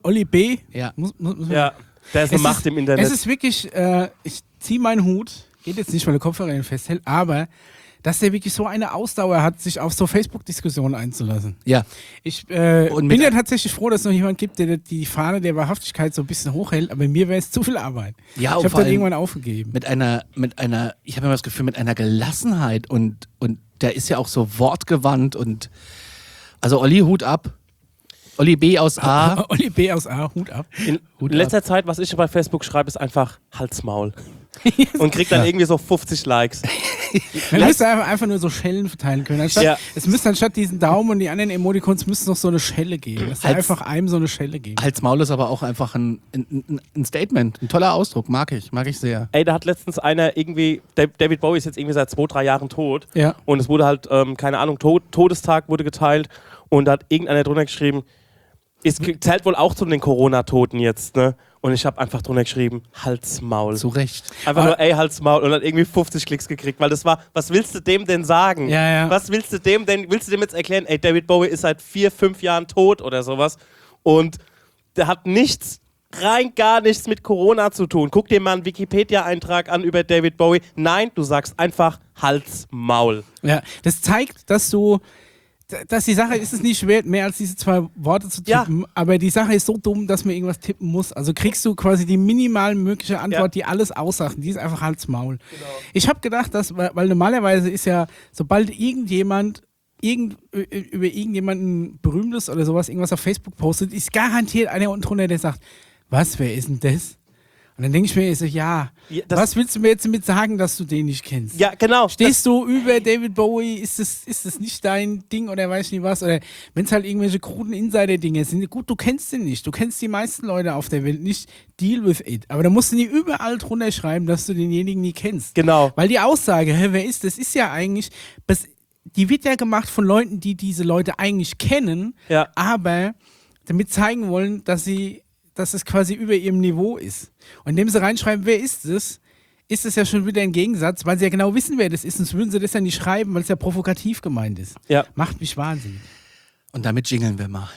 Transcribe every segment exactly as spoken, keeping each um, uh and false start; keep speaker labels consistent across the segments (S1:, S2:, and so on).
S1: Olli B.
S2: Ja.
S1: Muss, muss, muss
S3: Ja, der ist eine
S1: es
S3: Macht
S1: ist,
S3: im Internet.
S1: Es ist wirklich, äh, ich ziehe meinen Hut, geht jetzt nicht, weil der Kopfhörer festhält, aber dass der wirklich so eine Ausdauer hat, sich auf so Facebook-Diskussionen einzulassen.
S2: Ja.
S1: Ich äh,
S2: Und
S1: bin
S2: mit-
S1: ja tatsächlich froh, dass es noch jemand gibt, der die Fahne der Wahrhaftigkeit so ein bisschen hochhält, aber mir wäre es zu viel Arbeit.
S2: Ja,
S1: ich
S2: und
S1: habe
S2: vor
S1: dann
S2: allem
S1: irgendwann aufgegeben.
S2: Mit einer, mit einer, ich habe immer das Gefühl, mit einer Gelassenheit und, und der ist ja auch so wortgewandt und also Olli, Hut ab. Olli B. aus A.
S1: Olli B. aus A, Hut ab.
S3: In
S2: Hut
S3: letzter
S2: ab.
S3: Zeit, was ich bei Facebook schreibe, ist einfach Halsmaul. Und krieg dann
S2: Ja.
S3: irgendwie so fünfzig Likes.
S1: Man müsste einfach, einfach nur so Schellen verteilen können. Anstatt,
S3: Ja.
S1: Es müsste anstatt diesen Daumen und die anderen Emoticons müsste es noch so eine Schelle geben. Es
S2: Als-
S1: einfach einem so eine Schelle geben.
S2: Hals Maul ist aber auch einfach ein, ein, ein Statement, ein toller Ausdruck, mag ich, mag ich sehr.
S3: Ey, da hat letztens einer irgendwie, David Bowie ist jetzt irgendwie seit zwei, drei Jahren tot.
S1: Ja.
S3: Und es wurde halt, ähm, keine Ahnung, Tod, Todestag wurde geteilt. Und da hat irgendeiner drunter geschrieben, es zählt wohl auch zu den Corona-Toten jetzt, ne? Und ich habe einfach drunter geschrieben, Halsmaul.
S2: Zu Recht.
S3: Einfach nur, ey, Halsmaul. Und dann irgendwie fünfzig Klicks gekriegt, weil das war, was willst du dem denn sagen?
S1: Ja, ja.
S3: Was willst du dem denn, willst du dem jetzt erklären, ey, David Bowie ist seit vier, fünf Jahren tot oder sowas und der hat nichts, rein gar nichts mit Corona zu tun. Guck dir mal einen Wikipedia-Eintrag an über David Bowie. Nein, du sagst einfach Halsmaul.
S1: Ja, das zeigt, dass du, dass die Sache ist es nicht schwer, mehr als diese zwei Worte zu tippen,
S3: Ja.
S1: aber die Sache ist so dumm, dass man irgendwas tippen muss. Also kriegst du quasi die minimal mögliche Antwort,
S3: Ja.
S1: die alles aussagt. Die ist einfach Hals Maul. Genau. Ich habe gedacht, dass, weil, weil normalerweise ist ja, sobald irgendjemand irgend, über irgendjemanden Berühmtes oder sowas irgendwas auf Facebook postet, ist garantiert einer unten drunter, der sagt, was, wer ist denn das? Und dann denke ich mir so, ja,
S3: Ja, das-
S1: was willst du mir jetzt damit sagen, dass du den nicht kennst?
S3: Ja, genau.
S1: Stehst du über David Bowie, ist das, ist das nicht dein Ding oder weiß ich nicht was? Oder wenn es halt irgendwelche kruden Insider-Dinge sind, gut, du kennst den nicht. Du kennst die meisten Leute auf der Welt nicht. Deal with it. Aber da musst du nie überall drunter schreiben, dass du denjenigen nie kennst.
S3: Genau.
S1: Weil die Aussage, hä, wer ist das, ist ja eigentlich, das, die wird ja gemacht von Leuten, die diese Leute eigentlich kennen,
S3: Ja.
S1: aber damit zeigen wollen, dass sie, dass es quasi über ihrem Niveau ist. Und indem sie reinschreiben, wer ist es, ist es ja schon wieder ein Gegensatz, weil sie ja genau wissen, wer das ist, sonst würden sie das ja nicht schreiben, weil es ja provokativ gemeint ist.
S3: Ja.
S1: Macht mich wahnsinnig.
S2: Und damit jingeln wir mal.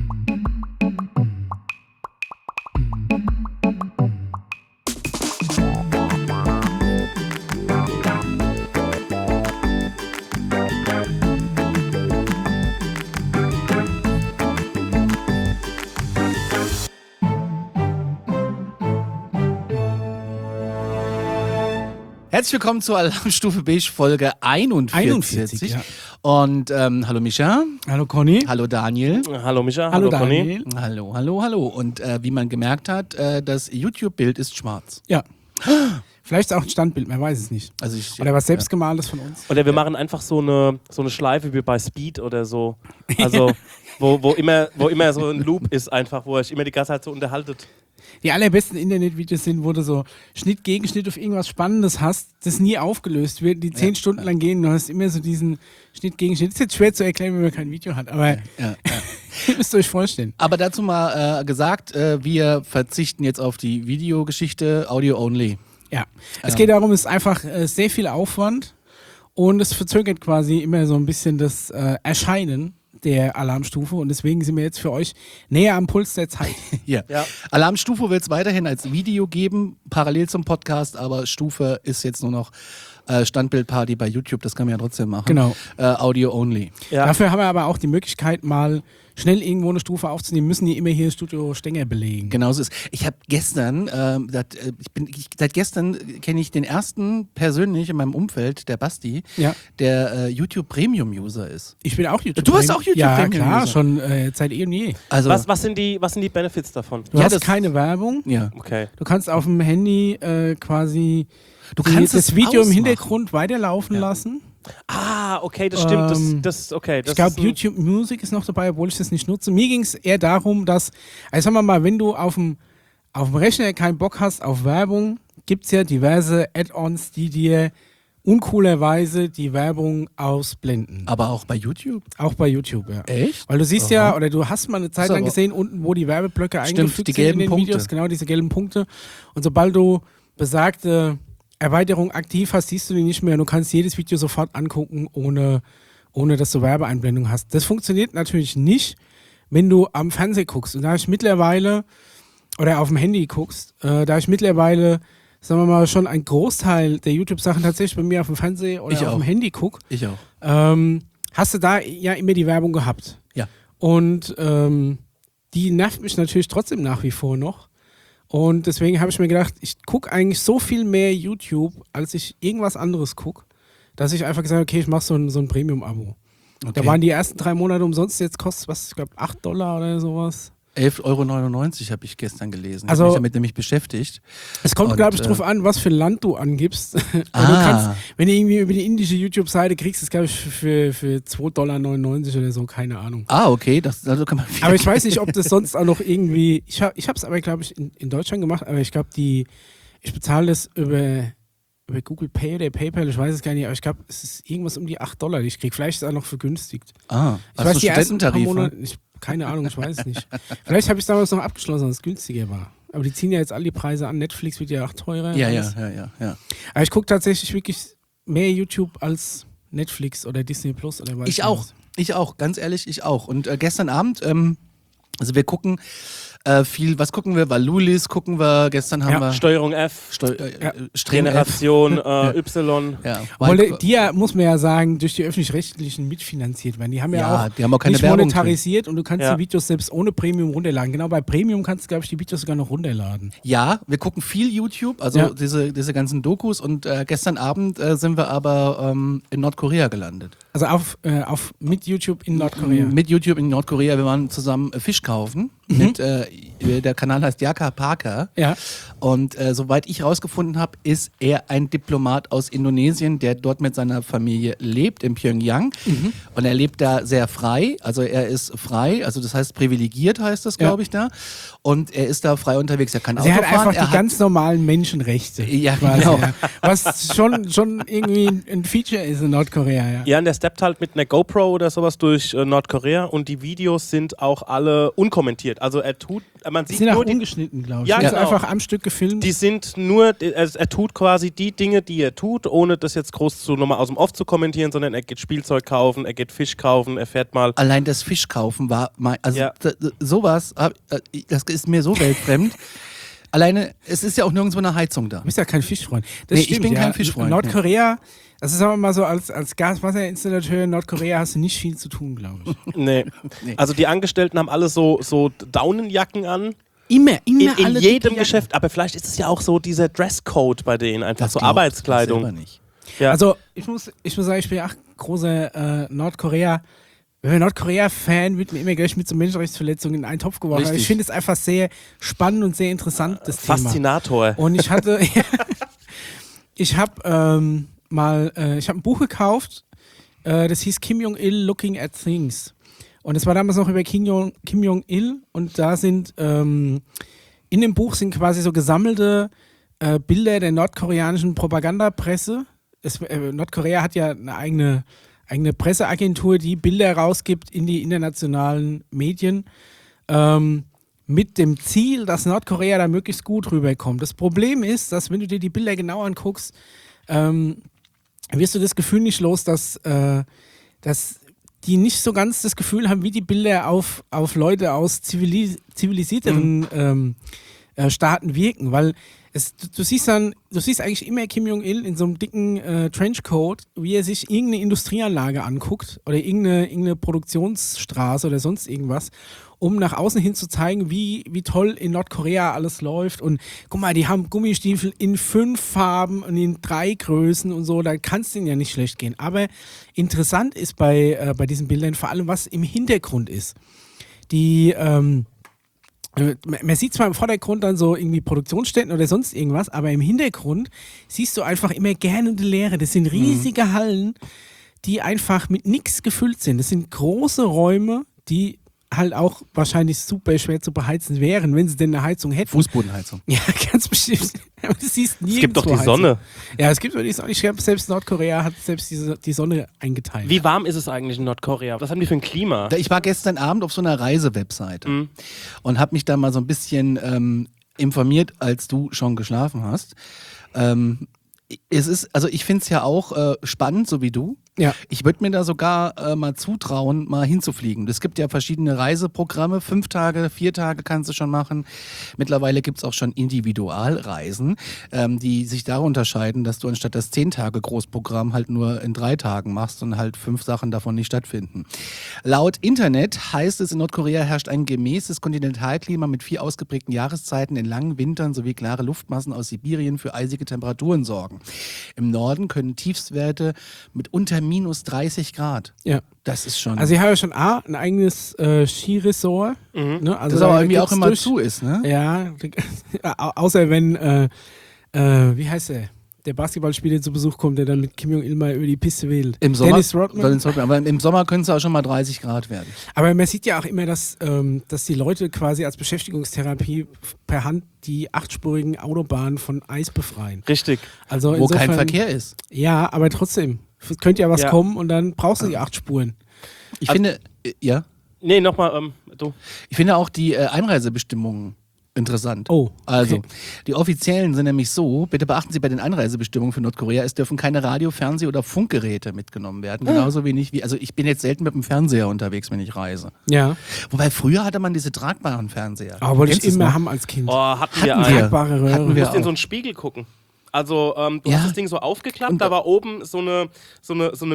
S2: Herzlich willkommen zur Alarmstufe Beige Folge einundvierzig.
S1: einundvierzig, ja.
S2: Und ähm, hallo Micha,
S1: Hallo Conny.
S2: hallo Daniel.
S3: Hallo Micha,
S1: Hallo,
S3: hallo, Conny.
S1: Daniel.
S2: Hallo, hallo, hallo. Und äh, wie man gemerkt hat, äh, das YouTube-Bild ist schwarz.
S1: Ja. Vielleicht auch ein Standbild, man weiß es nicht.
S2: Also ich,
S1: Oder was selbstgemaltes von uns.
S3: Oder wir machen einfach so eine, so eine Schleife wie bei Speed oder so. Also, wo, wo, immer, wo immer so ein Loop ist einfach, wo ihr euch immer die ganze Zeit so unterhaltet.
S1: Die allerbesten Internetvideos sind, wo du so Schnitt gegen Schnitt auf irgendwas Spannendes hast, das nie aufgelöst wird, die zehn
S2: Ja,
S1: Stunden lang gehen, du hast immer so diesen Schnitt gegen Schnitt. Das ist jetzt schwer zu erklären, wenn man kein Video hat, aber
S2: Ja, ja.
S1: ihr müsst euch vorstellen.
S2: Aber dazu mal äh, gesagt, äh, wir verzichten jetzt auf die Videogeschichte, Audio only.
S1: Ja, es
S2: Ähm.
S1: geht darum, es ist einfach äh, sehr viel Aufwand und es verzögert quasi immer so ein bisschen das äh, Erscheinen der Alarmstufe und deswegen sind wir jetzt für euch näher am Puls der Zeit.
S2: Hier.
S3: Ja.
S2: Alarmstufe wird es weiterhin als Video geben, parallel zum Podcast, aber Stufe ist jetzt nur noch äh, Standbildparty bei YouTube, das kann man ja trotzdem machen.
S1: Genau.
S2: Äh, Audio only.
S3: Ja.
S1: Dafür haben wir aber auch die Möglichkeit, mal schnell irgendwo eine Stufe aufzunehmen, müssen die immer hier Studio Stenger belegen.
S2: Genau so ist. Ich habe gestern, ähm, dat, äh, ich bin, ich, seit gestern kenne ich den ersten persönlich in meinem Umfeld, der Basti,
S1: Ja.
S2: der äh, YouTube Premium User ist.
S1: Ich bin auch YouTube.
S2: Du hast auch YouTube
S1: Ja,
S2: Premium
S1: klar,
S2: User.
S1: schon äh, seit eh und je.
S2: Also,
S3: Was, was, sind die, was sind die Benefits davon?
S1: Du
S2: Ja,
S1: hast
S2: das-
S1: keine Werbung.
S2: ja.
S3: Okay.
S1: Du kannst auf dem Handy äh, quasi
S2: Du
S1: die,
S2: kannst
S1: das
S2: es
S1: Video im
S2: ausmachen.
S1: Hintergrund weiterlaufen lassen.
S3: Ah, okay, das stimmt. Das,
S1: Ähm,
S3: das, okay, das
S1: Ich glaube,
S3: ist ein-
S1: YouTube Music ist noch dabei, obwohl ich das nicht nutze. Mir ging es eher darum, dass, also sagen wir mal, wenn du auf dem, auf dem Rechner keinen Bock hast auf Werbung, gibt es ja diverse Add-ons, die dir uncoolerweise die Werbung ausblenden.
S2: Aber auch bei YouTube.
S1: Auch bei YouTube, ja.
S2: Echt?
S1: Weil du siehst ja, oder du hast mal eine Zeit
S2: Ist
S1: lang
S2: aber-
S1: gesehen, unten, wo die Werbeblöcke
S2: Stimmt,
S1: eingefügt
S2: die
S1: sind in
S2: gelben
S1: den
S2: Punkte.
S1: Videos, genau diese gelben Punkte. Und sobald du besagte Erweiterung aktiv hast, siehst du die nicht mehr und du kannst jedes Video sofort angucken, ohne, ohne dass du Werbeeinblendung hast. Das funktioniert natürlich nicht wenn du am Fernseher guckst. Und da ich mittlerweile, oder auf dem Handy guckst, äh, da ich mittlerweile, sagen wir mal, schon einen Großteil der YouTube-Sachen tatsächlich bei mir auf dem Fernseher oder
S2: Ich
S1: auf
S2: auch.
S1: dem Handy gucke,
S2: Ich auch.
S1: ähm, hast du da ja immer die Werbung gehabt.
S2: Ja.
S1: Und ähm, die nervt mich natürlich trotzdem nach wie vor noch. Und deswegen habe ich mir gedacht, ich gucke eigentlich so viel mehr YouTube, als ich irgendwas anderes gucke, dass ich einfach gesagt habe, okay, ich mache so ein, so ein Premium-Abo.
S2: Okay.
S1: Da waren die ersten drei Monate umsonst, jetzt kostet es, was, ich glaube, acht Dollar oder sowas.
S2: elf Euro neunundneunzig habe ich gestern gelesen.
S1: Also-
S2: ich habe mich damit nämlich beschäftigt.
S1: Es kommt,
S2: Und,
S1: glaube ich,
S2: äh,
S1: drauf an, was für ein Land du angibst. Und
S2: Ah.
S1: du kannst, wenn du irgendwie über die indische YouTube-Seite kriegst, das glaube ich für, für zwei Dollar neunundneunzig oder so, keine Ahnung.
S2: Ah, okay, das, also kann man viel
S1: Aber ich weiß nicht, ob das sonst auch noch irgendwie. Ich habe es aber, glaube ich, in, in Deutschland gemacht, aber ich glaube, die. Ich bezahle das über, über Google Pay oder PayPal, ich weiß es gar nicht, aber ich glaube, es ist irgendwas um die acht Dollar, die ich kriege. Vielleicht ist es auch noch vergünstigt.
S2: Ah,
S1: Ich
S2: hast
S1: weiß
S2: du
S1: die ersten paar
S2: Studententarif?
S1: Monate. Ich, keine Ahnung, ich weiß es nicht. Vielleicht habe ich es damals noch abgeschlossen, dass es günstiger war. Aber die ziehen ja jetzt alle die Preise an. Netflix wird ja auch teurer.
S2: Ja,
S1: und
S2: ja,
S1: alles.
S2: ja, ja, ja.
S1: Aber ich gucke tatsächlich wirklich mehr YouTube als Netflix oder Disney Plus oder was.
S2: Ich auch. Ich auch, ganz ehrlich, ich auch. Und äh, gestern Abend, ähm, also wir gucken äh, viel, was gucken wir? Valulis gucken wir, gestern haben
S1: Ja,
S2: wir
S3: Steuerung F,
S2: Steu äh,
S1: Ja.
S2: Streng F.
S3: Generation äh, Y.
S2: Ja,
S1: Obwohl,
S2: Wild-
S1: die ja, muss man ja sagen, durch die Öffentlich-Rechtlichen mitfinanziert werden. Die haben ja,
S2: Ja,
S1: auch,
S2: die haben auch keine
S1: nicht
S2: Werbung
S1: monetarisiert und du kannst
S3: Ja.
S1: die Videos selbst ohne Premium runterladen. Genau, bei Premium kannst du, glaube ich, die Videos sogar noch runterladen.
S2: Ja, wir gucken viel YouTube, also
S1: Ja.
S2: diese, diese ganzen Dokus. Und äh, gestern Abend äh, sind wir aber ähm, in Nordkorea gelandet.
S1: Also auf, äh, auf mit YouTube in Nordkorea.
S2: Mit YouTube in Nordkorea. Wir waren zusammen äh, Fisch kaufen.
S1: Mhm.
S2: Mit, äh, der Kanal heißt Jaka Parker.
S1: Ja.
S2: Und äh, soweit ich rausgefunden habe, ist er ein Diplomat aus Indonesien, der dort mit seiner Familie lebt, in Pyongyang.
S1: Mhm.
S2: Und er lebt da sehr frei. Also er ist frei, also das heißt privilegiert heißt das,
S1: Ja.
S2: glaube ich, da. Und er ist da frei unterwegs. Er kann
S1: Also er
S2: Auto
S1: hat
S2: fahren.
S1: einfach
S2: er
S1: die
S2: hat
S1: ganz normalen Menschenrechte.
S2: Ja,
S1: quasi,
S2: genau.
S1: ja. Was schon, schon irgendwie ein Feature ist in Nordkorea, ja.
S3: Ja, und der steppt halt mit einer GoPro oder sowas durch äh, Nordkorea und die Videos sind auch alle unkommentiert. Also er tut, man
S1: Die
S3: sieht
S1: sind auch
S3: nur die,
S1: ungeschnitten, glaube ich.
S3: Ja,
S1: Die sind
S3: genau.
S1: einfach am Stück gefilmt.
S3: die sind nur, er, er tut quasi die Dinge, die er tut, ohne das jetzt groß zu nochmal aus dem Off zu kommentieren, sondern er geht Spielzeug kaufen, er geht Fisch kaufen, er fährt mal.
S2: Allein das Fisch kaufen war mein, also
S3: Ja.
S2: d- d- sowas, hab- äh, das ist mir so weltfremd. Alleine, es ist ja auch nirgendwo eine Heizung da.
S1: Du bist ja kein Fischfreund. Das
S2: Nee, ich
S1: stimmt,
S2: bin
S1: ja.
S2: kein Fischfreund,
S1: Nordkorea, also sagen wir mal so, als, als Gaswasserinstallateur in Nordkorea hast du nicht viel zu tun, glaube ich.
S3: Nee.
S2: Nee.
S3: Also die Angestellten haben alle so, so Daunenjacken an.
S1: Immer, immer
S3: In, in
S1: alle
S3: jedem
S1: dicke
S3: Geschäft. Aber vielleicht ist es ja auch so dieser Dresscode bei denen, einfach so
S2: glaub ich
S3: Arbeitskleidung.
S2: selber nicht.
S3: Ja.
S1: Also ich muss, ich muss sagen, ich bin ja auch großer äh, Nordkorea. Wenn man Nordkorea-Fan wird mir immer gleich mit so Menschenrechtsverletzungen in einen Topf geworfen.
S2: Richtig.
S1: Ich finde es einfach sehr spannend und sehr interessant, das Thema.
S3: Faszinator.
S1: Und ich hatte, ich habe ähm, mal, äh, ich habe ein Buch gekauft, äh, das hieß Kim Jong-il Looking at Things. Und es war damals noch über Kim, Jong, Kim Jong-il und da sind, ähm, in dem Buch sind quasi so gesammelte äh, Bilder der nordkoreanischen Propagandapresse. Es, äh, Nordkorea hat ja eine eigene, eigene Presseagentur, die Bilder rausgibt in die internationalen Medien. Ähm, mit dem Ziel, dass Nordkorea da möglichst gut rüberkommt. Das Problem ist, dass wenn du dir die Bilder genau anguckst, ähm, wirst du das Gefühl nicht los, dass, äh, dass die nicht so ganz das Gefühl haben, wie die Bilder auf, auf Leute aus zivilis zivilisierteren
S3: Mhm.
S1: ähm, äh, Staaten wirken, weil es, du, du siehst dann, du siehst eigentlich immer Kim Jong-il in so einem dicken äh, Trenchcoat, wie er sich irgendeine Industrieanlage anguckt oder irgendeine, irgendeine Produktionsstraße oder sonst irgendwas, um nach außen hin zu zeigen, wie, wie toll in Nordkorea alles läuft. Und guck mal, die haben Gummistiefel in fünf Farben und in drei Größen und so, da kann es denen ja nicht schlecht gehen. Aber interessant ist bei, äh, bei diesen Bildern vor allem, was im Hintergrund ist. Die, ähm, man sieht zwar im Vordergrund dann so irgendwie Produktionsstätten oder sonst irgendwas, aber im Hintergrund siehst du einfach immer gähnende Leere. Das sind riesige Hallen, die einfach mit nichts gefüllt sind. Das sind große Räume, die halt auch wahrscheinlich super schwer zu beheizen wären, wenn sie denn eine Heizung hätten.
S2: Fußbodenheizung.
S1: Ja, ganz bestimmt. Aber du siehst nie.
S3: Es gibt doch die Sonne.
S1: Ja, es gibt doch die Sonne. Ich glaube, selbst Nordkorea hat selbst diese, die Sonne eingeteilt.
S3: Wie warm ist es eigentlich in Nordkorea? Was haben die für ein Klima?
S2: Ich war gestern Abend auf so einer Reisewebseite
S3: Mhm.
S2: und habe mich da mal so ein bisschen ähm, informiert, als du schon geschlafen hast. Ähm, Es ist, also ich finde es ja auch äh, spannend, so wie du.
S1: Ja.
S2: Ich würde mir da sogar äh, mal zutrauen, mal hinzufliegen. Es gibt ja verschiedene Reiseprogramme. Fünf Tage, vier Tage kannst du schon machen. Mittlerweile gibt es auch schon Individualreisen, ähm, die sich darin unterscheiden, dass du anstatt das zehn Tage Großprogramm halt nur in drei Tagen machst und halt fünf Sachen davon nicht stattfinden. Laut Internet heißt es, in Nordkorea herrscht ein gemäßes Kontinentalklima mit vier ausgeprägten Jahreszeiten. In langen Wintern sowie klare Luftmassen aus Sibirien für eisige Temperaturen sorgen. Im Norden können Tiefstwerte mit unter minus dreißig Grad.
S1: Ja.
S2: Das ist schon.
S1: Also ich habe ja schon A, ein eigenes äh, Skiresort.
S3: Mhm.
S1: Ne? Also
S2: das aber
S1: da
S2: irgendwie auch
S1: gibt's
S2: immer
S1: durch-
S2: zu ist, ne?
S1: Ja, au- außer wenn, äh, äh, wie heißt der? Der Basketballspieler zu Besuch kommt, der dann mit Kim Jong-il mal über die Piste wählt.
S2: Im Sommer,
S1: Dennis Rodman.
S2: Dennis Rodman. Aber im Sommer können es auch schon mal dreißig Grad werden.
S1: Aber man sieht ja auch immer, dass, ähm, dass die Leute quasi als Beschäftigungstherapie per Hand die achtspurigen Autobahnen von Eis befreien.
S3: Richtig.
S1: Also
S2: Wo kein
S1: insofern-
S2: Verkehr ist.
S1: Ja, aber trotzdem. Es könnte ja was
S3: Ja.
S1: kommen und dann brauchst du die acht Spuren.
S2: Ich
S3: Also-
S2: finde, äh, ja,
S3: Nee, nochmal, ähm, du.
S2: ich finde auch die äh, Einreisebestimmungen interessant.
S1: Oh, okay.
S2: Also, die offiziellen sind nämlich so, bitte beachten Sie bei den Einreisebestimmungen für Nordkorea, es dürfen keine Radio-, Fernseh- oder Funkgeräte mitgenommen werden. Genauso wenig wie, also ich bin jetzt selten mit dem Fernseher unterwegs, wenn ich reise.
S1: Ja.
S2: Wobei früher hatte man diese tragbaren Fernseher.
S1: Aber wollte ich
S2: Kennst du's
S1: immer
S2: noch?
S1: haben als Kind.
S3: Oh, hatten wir
S2: Hatten
S3: einen.
S2: wir.
S1: Tragbare Röhre.
S2: Hatten
S3: Du
S2: wir
S3: musst in
S2: auch.
S3: so einen Spiegel gucken. Also, ähm, du
S2: Ja.
S3: hast das Ding so aufgeklappt,
S2: Und-
S3: da war oben so eine, so eine, so eine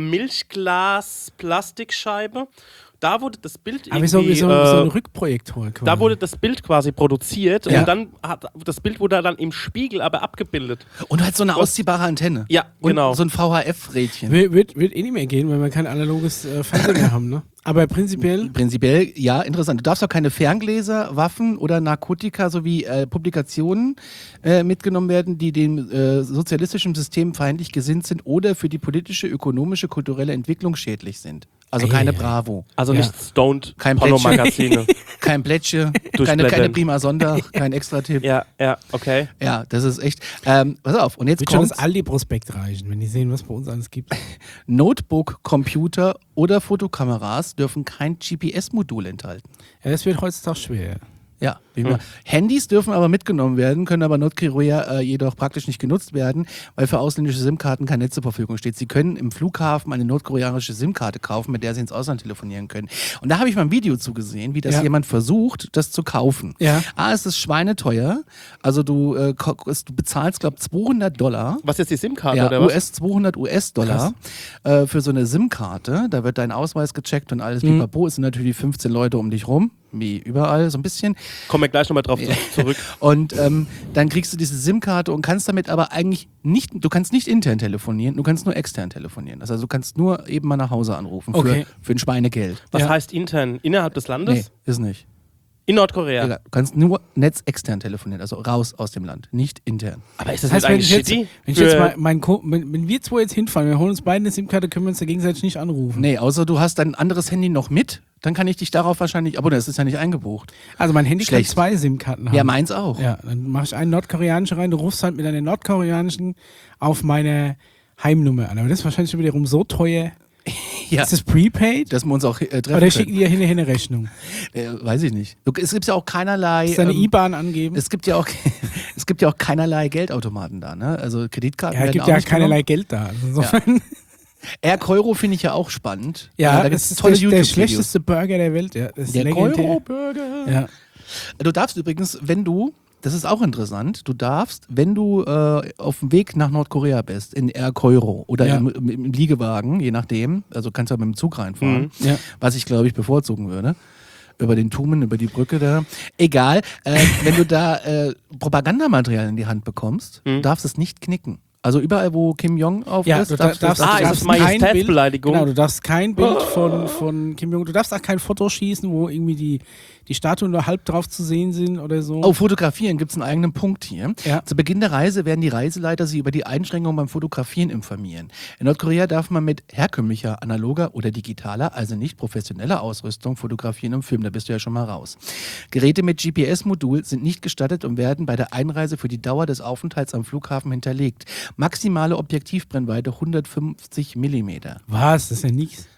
S3: Milchglas-Plastikscheibe. Da wurde das Bild
S1: Aber wie so,
S3: irgendwie,
S1: wie so,
S3: äh,
S1: so ein Rückprojektor quasi.
S3: da wurde das Bild quasi produziert
S2: Ja.
S3: und dann hat das Bild wurde dann im Spiegel aber abgebildet.
S2: Und halt so eine ausziehbare Antenne.
S3: Ja,
S2: Und
S3: genau.
S2: so ein V H F-Rädchen.
S1: Wird, wird, wird eh nicht mehr gehen, weil wir kein analoges äh, Fernsehen mehr haben, ne? Aber prinzipiell,
S2: Prinzipiell, ja, interessant. Du darfst auch keine Ferngläser, Waffen oder Narkotika sowie äh, Publikationen äh, mitgenommen werden, die dem äh, sozialistischen System feindlich gesinnt sind oder für die politische, ökonomische, kulturelle Entwicklung schädlich sind. Also keine
S1: Ei, ei, ei.
S2: Bravo,
S3: Also
S1: Ja.
S3: nicht stoned
S2: Kein
S3: Pornomagazine.
S2: kein Plätsche, keine,
S3: Durchblättern.
S2: keine Prima Sonntag, kein Extra-Tipp. Ja.
S3: ja, ja, okay.
S2: das ist echt. Ähm, pass auf, und jetzt
S1: wird schon
S2: kommt
S1: das Aldi-Prospekt reichen, wenn die sehen, was bei uns alles gibt.
S2: Notebook, Computer oder Fotokameras dürfen kein G P S-Modul enthalten.
S1: Ja, das wird heutzutage schwer.
S2: Ja, wie immer. Handys dürfen aber mitgenommen werden, können aber in Nordkorea äh, jedoch praktisch nicht genutzt werden, weil für ausländische SIM-Karten kein Netz zur Verfügung steht. Sie können im Flughafen eine nordkoreanische SIM-Karte kaufen, mit der sie ins Ausland telefonieren können. Und da habe ich mal ein Video zugesehen, wie das
S1: Ja.
S2: jemand versucht, das zu kaufen.
S1: Ja.
S2: A, es ist schweineteuer. Also du, äh, ko- du bezahlst, glaube ich, zweihundert Dollar.
S3: Was ist die SIM-Karte
S2: Ja,
S3: oder was?
S2: U S zweihundert U S-Dollar äh, für so eine SIM-Karte. Da wird dein Ausweis gecheckt und alles.
S1: Mhm.
S2: Pipapo. Es sind natürlich fünfzehn Leute um dich rum, wie überall, so ein bisschen.
S3: Kommen wir gleich nochmal drauf zu- zurück.
S2: Und ähm, dann kriegst du diese SIM-Karte und kannst damit aber eigentlich nicht, du kannst nicht intern telefonieren, du kannst nur extern telefonieren. Also du kannst nur eben mal nach Hause anrufen für,
S1: Okay.
S2: für ein Schweinegeld.
S3: Was
S1: Ja.
S3: heißt intern? Innerhalb des Landes?
S2: Nee, ist nicht.
S3: In Nordkorea.
S2: Egal, du kannst nur netzextern telefonieren, also raus aus dem Land, nicht intern.
S3: Aber ist das,
S1: Das heißt,
S3: nicht
S1: wenn
S3: eigentlich
S1: ich jetzt,
S3: shitty?
S1: wenn, ich
S3: Für-
S1: jetzt mal, mein Co wenn, wenn wir zwei jetzt hinfahren, wir holen uns beide eine SIM-Karte, können wir uns da gegenseitig nicht anrufen.
S2: Nee, außer du hast dein anderes Handy noch mit, dann kann ich dich darauf wahrscheinlich, aber das ist ja nicht eingebucht.
S1: Also mein Handy
S2: Schlecht.
S1: kann zwei SIM-Karten haben.
S2: Ja, meins auch.
S1: Ja, dann mache ich einen nordkoreanischen rein, du rufst halt mit einer nordkoreanischen auf meine Heimnummer an. Aber das ist wahrscheinlich schon wiederum so teuer.
S2: Ja,
S1: Ist das Prepaid?
S2: dass wir uns auch äh, treffen
S1: Oder schicken
S2: können.
S1: die ja hinterher eine Rechnung?
S2: Äh, weiß ich nicht. Du, es gibt ja auch keinerlei...
S1: Ist deine
S2: ähm,
S1: I B A N angeben?
S2: Es gibt ja auch, es gibt ja auch keinerlei Geldautomaten da, ne? Also Kreditkarten
S1: Ja, es
S2: werden
S1: gibt
S2: auch
S1: ja
S2: nicht
S1: keinerlei Geld da. Also insofern,
S2: Air Euro finde ich ja auch spannend.
S1: ja,
S2: da
S1: das
S2: gibt's
S1: ist
S2: tolle
S1: der, der
S2: YouTube-Videos.
S1: schlechteste Burger der Welt. Ja, das ist
S2: Der
S1: legendär.
S2: Euro-Burger.
S1: Ja.
S2: Du darfst übrigens, wenn du, das ist auch interessant, du darfst, wenn du äh, auf dem Weg nach Nordkorea bist, in Air Euro oder
S1: Ja.
S2: im, im, im Liegewagen, je nachdem, also kannst du auch mit dem Zug reinfahren,
S3: Mhm.
S1: Ja.
S2: was ich glaube ich bevorzugen würde. Über den Tumen, über die Brücke da. Egal, äh, wenn du da äh, Propagandamaterial in die Hand bekommst,
S3: Mhm.
S2: du darfst es nicht knicken. Also überall, wo Kim Jong auf
S1: Ja,
S2: ist,
S1: du da-
S2: darfst du
S1: darfst,
S2: das-
S3: Ah,
S1: du
S3: ist
S1: darfst
S3: das
S1: kein
S3: Majestätsbeleidigung?
S1: Bild, genau, du darfst kein Bild von, von Kim Jong, du darfst auch kein Foto schießen, wo irgendwie die, die Statuen nur halb drauf zu sehen sind oder so.
S2: Oh, Fotografieren gibt es einen eigenen Punkt hier.
S1: Ja.
S2: Zu Beginn der Reise werden die Reiseleiter Sie über die Einschränkungen beim Fotografieren informieren. In Nordkorea darf man mit herkömmlicher, analoger oder digitaler, also nicht professioneller Ausrüstung fotografieren und filmen. Da bist du ja schon mal raus. Geräte mit G P S-Modul sind nicht gestattet und werden bei der Einreise für die Dauer des Aufenthalts am Flughafen hinterlegt. Maximale Objektivbrennweite hundertfünfzig Millimeter.
S1: Was? Das ist ja nichts.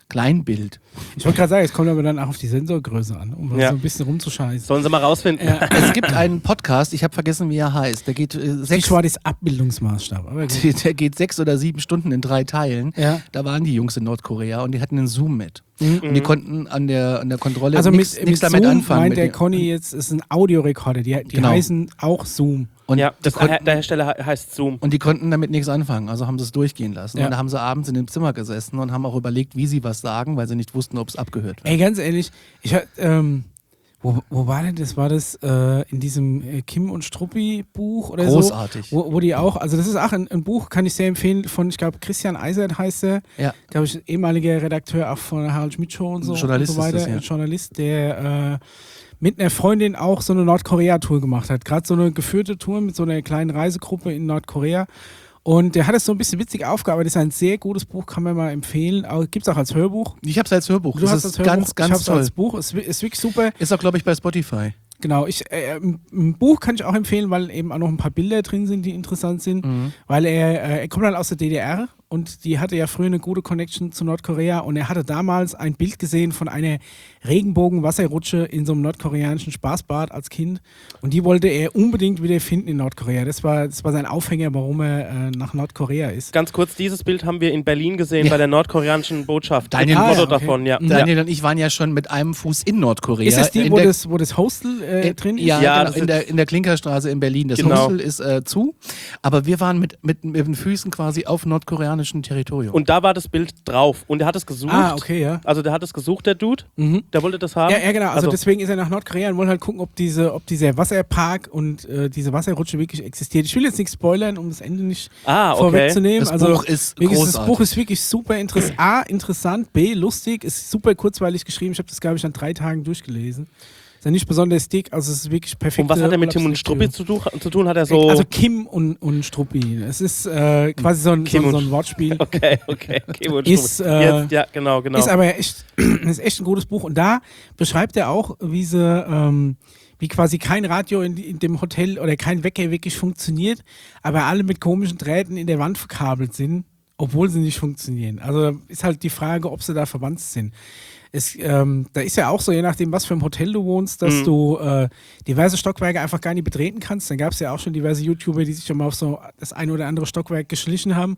S2: Kleinbild.
S1: Ich wollte gerade sagen, es kommt aber dann auch auf die Sensorgröße an, um
S3: Ja.
S1: so ein bisschen rumzuscheißen.
S3: Sollen sie mal rausfinden.
S1: Ja.
S2: Es gibt einen Podcast, ich habe vergessen, wie er heißt. Der geht äh, sechs,
S1: Ich war das Abbildungsmaßstab. Aber gut.
S2: der geht sechs oder sieben Stunden in drei Teilen.
S1: Ja.
S2: Da waren die Jungs in Nordkorea und die hatten einen Zoom mit.
S1: Mhm.
S2: Und die konnten an der, an der Kontrolle
S1: Also
S2: nichts
S1: mit, mit
S2: damit
S1: Zoom
S2: anfangen.
S1: meint
S2: mit
S1: der
S2: den-
S1: Conny jetzt, ist ein Audiorekorder. Die, die
S2: Genau.
S1: heißen auch Zoom.
S2: Und
S3: Ja, das,
S2: die konnten,
S3: der Hersteller he- heißt Zoom.
S2: und die konnten damit nichts anfangen, also haben sie es durchgehen lassen.
S1: Ja.
S2: Und da haben sie abends in dem Zimmer gesessen und haben auch überlegt, wie sie was sagen, weil sie nicht wussten, ob es abgehört wird.
S1: Ey, ganz ehrlich, ich hab, ähm, wo, wo war denn das? War das äh, in diesem äh, Kim und Struppi Buch oder
S2: Großartig.
S1: so? Wo, wo die auch, also das ist auch ein, ein Buch, kann ich sehr empfehlen, von, ich glaube, Christian Eisert heißt er.
S2: Ja.
S1: Glaube ich, ehemaliger Redakteur auch von der Harald Schmidt Show und so,
S2: Journalist
S1: und so weiter.
S2: ist das, ja.
S1: Ein Journalist, der äh, mit einer Freundin auch so eine Nordkorea-Tour gemacht hat. Gerade so eine geführte Tour mit so einer kleinen Reisegruppe in Nordkorea. Und der hat es so ein bisschen witzig aufgearbeitet. Das ist ein sehr gutes Buch, kann man mal empfehlen. Gibt es auch als Hörbuch.
S2: Ich habe es als Hörbuch.
S1: Du
S2: das
S1: hast
S2: ist
S1: das Hörbuch,
S2: ganz,
S1: ich
S2: ganz
S1: hab's
S2: toll.
S1: als Buch. Es ist wirklich super.
S2: Ist auch, glaube ich, bei Spotify.
S1: Genau, ich, äh, ein ein Buch kann ich auch empfehlen, weil eben auch noch ein paar Bilder drin sind, die interessant sind.
S2: Mhm.
S1: Weil er, äh, er kommt halt aus der D D R und die hatte ja früher eine gute Connection zu Nordkorea und er hatte damals ein Bild gesehen von einer Regenbogen-Wasserrutsche in so einem nordkoreanischen Spaßbad als Kind und die wollte er unbedingt wieder finden in Nordkorea. Das war, das war sein Aufhänger, warum er äh, nach Nordkorea ist.
S3: Ganz kurz, dieses Bild haben wir in Berlin gesehen
S2: Ja.
S3: bei der nordkoreanischen Botschaft.
S2: Daniel-
S3: Ein
S2: Ah,
S3: Foto
S1: ja, okay.
S3: davon, ja.
S2: Daniel und ich waren ja schon mit einem Fuß in Nordkorea.
S1: Ist es die,
S2: in
S1: wo
S2: der,
S1: das, wo das Hostel äh,
S2: in,
S1: drin ist?
S2: Ja,
S3: Ja,
S2: genau,
S3: das
S2: in,
S3: ist-
S2: der, in der Klinkerstraße in Berlin. Das
S3: Genau.
S2: Hostel ist äh, zu, aber wir waren mit, mit, mit den Füßen quasi auf nordkoreanischem Territorium.
S3: Und da war das Bild drauf. Und er hat es gesucht.
S1: Ah, okay, ja.
S3: Also der hat es gesucht, der Dude.
S1: Mhm.
S3: Der wollte das haben.
S1: Ja, ja, genau. Also, deswegen ist er nach Nordkorea und wollte halt gucken, ob, diese, ob dieser Wasserpark und äh, diese Wasserrutsche wirklich existiert. Ich will jetzt nicht spoilern, um das Ende nicht
S3: Ah, okay.
S1: vorwegzunehmen.
S2: Das
S1: also,
S2: Buch ist
S1: wirklich,
S2: großartig.
S1: Das Buch ist wirklich super interessant. A, interessant, B, lustig, ist super kurzweilig geschrieben. Ich habe das, glaube ich, an drei Tagen durchgelesen. Ist ja nicht besonders dick, also es ist wirklich perfekt.
S3: Und was hat er mit Tim und Struppi zu, tu- zu tun? Hat er so...
S1: Also Kim und, und Struppi. Es ist äh, quasi so ein, so,
S3: Kim und
S1: so ein Wortspiel.
S3: okay, okay. Kim und
S1: Ist,
S3: Struppi.
S1: äh,
S3: Jetzt, ja, genau, genau.
S1: Ist aber echt, ist echt ein gutes Buch. Und da beschreibt er auch, wie sie, ähm, wie quasi kein Radio in, in dem Hotel oder kein Wecker wirklich funktioniert, aber alle mit komischen Drähten in der Wand verkabelt sind, obwohl sie nicht funktionieren. Also ist halt die Frage, ob sie da verwandt sind. Es, ähm, da ist ja auch so, je nachdem, was für ein Hotel du wohnst, dass
S3: Mhm.
S1: du äh, diverse Stockwerke einfach gar nicht betreten kannst. Dann gab es ja auch schon diverse YouTuber, die sich schon mal auf so das ein oder andere Stockwerk geschlichen haben,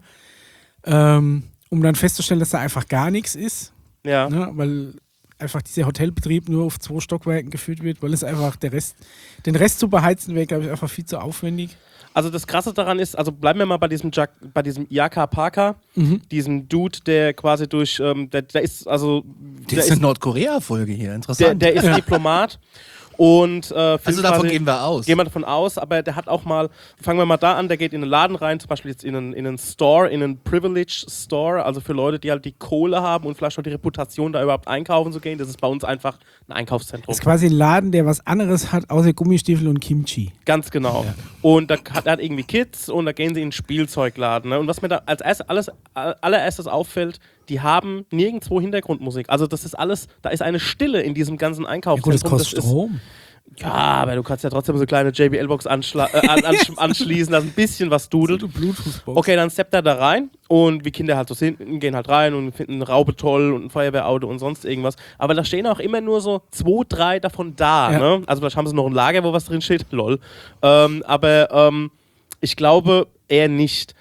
S1: ähm, um dann festzustellen, dass da einfach gar nichts ist.
S3: ja.
S1: Ne, weil einfach dieser Hotelbetrieb nur auf zwei Stockwerken geführt wird, weil es einfach der Rest, den Rest zu beheizen wäre, glaube ich, einfach viel zu aufwendig.
S3: Also das Krasse daran ist, also bleiben wir mal bei diesem Jack, bei diesem Yaka Parker,
S1: Mhm.
S3: diesem Dude, der quasi durch, ähm, der, der ist, also,
S2: Das
S3: der
S2: ist
S3: ist,
S2: eine Nordkorea-Folge hier,
S3: der,
S2: interessant.
S3: der ist Diplomat und äh, filmt
S2: also davon
S3: quasi-
S2: gehen wir aus.
S3: Gehen wir davon aus, aber der hat auch mal, fangen wir mal da an, der geht in einen Laden rein, zum Beispiel jetzt in einen, in einen Store, in einen Privilege Store, also für Leute, die halt die Kohle haben und vielleicht auch die Reputation, da überhaupt einkaufen zu gehen. Das ist bei uns einfach ein Einkaufszentrum.
S1: Das ist quasi ein Laden, der was anderes hat, außer Gummistiefel und Kimchi.
S3: Ganz genau. Und da hat er hat irgendwie Kids und da gehen sie in einen Spielzeugladen. Ne? Und was mir da als erstes, alles, allererstes auffällt, die haben nirgendwo Hintergrundmusik. Also das ist alles, da ist eine Stille in diesem ganzen
S1: Ja, gut,
S3: Einkaufszentrum.
S1: das kostet
S3: Das ist-
S1: Strom.
S3: Ja, aber du kannst ja trotzdem so eine kleine J B L-Box anschla- äh, an, ansch- anschließen, dass ein bisschen was dudelt.
S1: So eine Bluetooth-Box.
S3: Okay, dann steppt er da rein und wie Kinder halt so sind, gehen halt rein und finden eine Raube toll und ein Feuerwehrauto und sonst irgendwas. Aber da stehen auch immer nur so zwei, drei davon da.
S1: Ja.
S3: Ne? Also vielleicht haben sie noch ein Lager, wo was drin steht, lol. Ähm, aber ähm, ich glaube eher nicht.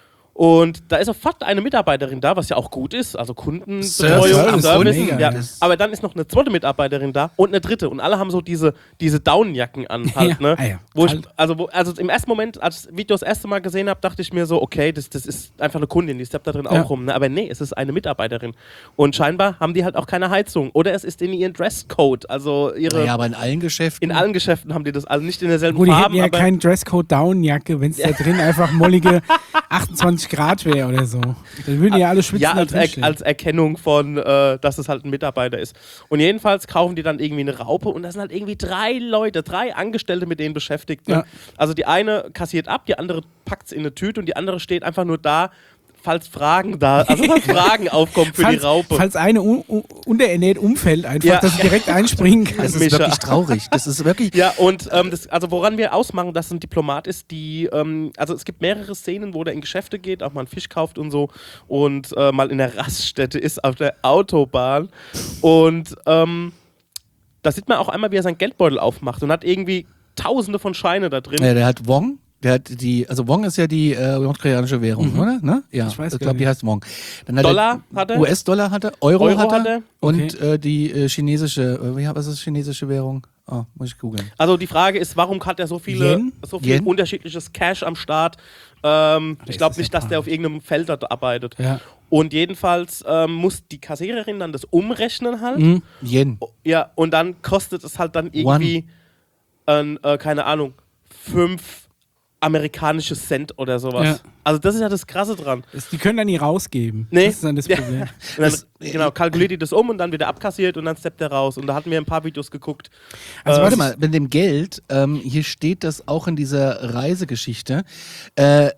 S3: Und da ist sofort eine Mitarbeiterin da, was ja auch gut ist, also Kundenbetreuung,
S2: Service,
S3: Service.
S2: mega,
S3: ja.
S2: ja.
S3: Aber dann ist noch eine zweite Mitarbeiterin da und eine dritte. Und alle haben so diese, diese Daunenjacken an halt,
S1: Ja.
S3: ne?
S1: Ah ja,
S3: Wo ich,
S1: kalt.
S3: also, wo, also im ersten Moment, als ich das Video das erste Mal gesehen habe, dachte ich mir so, okay, das, das ist einfach eine Kundin, die steppt da drin
S1: Ja.
S3: auch rum. Ne? Aber nee, es ist eine Mitarbeiterin. Und scheinbar haben die halt auch keine Heizung. Oder es ist in ihren Dresscode. Also ihre.
S2: Naja, aber in allen Geschäften.
S3: In allen Geschäften haben die das, also nicht in derselben
S1: Gut, die
S3: Farben,
S1: hätten ja
S3: aber
S1: keinen Dresscode-Down-Jacke, wenn es da drin einfach mollige achtundzwanzig Grad wäre oder so. Dann würden ja alle schwitzen.
S3: ja,
S1: da
S3: als, er,
S1: drinstehen.
S3: als Erkennung von, äh, dass es halt ein Mitarbeiter ist. Und jedenfalls kaufen die dann irgendwie eine Raupe und da sind halt irgendwie drei Leute, drei Angestellte mit denen beschäftigt. Ne?
S1: Ja.
S3: Also die eine kassiert ab, die andere packt es in eine Tüte und die andere steht einfach nur da, falls Fragen da, also falls Fragen aufkommen für
S1: falls,
S3: die Raupe.
S1: Falls eine un un unterernährt umfällt, einfach,
S3: Ja.
S1: dass sie direkt einspringen kann.
S2: Das ist
S3: Mischa.
S2: wirklich traurig. Das ist wirklich.
S3: Ja, und ähm, das, also woran wir ausmachen, dass ein Diplomat ist, die, ähm, also es gibt mehrere Szenen, wo der in Geschäfte geht, auch mal einen Fisch kauft und so und äh, mal in der Raststätte ist auf der Autobahn und ähm, da sieht man auch einmal, wie er seinen Geldbeutel aufmacht und hat irgendwie tausende von Scheine da drin.
S2: Ja, der hat Wong. Der hat die, also Wong ist ja die äh, nordkoreanische Währung,
S1: Mhm.
S2: oder? Ne? Ja,
S1: Ich weiß
S2: ich
S1: gar
S2: glaube, die
S1: nicht.
S2: heißt Wong. Dann hat
S3: Dollar
S2: er,
S3: hat er.
S2: U S-Dollar hat er, Euro,
S3: Euro
S2: hat er,
S3: hat er.
S2: und
S1: Okay.
S2: äh, die äh, chinesische, äh, wie was ist chinesische Währung? Oh, muss ich googeln.
S3: Also die Frage ist, warum hat er so viele,
S1: Yen?
S3: so viel
S2: Yen?
S3: unterschiedliches Cash am Start? Ähm, ich
S1: ist
S3: glaube
S1: das
S3: nicht, dass der
S1: Japan.
S3: auf irgendeinem Feld dort arbeitet.
S1: Ja.
S3: Und jedenfalls ähm, muss die Kassiererin dann das umrechnen halt.
S1: Mhm.
S2: Yen.
S3: Ja, und dann kostet es halt dann irgendwie, ein, äh, keine Ahnung, fünf amerikanische Cent oder sowas.
S1: Ja.
S3: Also das ist ja das Krasse dran.
S1: Das, die können dann nie rausgeben.
S3: Nee.
S1: Das ist dann das
S3: Ja.
S1: Problem.
S3: Und dann,
S2: Das-
S3: genau, kalkuliert die das um und dann wieder abkassiert und dann steppt er raus. Und da hatten wir ein paar Videos geguckt.
S1: Also
S3: Äh,
S2: Warte mal, mit dem Geld, ähm, hier steht das auch in dieser Reisegeschichte. Äh,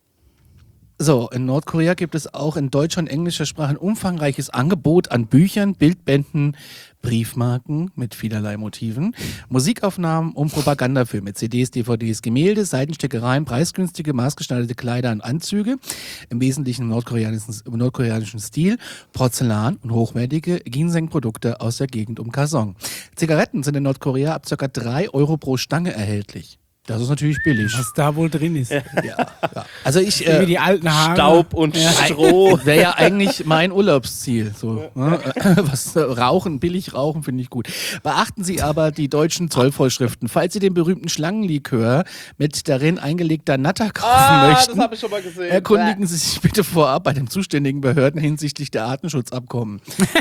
S2: so, in Nordkorea gibt es auch in deutscher und englischer Sprache ein umfangreiches Angebot an Büchern, Bildbänden, Briefmarken mit vielerlei Motiven, Musikaufnahmen und Propagandafilme, C Ds, D V Ds, Gemälde, Seitenstickereien, preisgünstige, maßgeschneiderte Kleider und Anzüge, im Wesentlichen im nordkoreanischen, im nordkoreanischen Stil, Porzellan und hochwertige Ginseng-Produkte aus der Gegend um Kaesong. Zigaretten sind in Nordkorea ab ca. drei Euro pro Stange erhältlich. Das ist natürlich billig.
S1: Was da wohl drin ist.
S2: Ja, ja. Also ich
S1: Wie
S2: äh,
S1: die alten Haare.
S3: Staub und Stroh.
S2: wäre ja eigentlich mein Urlaubsziel. So, ne? Was äh, Rauchen, billig rauchen, finde ich gut. Beachten Sie aber die deutschen Zollvorschriften. Falls Sie den berühmten Schlangenlikör mit darin eingelegter Natter kaufen
S3: Ah,
S2: möchten,
S3: das habe ich schon mal gesehen.
S2: erkundigen Sie sich bitte vorab bei den zuständigen Behörden hinsichtlich der Artenschutzabkommen.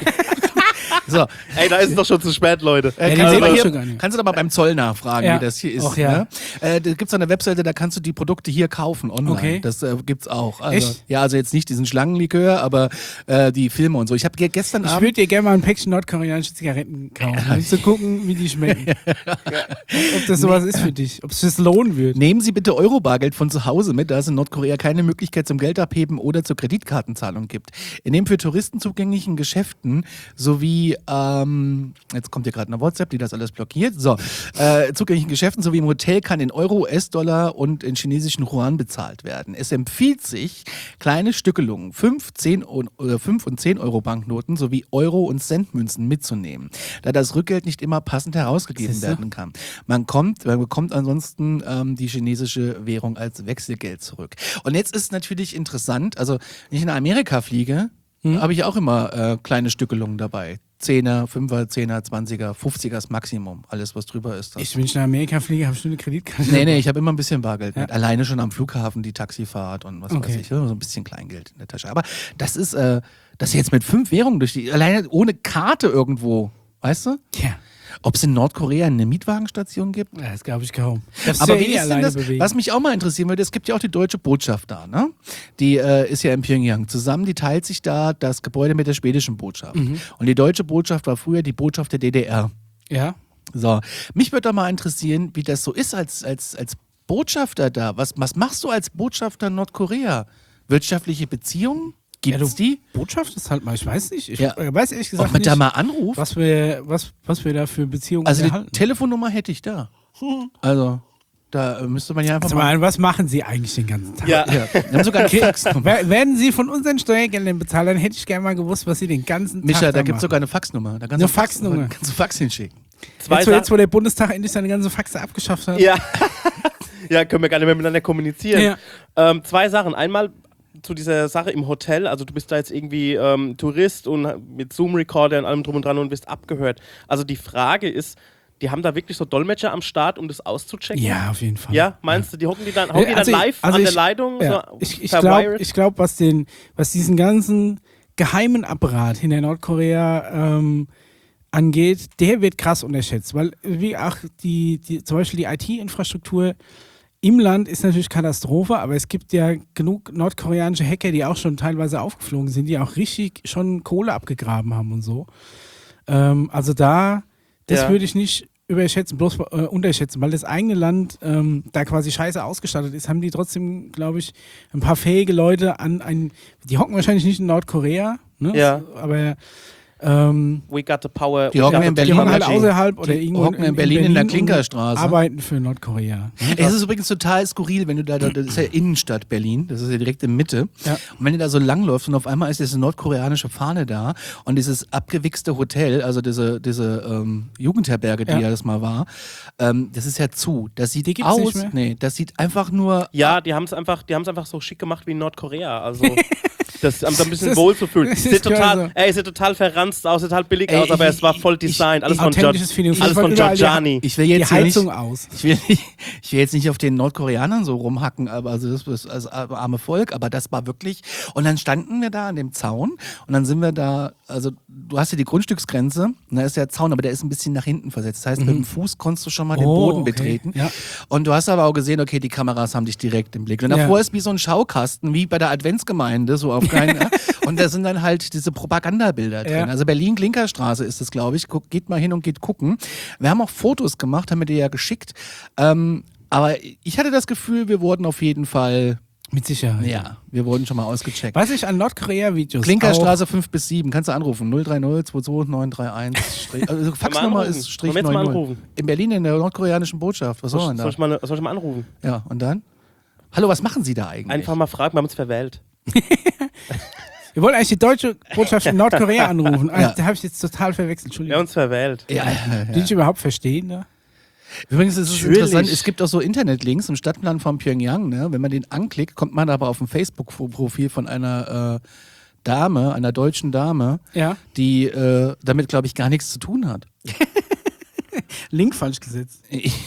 S2: So,
S3: Ey, da ist es doch schon zu spät, Leute.
S2: Äh,
S1: Ja,
S2: kannst,
S1: den
S2: du
S1: sehen
S2: mal
S1: wir
S2: hier,
S1: schon gar nicht.
S2: kannst du doch mal beim Zoll nachfragen,
S1: Ja.
S2: wie das hier ist.
S1: Och, ja.
S2: Ne? Äh, da gibt es eine Webseite, da kannst du die Produkte hier kaufen, online.
S1: Okay.
S2: Das äh, gibt's auch. Also,
S1: Echt?
S2: Ja, also jetzt nicht diesen Schlangenlikör, aber äh, die Filme und so. Ich habe ge gestern
S1: Ich
S2: Abend...
S1: würde dir gerne mal ein Päckchen nordkoreanische Zigaretten kaufen, um zu gucken, wie die schmecken. Ob das sowas ist für dich, ob es sich lohnen wird.
S2: Nehmen Sie bitte Euro-Bargeld von zu Hause mit, da es in Nordkorea keine Möglichkeit zum Geldabheben oder zur Kreditkartenzahlung gibt. In den für Touristen zugänglichen Geschäften sowie, ähm, jetzt kommt hier gerade eine WhatsApp, die das alles blockiert, so, äh, zugänglichen Geschäften sowie im Hotel kann in Euro, U S-Dollar und in chinesischen Yuan bezahlt werden. Es empfiehlt sich, kleine Stückelungen, fünf, zehn und, oder fünf und zehn Euro Banknoten sowie Euro- und Centmünzen mitzunehmen, da das Rückgeld nicht immer passend herausgegeben
S1: Siehste?
S2: werden kann. Man kommt, man bekommt ansonsten ähm, die chinesische Währung als Wechselgeld zurück. Und jetzt ist natürlich interessant, also wenn ich nach Amerika fliege, habe ich auch immer äh, kleine Stückelungen dabei. Zehner, Fünfer, Zehner, Zwanziger, Fünfziger ist Maximum. Alles, was drüber ist. Das.
S1: Ich, wenn ich nach Amerika fliege, habe ich nur eine Kreditkarte.
S2: Nee, nee, ich habe immer ein bisschen Bargeld mit.
S1: Ja.
S2: Alleine schon am Flughafen die Taxifahrt und was weiß
S1: Okay.
S2: ich. So ein bisschen Kleingeld in der Tasche. Aber das ist, äh, das jetzt mit fünf Währungen durch die, alleine ohne Karte irgendwo, weißt du?
S1: Ja,
S2: Ob es in Nordkorea eine Mietwagenstation gibt?
S1: das glaube ich kaum. Darfst
S2: Aber
S1: du ja
S2: wie
S1: eh
S2: ist denn
S1: alleine
S2: das,
S1: bewegen.
S2: was mich auch mal interessieren würde, es gibt ja auch die deutsche Botschaft da, ne? Die äh, ist ja in Pyongyang zusammen, die teilt sich da das Gebäude mit der schwedischen Botschaft.
S1: Mhm.
S2: Und die deutsche Botschaft war früher die Botschaft der D D R.
S1: Ja,
S2: So, mich würde doch mal interessieren, wie das so ist als, als, als Botschafter da. Was, was machst du als Botschafter in Nordkorea? Wirtschaftliche Beziehungen? Gibt's
S1: Ja, du-
S2: die?
S1: Botschaft ist halt mal, ich weiß nicht. Ich
S2: Ja.
S1: weiß ehrlich gesagt
S2: Ob man
S1: nicht,
S2: da mal anruft?
S1: was wir, was, was wir da für Beziehungen
S2: Also die
S1: erhalten.
S2: Telefonnummer hätte ich da. Also, da äh, müsste man ja einfach
S1: Also
S2: mal...
S1: mal, was machen Sie eigentlich den ganzen Tag?
S3: Ja.
S2: Ja, wir haben sogar eine Faxnummer.
S1: Wer- Werden Sie von unseren Steuergeldern bezahlt, dann hätte ich gerne mal gewusst, was Sie den ganzen
S2: Micha,
S1: Tag
S2: da gibt es
S1: machen.
S2: sogar eine Faxnummer. Da kannst
S1: Eine
S2: du Fax-
S1: Faxnummer.
S2: Kannst du Fax hinschicken.
S3: Zwei
S1: Jetzt, wo, jetzt,
S3: Sachen.
S1: wo der Bundestag endlich seine ganze Faxe abgeschafft hat.
S3: Ja. Ja, können wir gar nicht mehr miteinander kommunizieren.
S1: Ja.
S3: Ähm, zwei Sachen. Einmal zu dieser Sache im Hotel. Also du bist da jetzt irgendwie ähm, Tourist und mit Zoom-Recorder und allem drum und dran und wirst abgehört. Also die Frage ist, die haben da wirklich so Dolmetscher am Start, um das auszuchecken?
S1: Ja, auf jeden Fall.
S3: Ja, meinst du, die hocken die dann, hocken die dann
S1: Also ich-
S3: live
S1: also
S3: an
S1: ich-
S3: der Leitung?
S1: Ja.
S3: So
S1: Ich, ich
S3: per
S1: glaube,
S3: Wired?
S1: ich glaub, was, den- was diesen ganzen geheimen Apparat hinter Nordkorea ähm, angeht, der wird krass unterschätzt. Weil, wie auch die, die, zum Beispiel die I T-Infrastruktur im Land ist natürlich Katastrophe, aber es gibt ja genug nordkoreanische Hacker, die auch schon teilweise aufgeflogen sind, die auch richtig schon Kohle abgegraben haben und so. Ähm, also da, das
S3: Ja.
S1: würde ich nicht überschätzen, bloß äh, unterschätzen, weil das eigene Land ähm, da quasi scheiße ausgestattet ist, haben die trotzdem, glaube ich, ein paar fähige Leute an ein, die hocken wahrscheinlich nicht in Nordkorea, ne?
S3: Ja.
S1: Aber ähm,
S3: We got the power.
S2: Die
S3: we
S2: hocken
S3: got
S2: in
S3: the
S2: Berlin
S1: die hocken halt
S3: technology.
S1: außerhalb oder
S2: Die
S1: irgendwo
S2: hocken in Berlin in der Klinkerstraße.
S1: und arbeiten für Nordkorea.
S2: Es ist übrigens total skurril, wenn du da, das ist ja Innenstadt Berlin, das ist ja direkt in Mitte.
S1: Ja.
S2: Und wenn du da so langläufst und auf einmal ist diese nordkoreanische Fahne da und dieses abgewichste Hotel, also diese, diese ähm, Jugendherberge, die
S1: Ja.
S2: ja das mal war, ähm, das ist ja zu. Das sieht
S1: Die gibt's
S2: aus,
S1: nicht mehr?
S2: nee, das sieht einfach nur,
S3: Ja, die haben es einfach, die haben's einfach so schick gemacht wie in Nordkorea. Also, das um da ein bisschen
S1: Das-
S3: wohl zu fühlen.
S1: das
S3: Sieht
S1: ist
S3: total,
S1: klasse.
S3: ey, sieht total verranzt aus, sieht total billig
S2: Ey,
S3: aus, aber
S2: ich-
S3: es war voll designt. Alles
S1: ich-
S3: von,
S1: authentisches
S3: Gior-
S1: Feeling.
S3: alles von
S1: Überall die-
S3: Giorgiani.
S2: ich will
S1: Die
S2: jetzt hier nicht,
S1: Heizung aus.
S2: ich will, nicht, ich will jetzt nicht auf den Nordkoreanern so rumhacken, aber also das ist das arme Volk, aber das war wirklich. Und dann standen wir da an dem Zaun und dann sind wir da, also du hast ja die Grundstücksgrenze, und da ist der Zaun, aber der ist ein bisschen nach hinten versetzt. Das heißt, mit dem Fuß konntest du schon mal den
S1: Oh,
S2: Boden
S1: okay.
S2: betreten.
S1: Ja.
S2: Und du hast aber auch gesehen, okay, die Kameras haben dich direkt im Blick. Und
S1: Ja.
S2: davor ist wie so ein Schaukasten, wie bei der Adventsgemeinde, so auf keinen. Und da sind dann halt diese Propagandabilder drin.
S1: Ja.
S2: Also Berlin-Klinkerstraße ist es, glaube ich. Guck, geht mal hin und geht gucken. Wir haben auch Fotos gemacht, haben wir dir ja geschickt. Ähm, aber ich hatte das Gefühl, wir wurden auf jeden Fall,
S1: Mit Sicherheit.
S2: ja, wir wurden schon mal ausgecheckt.
S1: Was ich an Nordkorea-Videos
S2: Klinkerstraße fünf bis sieben, kannst du anrufen. null drei null zwei zwei neun drei eins. Also Faxnummer
S3: anrufen?
S2: ist Strich
S3: Wollen wir jetzt mal
S2: neun null.
S3: anrufen?
S2: In Berlin in der nordkoreanischen Botschaft. Was soll
S3: Soll,
S2: man da?
S3: soll, ich mal, soll ich mal anrufen?
S2: Ja, und dann? Hallo, was machen Sie da eigentlich?
S3: Einfach mal fragen, wir haben uns verwählt.
S1: Wir wollten eigentlich die deutsche Botschaft in Nordkorea anrufen. Ah,
S2: Ja.
S1: Da habe ich jetzt total verwechselt.
S3: Wir haben
S1: Entschuldigung.
S3: uns verwählt.
S2: Ja, ja,
S1: Die
S2: ja.
S1: ich überhaupt verstehen. Ne?
S2: Übrigens ist es
S3: Natürlich.
S2: interessant, es gibt auch so Internetlinks im Stadtplan von Pyongyang. Ne? Wenn man den anklickt, kommt man aber auf ein Facebook-Profil von einer äh, Dame, einer deutschen Dame,
S1: Ja.
S2: die äh, damit, glaube ich, gar nichts zu tun hat.
S1: Link falsch gesetzt.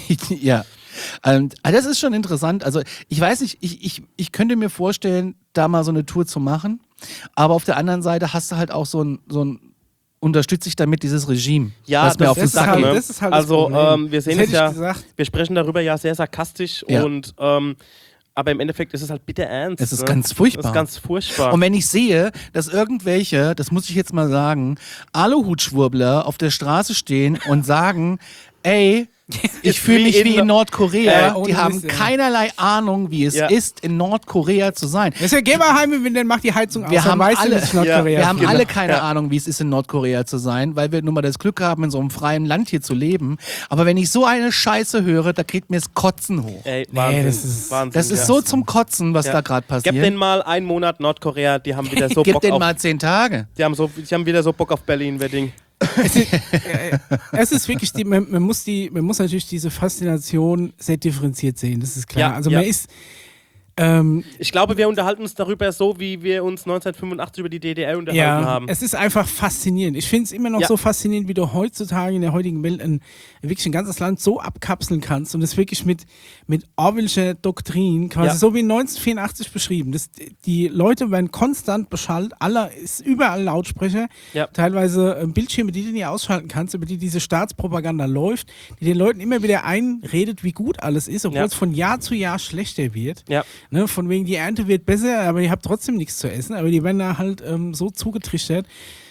S2: Ja. Und, also das ist schon interessant. Also ich weiß nicht, ich, ich, ich könnte mir vorstellen, da mal so eine Tour zu machen. Aber auf der anderen Seite hast du halt auch so ein, so ein unterstütze ich damit dieses Regime,
S3: Ja,
S2: was mir
S3: das
S2: auf den
S1: ist
S2: Sack
S1: halt-
S2: geht.
S3: ne?
S1: das ist halt das
S3: Also,
S1: Problem.
S3: ähm, wir sehen
S1: Das
S3: es
S1: hätte
S3: ja,
S1: ich gesagt.
S3: wir sprechen darüber ja sehr sarkastisch
S2: Ja.
S3: und ähm, aber im Endeffekt ist es halt bitter ernst.
S2: Es ist
S3: ne?
S2: ganz furchtbar.
S3: Es ist ganz furchtbar.
S2: Und wenn ich sehe, dass irgendwelche, das muss ich jetzt mal sagen, Aluhutschwurbler auf der Straße stehen und sagen, ey, ich
S3: Ist
S2: fühle
S3: wie
S2: mich
S3: in-
S2: wie in Nordkorea.
S1: Äh, ohne
S2: die haben
S1: Mist, ja.
S2: keinerlei Ahnung, wie es
S3: Ja.
S2: ist, in Nordkorea zu sein.
S1: Deswegen geh mal heim, wenn dann macht die Heizung aus.
S2: Wir
S1: dann
S2: haben
S1: weißt du,
S2: alle-
S1: dass ich Nordkorea
S3: Ja,
S2: Wir haben
S1: fühle.
S2: alle keine
S3: Ja.
S2: Ahnung, wie es ist, in Nordkorea zu sein, weil wir nun mal das Glück haben, in so einem freien Land hier zu leben. Aber wenn ich so eine Scheiße höre, da kriegt mir das Kotzen hoch.
S3: Ey, Wahnsinn.
S1: das ist-
S3: Wahnsinn,
S2: Das ist
S3: ja.
S2: so zum Kotzen, was
S3: Ja.
S2: da gerade
S3: Gib
S2: passiert.
S3: denen mal einen Monat Nordkorea, die haben wieder so
S2: Gib
S3: Bock
S2: denen
S3: auf,
S2: mal zehn Tage.
S3: die haben so, die haben wieder so Bock auf Berlin-Wedding.
S1: Es ist, äh, es ist wirklich, die, man, man, muss die, man muss natürlich diese Faszination sehr differenziert sehen, das ist klar.
S3: Ja,
S1: also
S3: ja.
S1: man ist, ähm,
S3: Ich glaube, wir unterhalten uns darüber so, wie wir uns neunzehnhundertfünfundachtzig über die D D R unterhalten
S1: ja,
S3: haben.
S1: es ist einfach faszinierend. Ich finde es immer noch
S3: Ja.
S1: so faszinierend, wie du heutzutage in der heutigen Welt ein, wirklich ein ganzes Land so abkapseln kannst und es wirklich mit, mit Orwellscher Doktrin, quasi
S3: Ja.
S1: so wie neunzehnhundertvierundachtzig beschrieben. Das, die Leute werden konstant beschallt, aller ist überall Lautsprecher,
S3: Ja.
S1: teilweise äh, Bildschirme, die du nie ausschalten kannst, über die diese Staatspropaganda läuft, die den Leuten immer wieder einredet, wie gut alles ist, obwohl
S3: Ja.
S1: es von Jahr zu Jahr schlechter wird.
S3: Ja.
S1: Ne, von wegen, die Ernte wird besser, aber ihr habt trotzdem nichts zu essen. Aber die werden da halt ähm, so zugetrichtert,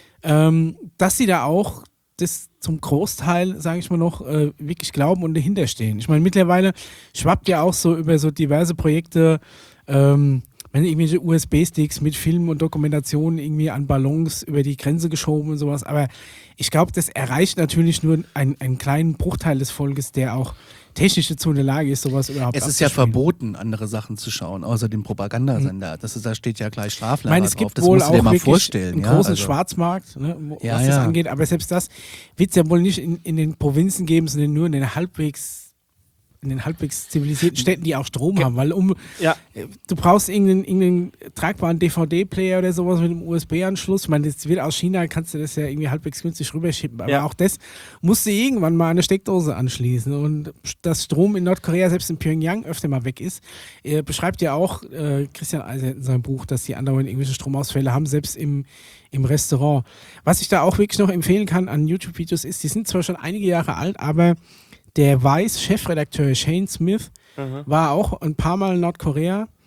S1: ähm, dass sie da auch das zum Großteil, sage ich mal noch, äh, wirklich glauben und dahinter stehen. Ich meine, mittlerweile schwappt ja auch so über so diverse Projekte, ähm, wenn irgendwelche U S B-Sticks mit Filmen und Dokumentationen irgendwie an Ballons über die Grenze geschoben und sowas. Aber ich glaube, das erreicht natürlich nur einen, einen kleinen Bruchteil des Volkes, der auch technisch dazu in der Lage ist, sowas überhaupt
S2: Es ist ja
S1: abzuspielen.
S2: verboten, andere Sachen zu schauen, außer dem Propagandasender. Das ist, da steht ja gleich
S1: Ich
S2: Straflager
S1: meine, es
S2: drauf.
S1: gibt
S2: Das
S1: wohl
S2: musst du dir
S1: auch
S2: mal
S1: wirklich
S2: vorstellen.
S1: einen
S2: ja?
S1: großen
S2: also,
S1: Schwarzmarkt, ne, wo-
S2: Ja,
S1: was das
S2: ja.
S1: angeht. Aber selbst das wird es ja wohl nicht in, in den Provinzen geben, sondern nur in den halbwegs in den halbwegs zivilisierten Städten, die auch Strom haben. Weil um
S3: Ja.
S1: äh, du brauchst irgendeinen, irgendeinen tragbaren D V D-Player oder sowas mit einem U S B-Anschluss. Ich meine, das wird aus China, kannst du das ja irgendwie halbwegs günstig rüberschippen. Aber
S3: Ja.
S1: auch das musst du irgendwann mal an eine Steckdose anschließen. Und dass Strom in Nordkorea, selbst in Pyongyang, öfter mal weg ist, er beschreibt ja auch äh, Christian Eiser in seinem Buch, dass die andauernd irgendwelche Stromausfälle haben, selbst im, im Restaurant. Was ich da auch wirklich noch empfehlen kann an YouTube-Videos ist, die sind zwar schon einige Jahre alt, aber der Vice-Chefredakteur Shane Smith
S3: Mhm.
S1: war auch ein paar Mal in Nordkorea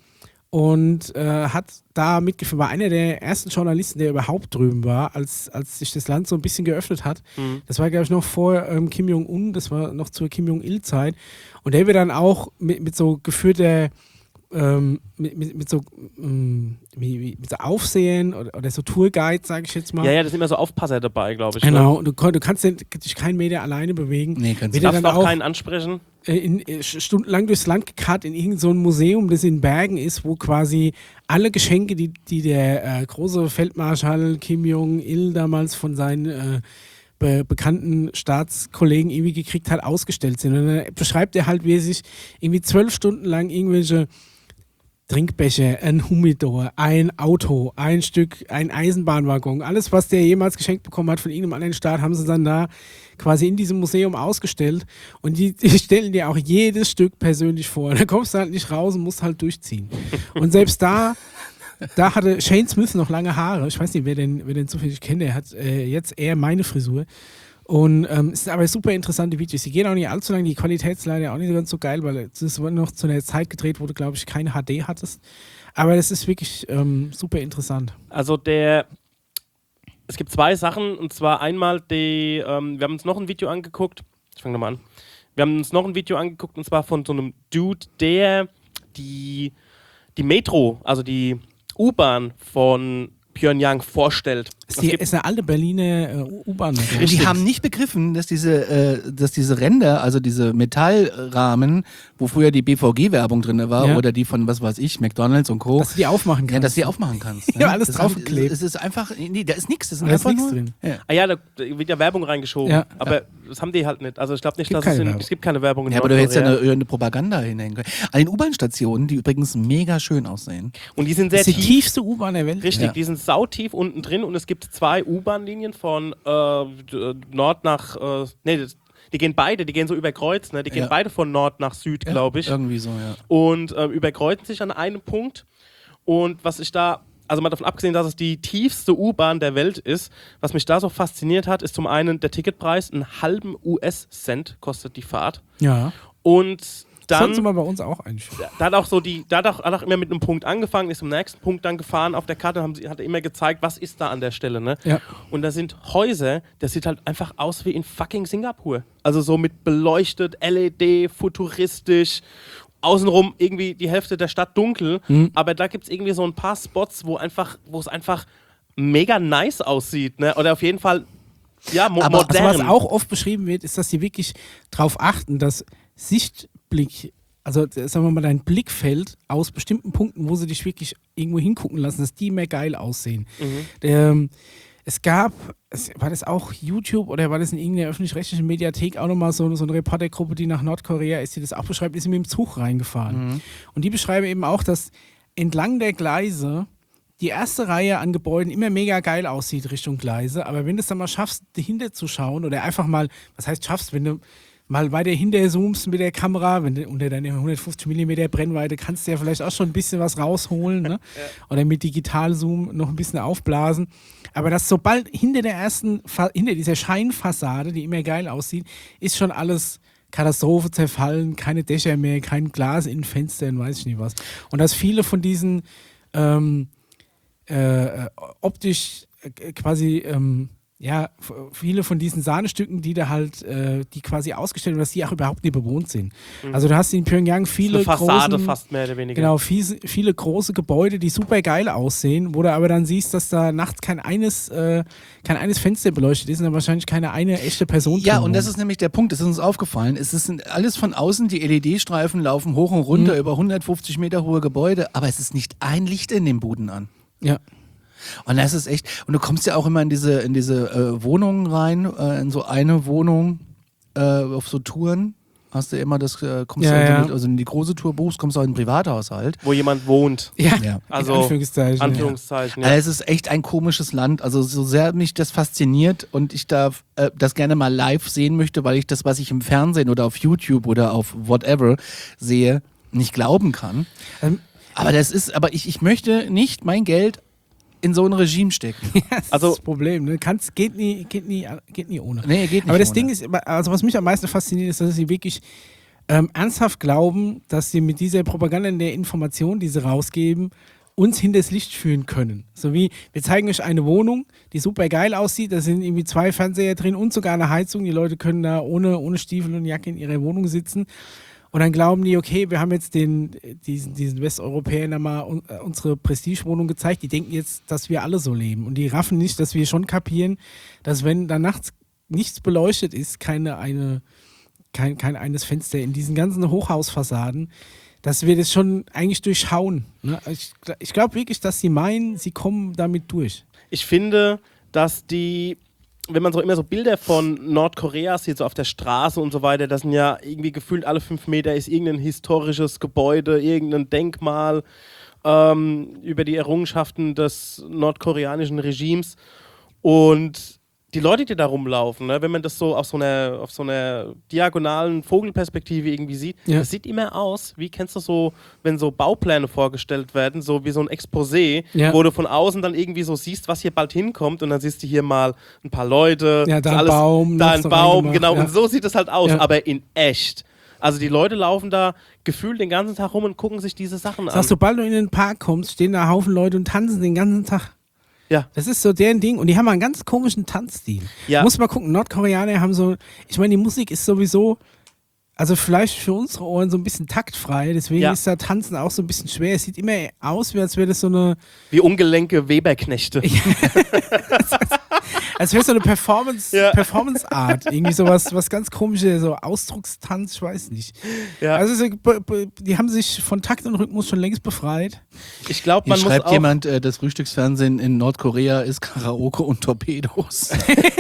S1: und äh, hat da mitgeführt, war einer der ersten Journalisten, der überhaupt drüben war, als, als sich das Land so ein bisschen geöffnet hat. Mhm. Das war, glaube ich, noch vor ähm, Kim Jong-un, das war noch zur Kim Jong-il-Zeit. Und der wird dann auch mit, mit so geführter Ähm, mit, mit, mit so ähm, wie, wie, mit so Aufsehen oder, oder so Tourguides, sage ich jetzt mal.
S3: Ja, ja, da sind immer so Aufpasser dabei, glaube ich.
S1: Genau,
S3: ne?
S1: und du, du kannst dich keinen Meter alleine bewegen.
S2: Nee, kannst
S3: du.
S2: Du
S3: darfst auch keinen ansprechen.
S1: In, in, stundenlang durchs Land gekarrt in irgendein so ein Museum, das in Bergen ist, wo quasi alle Geschenke, die, die der äh, große Feldmarschall Kim Jong-il damals von seinen äh, be- bekannten Staatskollegen irgendwie gekriegt hat, ausgestellt sind. Und dann beschreibt er halt, wie er sich irgendwie zwölf Stunden lang irgendwelche Trinkbecher, ein Humidor, ein Auto, ein Stück, ein Eisenbahnwaggon, alles, was der jemals geschenkt bekommen hat von irgendeinem anderen Staat, haben sie dann da quasi in diesem Museum ausgestellt und die, die stellen dir auch jedes Stück persönlich vor. Da kommst du halt nicht raus und musst halt durchziehen. Und selbst da, da hatte Shane Smith noch lange Haare. Ich weiß nicht, wer den, wer den zufällig kennt, der hat äh, jetzt eher meine Frisur. Und ähm, es sind aber super interessante Videos. Die gehen auch nicht allzu lange, die Qualität ist leider auch nicht ganz so geil, weil es wurde noch zu einer Zeit gedreht, wo du, glaube ich, keine H D hattest. Aber das ist wirklich ähm, super interessant.
S3: Also der, es gibt zwei Sachen, und zwar einmal die, ähm, wir haben uns noch ein Video angeguckt, ich fange nochmal an, wir haben uns noch ein Video angeguckt, und zwar von so einem Dude, der die, die Metro, also die U-Bahn von Pyongyang vorstellt.
S1: Ist, die, ist eine alte Berliner äh, U-Bahn.
S2: Die haben nicht begriffen, dass diese, äh, dass diese Ränder, also diese Metallrahmen, wo früher die B V G-Werbung drin war, ja. oder die von, was weiß ich, McDonalds und Co.
S1: Dass du die aufmachen kannst.
S2: Ja, dass du die aufmachen kannst.
S1: Ja, alles draufgeklebt.
S2: Es ist einfach, nee, da ist nichts. Da ist
S1: da
S2: einfach
S1: ist nichts
S2: nur,
S1: drin.
S2: Ja.
S3: Ah ja, da wird ja Werbung reingeschoben. Ja. Aber ja. das haben die halt nicht. Also ich glaube nicht,
S1: gibt
S3: dass es, in,
S1: Werbung.
S3: es gibt keine Werbung in
S2: Ja, aber du hättest ja eine, eine Propaganda hinhängen können. An den U-Bahn-Stationen, die übrigens mega schön aussehen.
S3: Und die sind sehr
S1: das ist
S3: tief.
S1: Die tiefste U-Bahn der Welt.
S3: Richtig,
S2: ja.
S3: die sind sautief unten drin und es gibt zwei U-Bahn-Linien von äh, Nord nach, äh, nee, das, die gehen beide, die gehen so über Kreuz, ne? Die gehen
S2: ja.
S3: beide von Nord nach Süd,
S2: ja,
S3: glaube ich.
S2: Irgendwie so, ja.
S3: Und äh, überkreuzen sich an einem Punkt. Und was ich da, also mal davon abgesehen, dass es die tiefste U-Bahn der Welt ist, was mich da so fasziniert hat, ist zum einen der Ticketpreis, einen halben U S-Cent kostet die Fahrt.
S1: Ja.
S3: Und dann,
S1: das sollten wir bei uns auch einstellen.
S3: Da hat auch so die, da hat auch, hat auch immer mit einem Punkt angefangen, ist zum nächsten Punkt dann gefahren auf der Karte, haben sie, hat er immer gezeigt, was ist da an der Stelle, ne?
S1: Ja.
S3: Und da sind Häuser, das sieht halt einfach aus wie in fucking Singapur. Also so mit beleuchtet, L E D, futuristisch, außenrum irgendwie die Hälfte der Stadt dunkel, mhm. aber da gibt es irgendwie so ein paar Spots, wo einfach, wo es einfach mega nice aussieht, ne? Oder auf jeden Fall, ja, mo
S1: aber
S3: modern.
S1: Also was auch oft beschrieben wird, ist, dass sie wirklich darauf achten, dass Sichtblick, also sagen wir mal, dein Blickfeld aus bestimmten Punkten, wo sie dich wirklich irgendwo hingucken lassen, dass die mehr geil aussehen. Mhm. Ähm, es gab, es, war das auch YouTube oder war das in irgendeiner öffentlich-rechtlichen Mediathek auch nochmal so, so eine Reportergruppe, die nach Nordkorea ist, die das auch beschreibt, ist mit dem Zug reingefahren. Mhm. Und die beschreiben eben auch, dass entlang der Gleise die erste Reihe an Gebäuden immer mega geil aussieht Richtung Gleise, aber wenn du es dann mal schaffst, dahinter zu schauen oder einfach mal, was heißt schaffst, wenn du mal weiter hinter zoomst mit der Kamera, wenn du unter deine hundertfünfzig Millimeter Brennweite kannst du ja vielleicht auch schon ein bisschen was rausholen, ne? Ja. Oder mit Digitalzoom noch ein bisschen aufblasen. Aber das sobald hinter der ersten, Fa- hinter dieser Scheinfassade, die immer geil aussieht, ist schon alles Katastrophe, zerfallen, keine Dächer mehr, kein Glas in den Fenstern, weiß ich nicht was. Und dass viele von diesen ähm, äh, optisch äh, quasi ähm, ja, viele von diesen Sahnestücken, die da halt, äh, die quasi ausgestellt werden, dass die auch überhaupt nicht bewohnt sind. Mhm. Also du hast in Pyongyang viele
S3: eine Fassade
S4: großen,
S3: fast mehr oder weniger.
S4: Genau, viele, viele große Gebäude, die super geil aussehen, wo du aber dann siehst, dass da nachts kein eines, äh, kein eines Fenster beleuchtet ist und da wahrscheinlich keine eine echte Person
S2: Ja,
S4: drin
S2: und das
S4: wohnt.
S2: ist nämlich der Punkt, das ist uns aufgefallen. Es ist alles von außen, die L E D-Streifen laufen hoch und runter mhm. über hundertfünfzig Meter hohe Gebäude, aber es ist nicht ein Licht in den Buden an.
S4: Ja.
S2: Und das ist echt, und du kommst ja auch immer in diese, in diese äh, Wohnungen rein, äh, in so eine Wohnung, äh, auf so Touren. Hast du immer das, äh, kommst
S4: ja,
S2: du also,
S4: ja.
S2: mit, also in die große Tour buchst, kommst du auch in einen Privathaushalt.
S3: Wo jemand wohnt.
S4: Ja,
S2: ja.
S3: Also
S4: in Anführungszeichen.
S3: Anführungszeichen
S2: Ja.
S3: ja.
S2: Also es ist echt ein komisches Land. Also so sehr mich das fasziniert und ich da äh, das gerne mal live sehen möchte, weil ich das, was ich im Fernsehen oder auf YouTube oder auf whatever sehe, nicht glauben kann. Ähm, aber das ist, aber ich, ich möchte nicht mein Geld in so ein Regime stecken.
S4: Ja, das
S3: also,
S4: ist das Problem. Ne? Kannst, geht, nie, geht, nie, geht nie ohne.
S2: Nee, geht nicht
S4: Aber das
S2: ohne.
S4: Ding ist, also was mich am meisten fasziniert, ist, dass sie wirklich
S1: ähm, ernsthaft glauben, dass sie mit dieser Propaganda und der Information, die sie rausgeben, uns hinters Licht führen können. So wie, wir zeigen euch eine Wohnung, die super geil aussieht, da sind irgendwie zwei Fernseher drin und sogar eine Heizung, die Leute können da ohne, ohne Stiefel und Jacke in ihrer Wohnung sitzen. Und dann glauben die, okay, wir haben jetzt den, diesen, diesen Westeuropäern da mal un, äh, unsere Prestigewohnung gezeigt. Die denken jetzt, dass wir alle so leben. Und die raffen nicht, dass wir schon kapieren, dass wenn da nachts nichts beleuchtet ist, keine eine, kein, kein eines Fenster in diesen ganzen Hochhausfassaden, dass wir das schon eigentlich durchschauen. Ne? Ich, ich glaube wirklich, dass sie meinen, sie kommen damit durch.
S3: Ich finde, dass die, wenn man so immer so Bilder von Nordkorea sieht, so auf der Straße und so weiter, das sind ja irgendwie gefühlt alle fünf Meter ist irgendein historisches Gebäude, irgendein Denkmal ähm, über die Errungenschaften des nordkoreanischen Regimes. Und die Leute, die da rumlaufen, ne, wenn man das so auf so einer, auf so einer diagonalen Vogelperspektive irgendwie sieht,
S1: ja.
S3: das sieht immer aus, wie kennst du so, wenn so Baupläne vorgestellt werden, so wie so ein Exposé,
S1: ja.
S3: wo du von außen dann irgendwie so siehst, was hier bald hinkommt und dann siehst du hier mal ein paar Leute,
S1: ja, da ein
S3: alles,
S1: Baum,
S3: da ein
S1: so
S3: Baum, genau,
S1: ja.
S3: und so sieht es halt aus,
S1: ja.
S3: aber in echt. Also die Leute laufen da gefühlt den ganzen Tag rum und gucken sich diese Sachen
S1: das
S3: an.
S1: heißt, sobald du in den Park kommst, stehen da Haufen Leute und tanzen den ganzen Tag.
S3: Ja.
S1: Das ist so deren Ding und die haben einen ganz komischen Tanzstil.
S3: Ja.
S1: Muss mal gucken, Nordkoreaner haben so, ich meine, die Musik ist sowieso, also vielleicht für unsere Ohren so ein bisschen taktfrei, deswegen
S3: ja.
S1: ist da Tanzen auch so ein bisschen schwer. Es sieht immer aus, wie als wäre das so eine...
S3: Wie ungelenke Weberknechte.
S1: Als wäre es so eine Performance,
S3: ja.
S1: Performance-Art, irgendwie sowas, was ganz komisches, so Ausdruckstanz, ich weiß nicht.
S3: Ja.
S1: Also so, die haben sich von Takt und Rhythmus schon längst befreit.
S3: Ich glaube,
S2: Hier
S3: man muss
S2: schreibt
S3: auch
S2: jemand, äh, das Frühstücksfernsehen in Nordkorea ist Karaoke und Torpedos.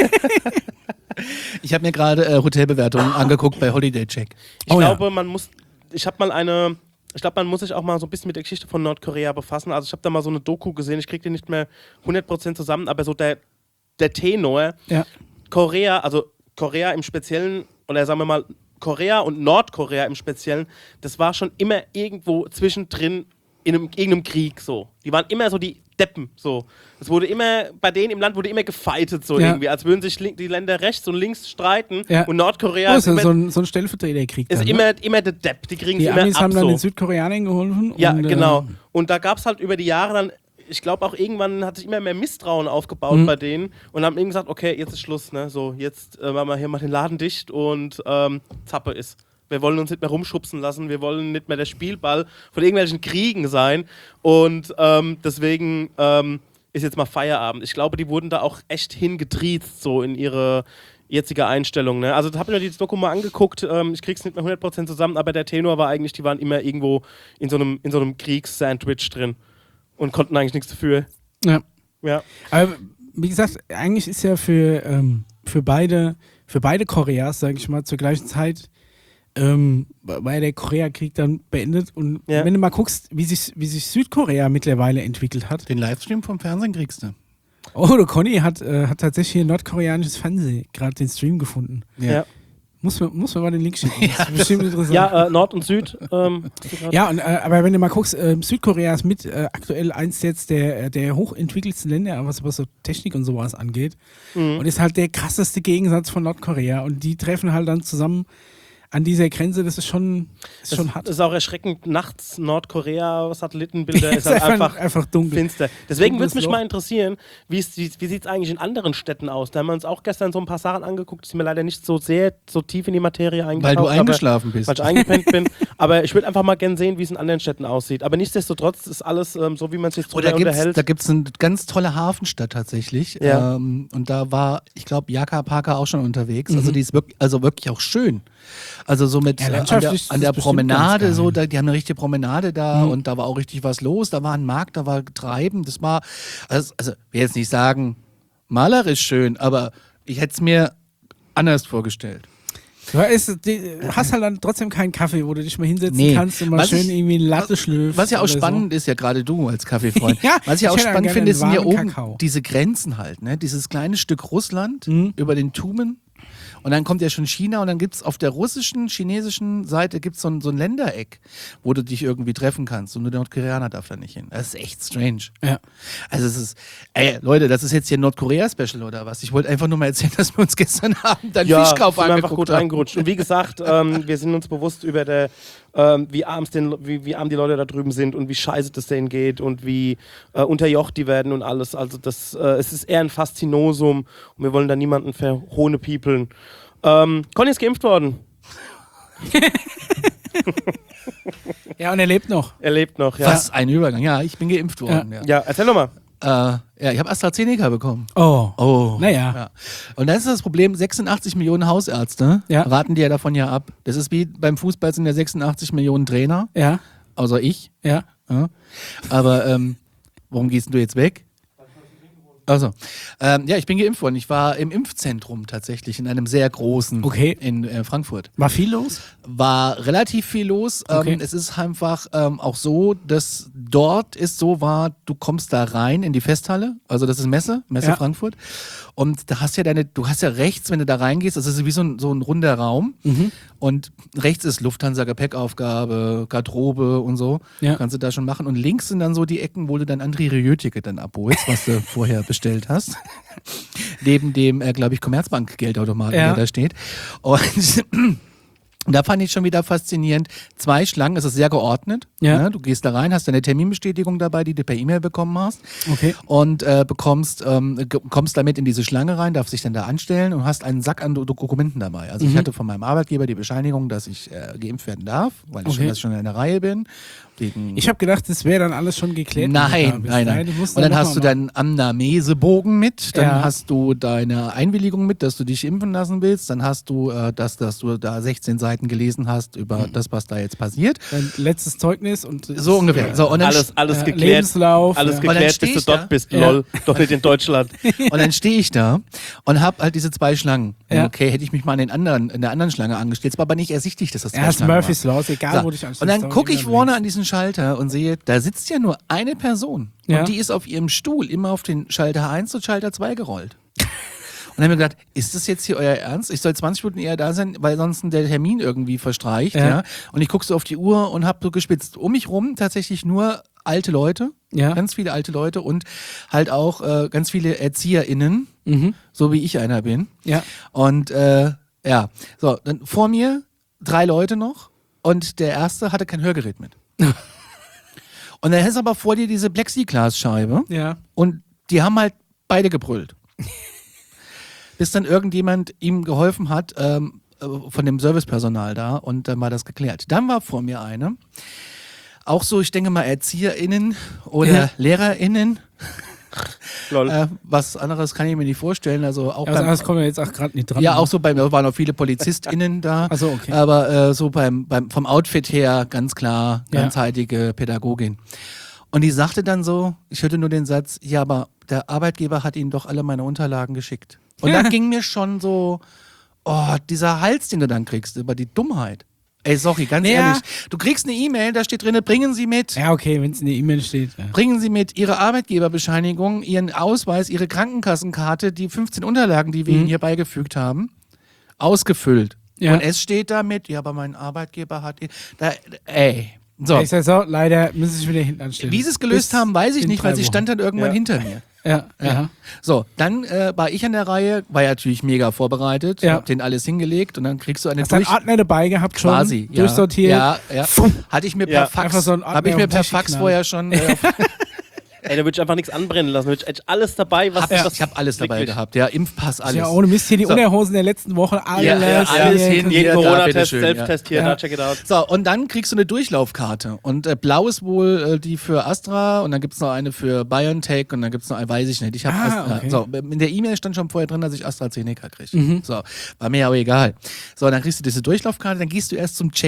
S2: Ich habe mir gerade äh, Hotelbewertungen angeguckt bei Holiday Check.
S3: Ich
S1: oh,
S3: glaube,
S1: ja.
S3: man muss, ich habe mal eine, ich glaube, man muss sich auch mal so ein bisschen mit der Geschichte von Nordkorea befassen. Also ich habe da mal so eine Doku gesehen, ich kriege die nicht mehr hundert Prozent zusammen, aber so der, der Tenor,
S1: Ja.
S3: Korea, also Korea im Speziellen, oder sagen wir mal, Korea und Nordkorea im Speziellen, das war schon immer irgendwo zwischendrin in einem, irgendeinem Krieg so. Die waren immer so die Deppen so. Es wurde immer, bei denen im Land wurde immer gefightet so
S1: Ja.
S3: irgendwie, als würden sich die Länder rechts und links streiten
S1: Ja.
S3: und Nordkorea
S1: Oh,
S3: ist
S1: ist
S3: immer,
S1: so ein, so ein Stellvertreterkrieg.
S3: ist
S1: dann,
S3: immer,
S1: ne?
S3: immer der Depp. Die kriegen
S1: Die
S3: es immer
S1: Amis
S3: ab
S1: haben dann
S3: so.
S1: den Südkoreanern geholfen.
S3: Ja,
S1: und,
S3: genau.
S1: Äh,
S3: Und da gab es halt über die Jahre dann, ich glaube auch irgendwann hat sich immer mehr Misstrauen aufgebaut
S1: Mhm.
S3: bei denen und haben eben gesagt, okay, jetzt ist Schluss, ne? So, jetzt äh, machen wir hier mal den Laden dicht und ähm, Zappe ist. Wir wollen uns nicht mehr rumschubsen lassen, wir wollen nicht mehr der Spielball von irgendwelchen Kriegen sein und ähm, deswegen ähm, ist jetzt mal Feierabend. Ich glaube, die wurden da auch echt hingetriezt, so in ihre jetzige Einstellung. Ne? Also, da habe ich mir die Doku mal angeguckt, ähm, ich krieg's nicht mehr hundert Prozent zusammen, aber der Tenor war eigentlich, die waren immer irgendwo in so einem, in so einem Kriegssandwich drin und konnten eigentlich nichts dafür.
S1: ja.
S3: Ja.
S1: Aber wie gesagt, eigentlich ist ja für, ähm, für, beide, für beide Koreas, sage ich mal, zur gleichen Zeit ähm, war der Koreakrieg dann beendet. Und
S3: Ja.
S1: wenn du mal guckst, wie sich, wie sich Südkorea mittlerweile entwickelt hat.
S2: Den Livestream vom Fernsehen kriegst du.
S1: Oh, der Conny hat, äh, hat tatsächlich hier nordkoreanisches Fernsehen gerade den Stream gefunden.
S3: Ja.
S1: Muss man, muss man mal den Link schicken. Das ist bestimmt interessant.
S3: Ja, äh, Nord und Süd. Ähm,
S1: Ja, und, äh, aber wenn du mal guckst, äh, Südkorea ist mit äh, aktuell eins jetzt der, der hochentwickelsten Länder, was, was so Technik und sowas angeht.
S3: Mhm.
S1: Und ist halt der krasseste Gegensatz von Nordkorea. Und die treffen halt dann zusammen an dieser Grenze, das ist schon, ist schon hart.
S3: Das ist auch erschreckend. Nachts Nordkorea, Satellitenbilder, ist
S1: Ist
S3: halt
S1: einfach-
S3: einfach,
S1: einfach dunkel.
S3: finster. Deswegen würde
S1: Dunkles
S3: es mich
S1: Loch.
S3: mal interessieren, wie es- wie sieht es eigentlich in anderen Städten aus? Da haben wir uns auch gestern so ein paar Sachen angeguckt, die sind mir leider nicht so sehr so tief in die Materie
S2: Weil
S3: eingetaucht.
S2: du
S3: aber-
S2: eingeschlafen bist.
S3: Weil ich eingepennt bin. Aber ich würde einfach mal gerne sehen, wie es in anderen Städten aussieht. Aber nichtsdestotrotz ist alles ähm, so, wie man sich
S2: Oh,
S3: drüber
S2: da gibt's,
S3: unterhält.
S2: da gibt es eine ganz tolle Hafenstadt tatsächlich.
S3: Ja.
S2: Ähm, und da war, ich glaube, Jaka Parker auch schon unterwegs.
S1: Mhm.
S2: Also die ist wirklich, also wirklich auch schön. Also so mit
S1: Ja,
S2: äh, an der,
S1: landschaftlich ist
S2: an der
S1: das bestimmt
S2: Promenade,
S1: ganz geil.
S2: so, da, die haben eine richtige Promenade da
S1: Mhm.
S2: und da war auch richtig was los. Da war ein Markt, da war Treiben. Das war, also, also ich will jetzt nicht sagen, malerisch schön, aber ich hätte es mir anders vorgestellt.
S1: Du hast, du hast halt dann trotzdem keinen Kaffee, wo du dich mal hinsetzen
S2: Nee.
S1: kannst und mal
S2: Was
S1: schön
S2: ich-
S1: irgendwie eine Latte schlürfst.
S2: Was ja auch
S1: oder
S2: spannend ist, ja gerade du als Kaffeefreund.
S1: Ja,
S2: was ich auch
S1: ich hätte
S2: spannend
S1: gerne
S2: finde,
S1: einen
S2: sind ja
S1: warmen
S2: oben
S1: Kakao.
S2: diese Grenzen halt, ne? Dieses kleine Stück Russland
S1: Mhm.
S2: über den Tumen Und dann kommt ja schon China und dann gibt es auf der russischen, chinesischen Seite gibt's so, ein, so ein Ländereck, wo du dich irgendwie treffen kannst und nur der Nordkoreaner darf da nicht hin. Das ist echt strange.
S1: Ja.
S2: Also es ist, ey, Leute, das ist jetzt hier ein Nordkorea-Special oder was? Ich wollte einfach nur mal erzählen, dass wir uns gestern Abend dann
S3: Ja,
S2: Fischkauf
S3: sind wir einfach
S2: angeguckt
S3: gut
S2: haben.
S3: reingerutscht. Und wie gesagt, ähm, wir sind uns bewusst über der, ähm, wie, arm's den, wie, wie arm die Leute da drüben sind und wie scheiße das denen geht und wie äh, unterjocht die werden und alles. Also das, äh, es ist eher ein Faszinosum und wir wollen da niemanden verhohnepiepeln. Ähm, Conny ist geimpft worden.
S1: Ja, und er lebt noch.
S3: Er lebt noch, ja.
S2: Was ein Übergang. Ja, ich bin geimpft worden. Ja,
S3: Ja, erzähl doch mal.
S2: äh, ja ich habe AstraZeneca bekommen.
S1: Oh.
S2: Oh.
S1: Naja.
S2: Ja. Und das ist das Problem, sechsundachtzig Millionen Hausärzte
S1: Ja.
S2: raten dir ja davon ja ab. Das ist wie beim Fußball sind ja sechsundachtzig Millionen Trainer,
S1: Ja.
S2: außer ich.
S1: Ja.
S2: Ja. Aber ähm, warum gehst du jetzt weg? Also, ähm, ja, ich bin geimpft worden. Ich war im Impfzentrum tatsächlich, in einem sehr großen
S1: Okay.
S2: in äh, Frankfurt.
S1: War viel los?
S2: War relativ viel los.
S1: Okay.
S2: Ähm, es ist einfach ähm, auch so, dass dort ist so war, du kommst da rein in die Festhalle, also das ist Messe, Messe
S1: Ja.
S2: Frankfurt. Und da hast ja deine, du hast ja rechts, wenn du da reingehst, das ist wie so ein, so ein runder Raum.
S1: Mhm.
S2: Und rechts ist Lufthansa, Gepäckaufgabe, Garderobe und so.
S1: Ja.
S2: Kannst du da schon machen. Und links sind dann so die Ecken, wo du dann André Rieu-Ticket dann abholst, was du vorher bestellt hast. Neben dem, äh, glaube ich, Commerzbank-Geldautomaten,
S1: Ja.
S2: der da steht. Und Und da fand ich schon wieder faszinierend. Zwei Schlangen, es ist sehr geordnet.
S1: Ja.
S2: Ne? Du gehst da rein, hast deine Terminbestätigung dabei, die du per E-Mail bekommen hast.
S1: Okay.
S2: Und äh, bekommst, ähm, ge- kommst damit in diese Schlange rein, darfst dich dann da anstellen und hast einen Sack an Do Dokumenten dabei. Also
S1: Mhm.
S2: ich hatte von meinem Arbeitgeber die Bescheinigung, dass ich äh, geimpft werden darf, weil ich
S1: Okay.
S2: schon, dass ich schon in der Reihe bin. Wegen
S1: Ich habe gedacht, das wäre dann alles schon geklärt. wenn du da
S2: Nein,
S1: bist.
S2: nein, nein.
S1: du musst
S2: Und dann
S1: noch
S2: hast
S1: mal
S2: du deinen Anamnesebogen mit, dann
S1: Ja.
S2: hast du deine Einwilligung mit, dass du dich impfen lassen willst, dann hast du, äh, dass, dass du da sechzehn Seiten gelesen hast über
S1: Mhm.
S2: das, was da jetzt passiert.
S1: dein letztes Zeugnis und
S2: So ungefähr. So, und dann,
S3: Alles, alles
S1: äh,
S3: geklärt.
S1: Lebenslauf.
S3: Alles
S1: ja.
S2: Und dann
S3: geklärt,
S2: steh
S3: bis du
S2: ich da.
S3: dort bist.
S1: Ja.
S3: Lol. Doch nicht in Deutschland.
S2: und dann stehe ich da und habe halt diese zwei Schlangen.
S1: Ja.
S2: Okay, hätte ich mich mal in, den anderen, in der anderen Schlange angestellt. Es war aber nicht ersichtlich, dass das zwei
S1: Er ist
S2: Schlangen waren.
S1: Murphy's Law, ist egal,
S2: So.
S1: wo dich anstellst.
S2: Und dann
S1: dauert
S2: gucke ich
S1: immer
S2: vorne
S1: links.
S2: an diesen Schalter und sehe, da sitzt ja nur eine Person.
S1: Ja.
S2: Und die ist auf ihrem Stuhl immer auf den Schalter eins und Schalter zwei gerollt. Und dann haben wir gedacht, ist das jetzt hier euer Ernst? Ich soll zwanzig Minuten eher da sein, weil sonst der Termin irgendwie verstreicht.
S1: Ja.
S2: Ja. Und ich gucke so auf die Uhr und habe so gespitzt. Um mich rum tatsächlich nur alte Leute,
S1: Ja.
S2: ganz viele alte Leute und halt auch äh, ganz viele ErzieherInnen,
S1: Mhm.
S2: so wie ich einer bin.
S1: Ja.
S2: Und äh, ja, so, dann vor mir drei Leute noch und der erste hatte kein Hörgerät mit. Und dann ist aber vor dir diese Plexiglasscheibe
S1: Ja.
S2: und die haben halt beide gebrüllt. Bis dann irgendjemand ihm geholfen hat, ähm, äh, von dem Servicepersonal da, und dann war das geklärt. Dann war vor mir eine, auch so, ich denke mal, ErzieherInnen oder
S1: Ja.
S2: LehrerInnen.
S3: Lol.
S2: Äh, was anderes kann ich mir nicht vorstellen. Also auch
S1: Ja, was
S2: beim,
S1: anderes kommen wir jetzt auch gerade nicht dran.
S2: ja,
S1: ne?
S2: auch so beim, da waren auch viele PolizistInnen da.
S1: Ach so, okay.
S2: Aber äh, so beim, beim, vom Outfit her ganz klar,
S1: Ja.
S2: ganzheitliche Pädagogin. Und die sagte dann so, ich hörte nur den Satz, ja, aber der Arbeitgeber hat Ihnen doch alle meine Unterlagen geschickt. Und da ging mir schon so, oh, dieser Hals, den du dann kriegst, über die Dummheit. Ey, sorry, ganz
S1: Ja.
S2: ehrlich. Du kriegst eine E-Mail, da steht drin, bringen Sie mit.
S1: Ja, okay, wenn es in der E-Mail steht. Ja.
S2: Bringen Sie mit Ihre Arbeitgeberbescheinigung, Ihren Ausweis, Ihre Krankenkassenkarte, die fünfzehn Unterlagen, die wir
S1: Mhm.
S2: Ihnen hier beigefügt haben, ausgefüllt.
S1: Ja.
S2: Und es steht damit, ja, aber mein Arbeitgeber hat... Da, ey, so.
S1: Ich sag so, leider müssen Sie sich wieder hinten anstellen.
S2: Wie sie es gelöst
S1: Bis
S2: haben, weiß ich
S1: in
S2: nicht, weil
S1: drei
S2: sie
S1: Wochen.
S2: stand dann irgendwann
S3: Ja.
S2: hinter mir.
S1: Ja, ja.
S2: So, dann äh, war ich an der Reihe, war ja natürlich mega vorbereitet,
S1: Ja.
S2: hab den alles hingelegt und dann kriegst du eine
S1: Hast du einen
S2: durch...
S1: Ordner dabei gehabt schon?
S2: Quasi, ja.
S1: Durchsortiert?
S2: Ja, ja. Hatte ich mir per
S3: Ja.
S2: Fax,
S1: Einfach so ein Ordner
S2: habe ich
S1: auf
S2: mir
S1: den
S2: per
S1: Tisch
S2: Fax
S1: geknallt.
S2: vorher schon... Äh,
S3: Ey, da würde ich einfach nichts anbrennen lassen. Da würde ich echt alles dabei, was
S2: hab,
S3: das
S2: ich habe alles dabei
S3: wirklich-
S2: gehabt, ja, Impfpass, alles.
S1: Ja, ohne Mist, hier die
S2: So.
S1: Unterhosen der letzten Woche, alles,
S2: Ja, ja, alles
S1: hier.
S2: hin,
S3: Jeden
S2: Ja, da,
S3: Corona-Test,
S2: bitteschön,
S3: Selbsttest hier,
S1: Ja.
S3: da, check it out.
S2: So, und dann kriegst du eine Durchlaufkarte. Und äh, blau ist wohl äh, die für Astra und dann gibt's noch eine für BioNTech und dann gibt's noch eine, weiß ich nicht. Ich habe
S1: Ah,
S2: Astra.
S1: okay.
S2: So, in der E-Mail stand schon vorher drin, dass ich AstraZeneca kriege.
S1: Mhm.
S2: So, war mir aber egal. So, dann kriegst du diese Durchlaufkarte, dann gehst du erst zum Check-in.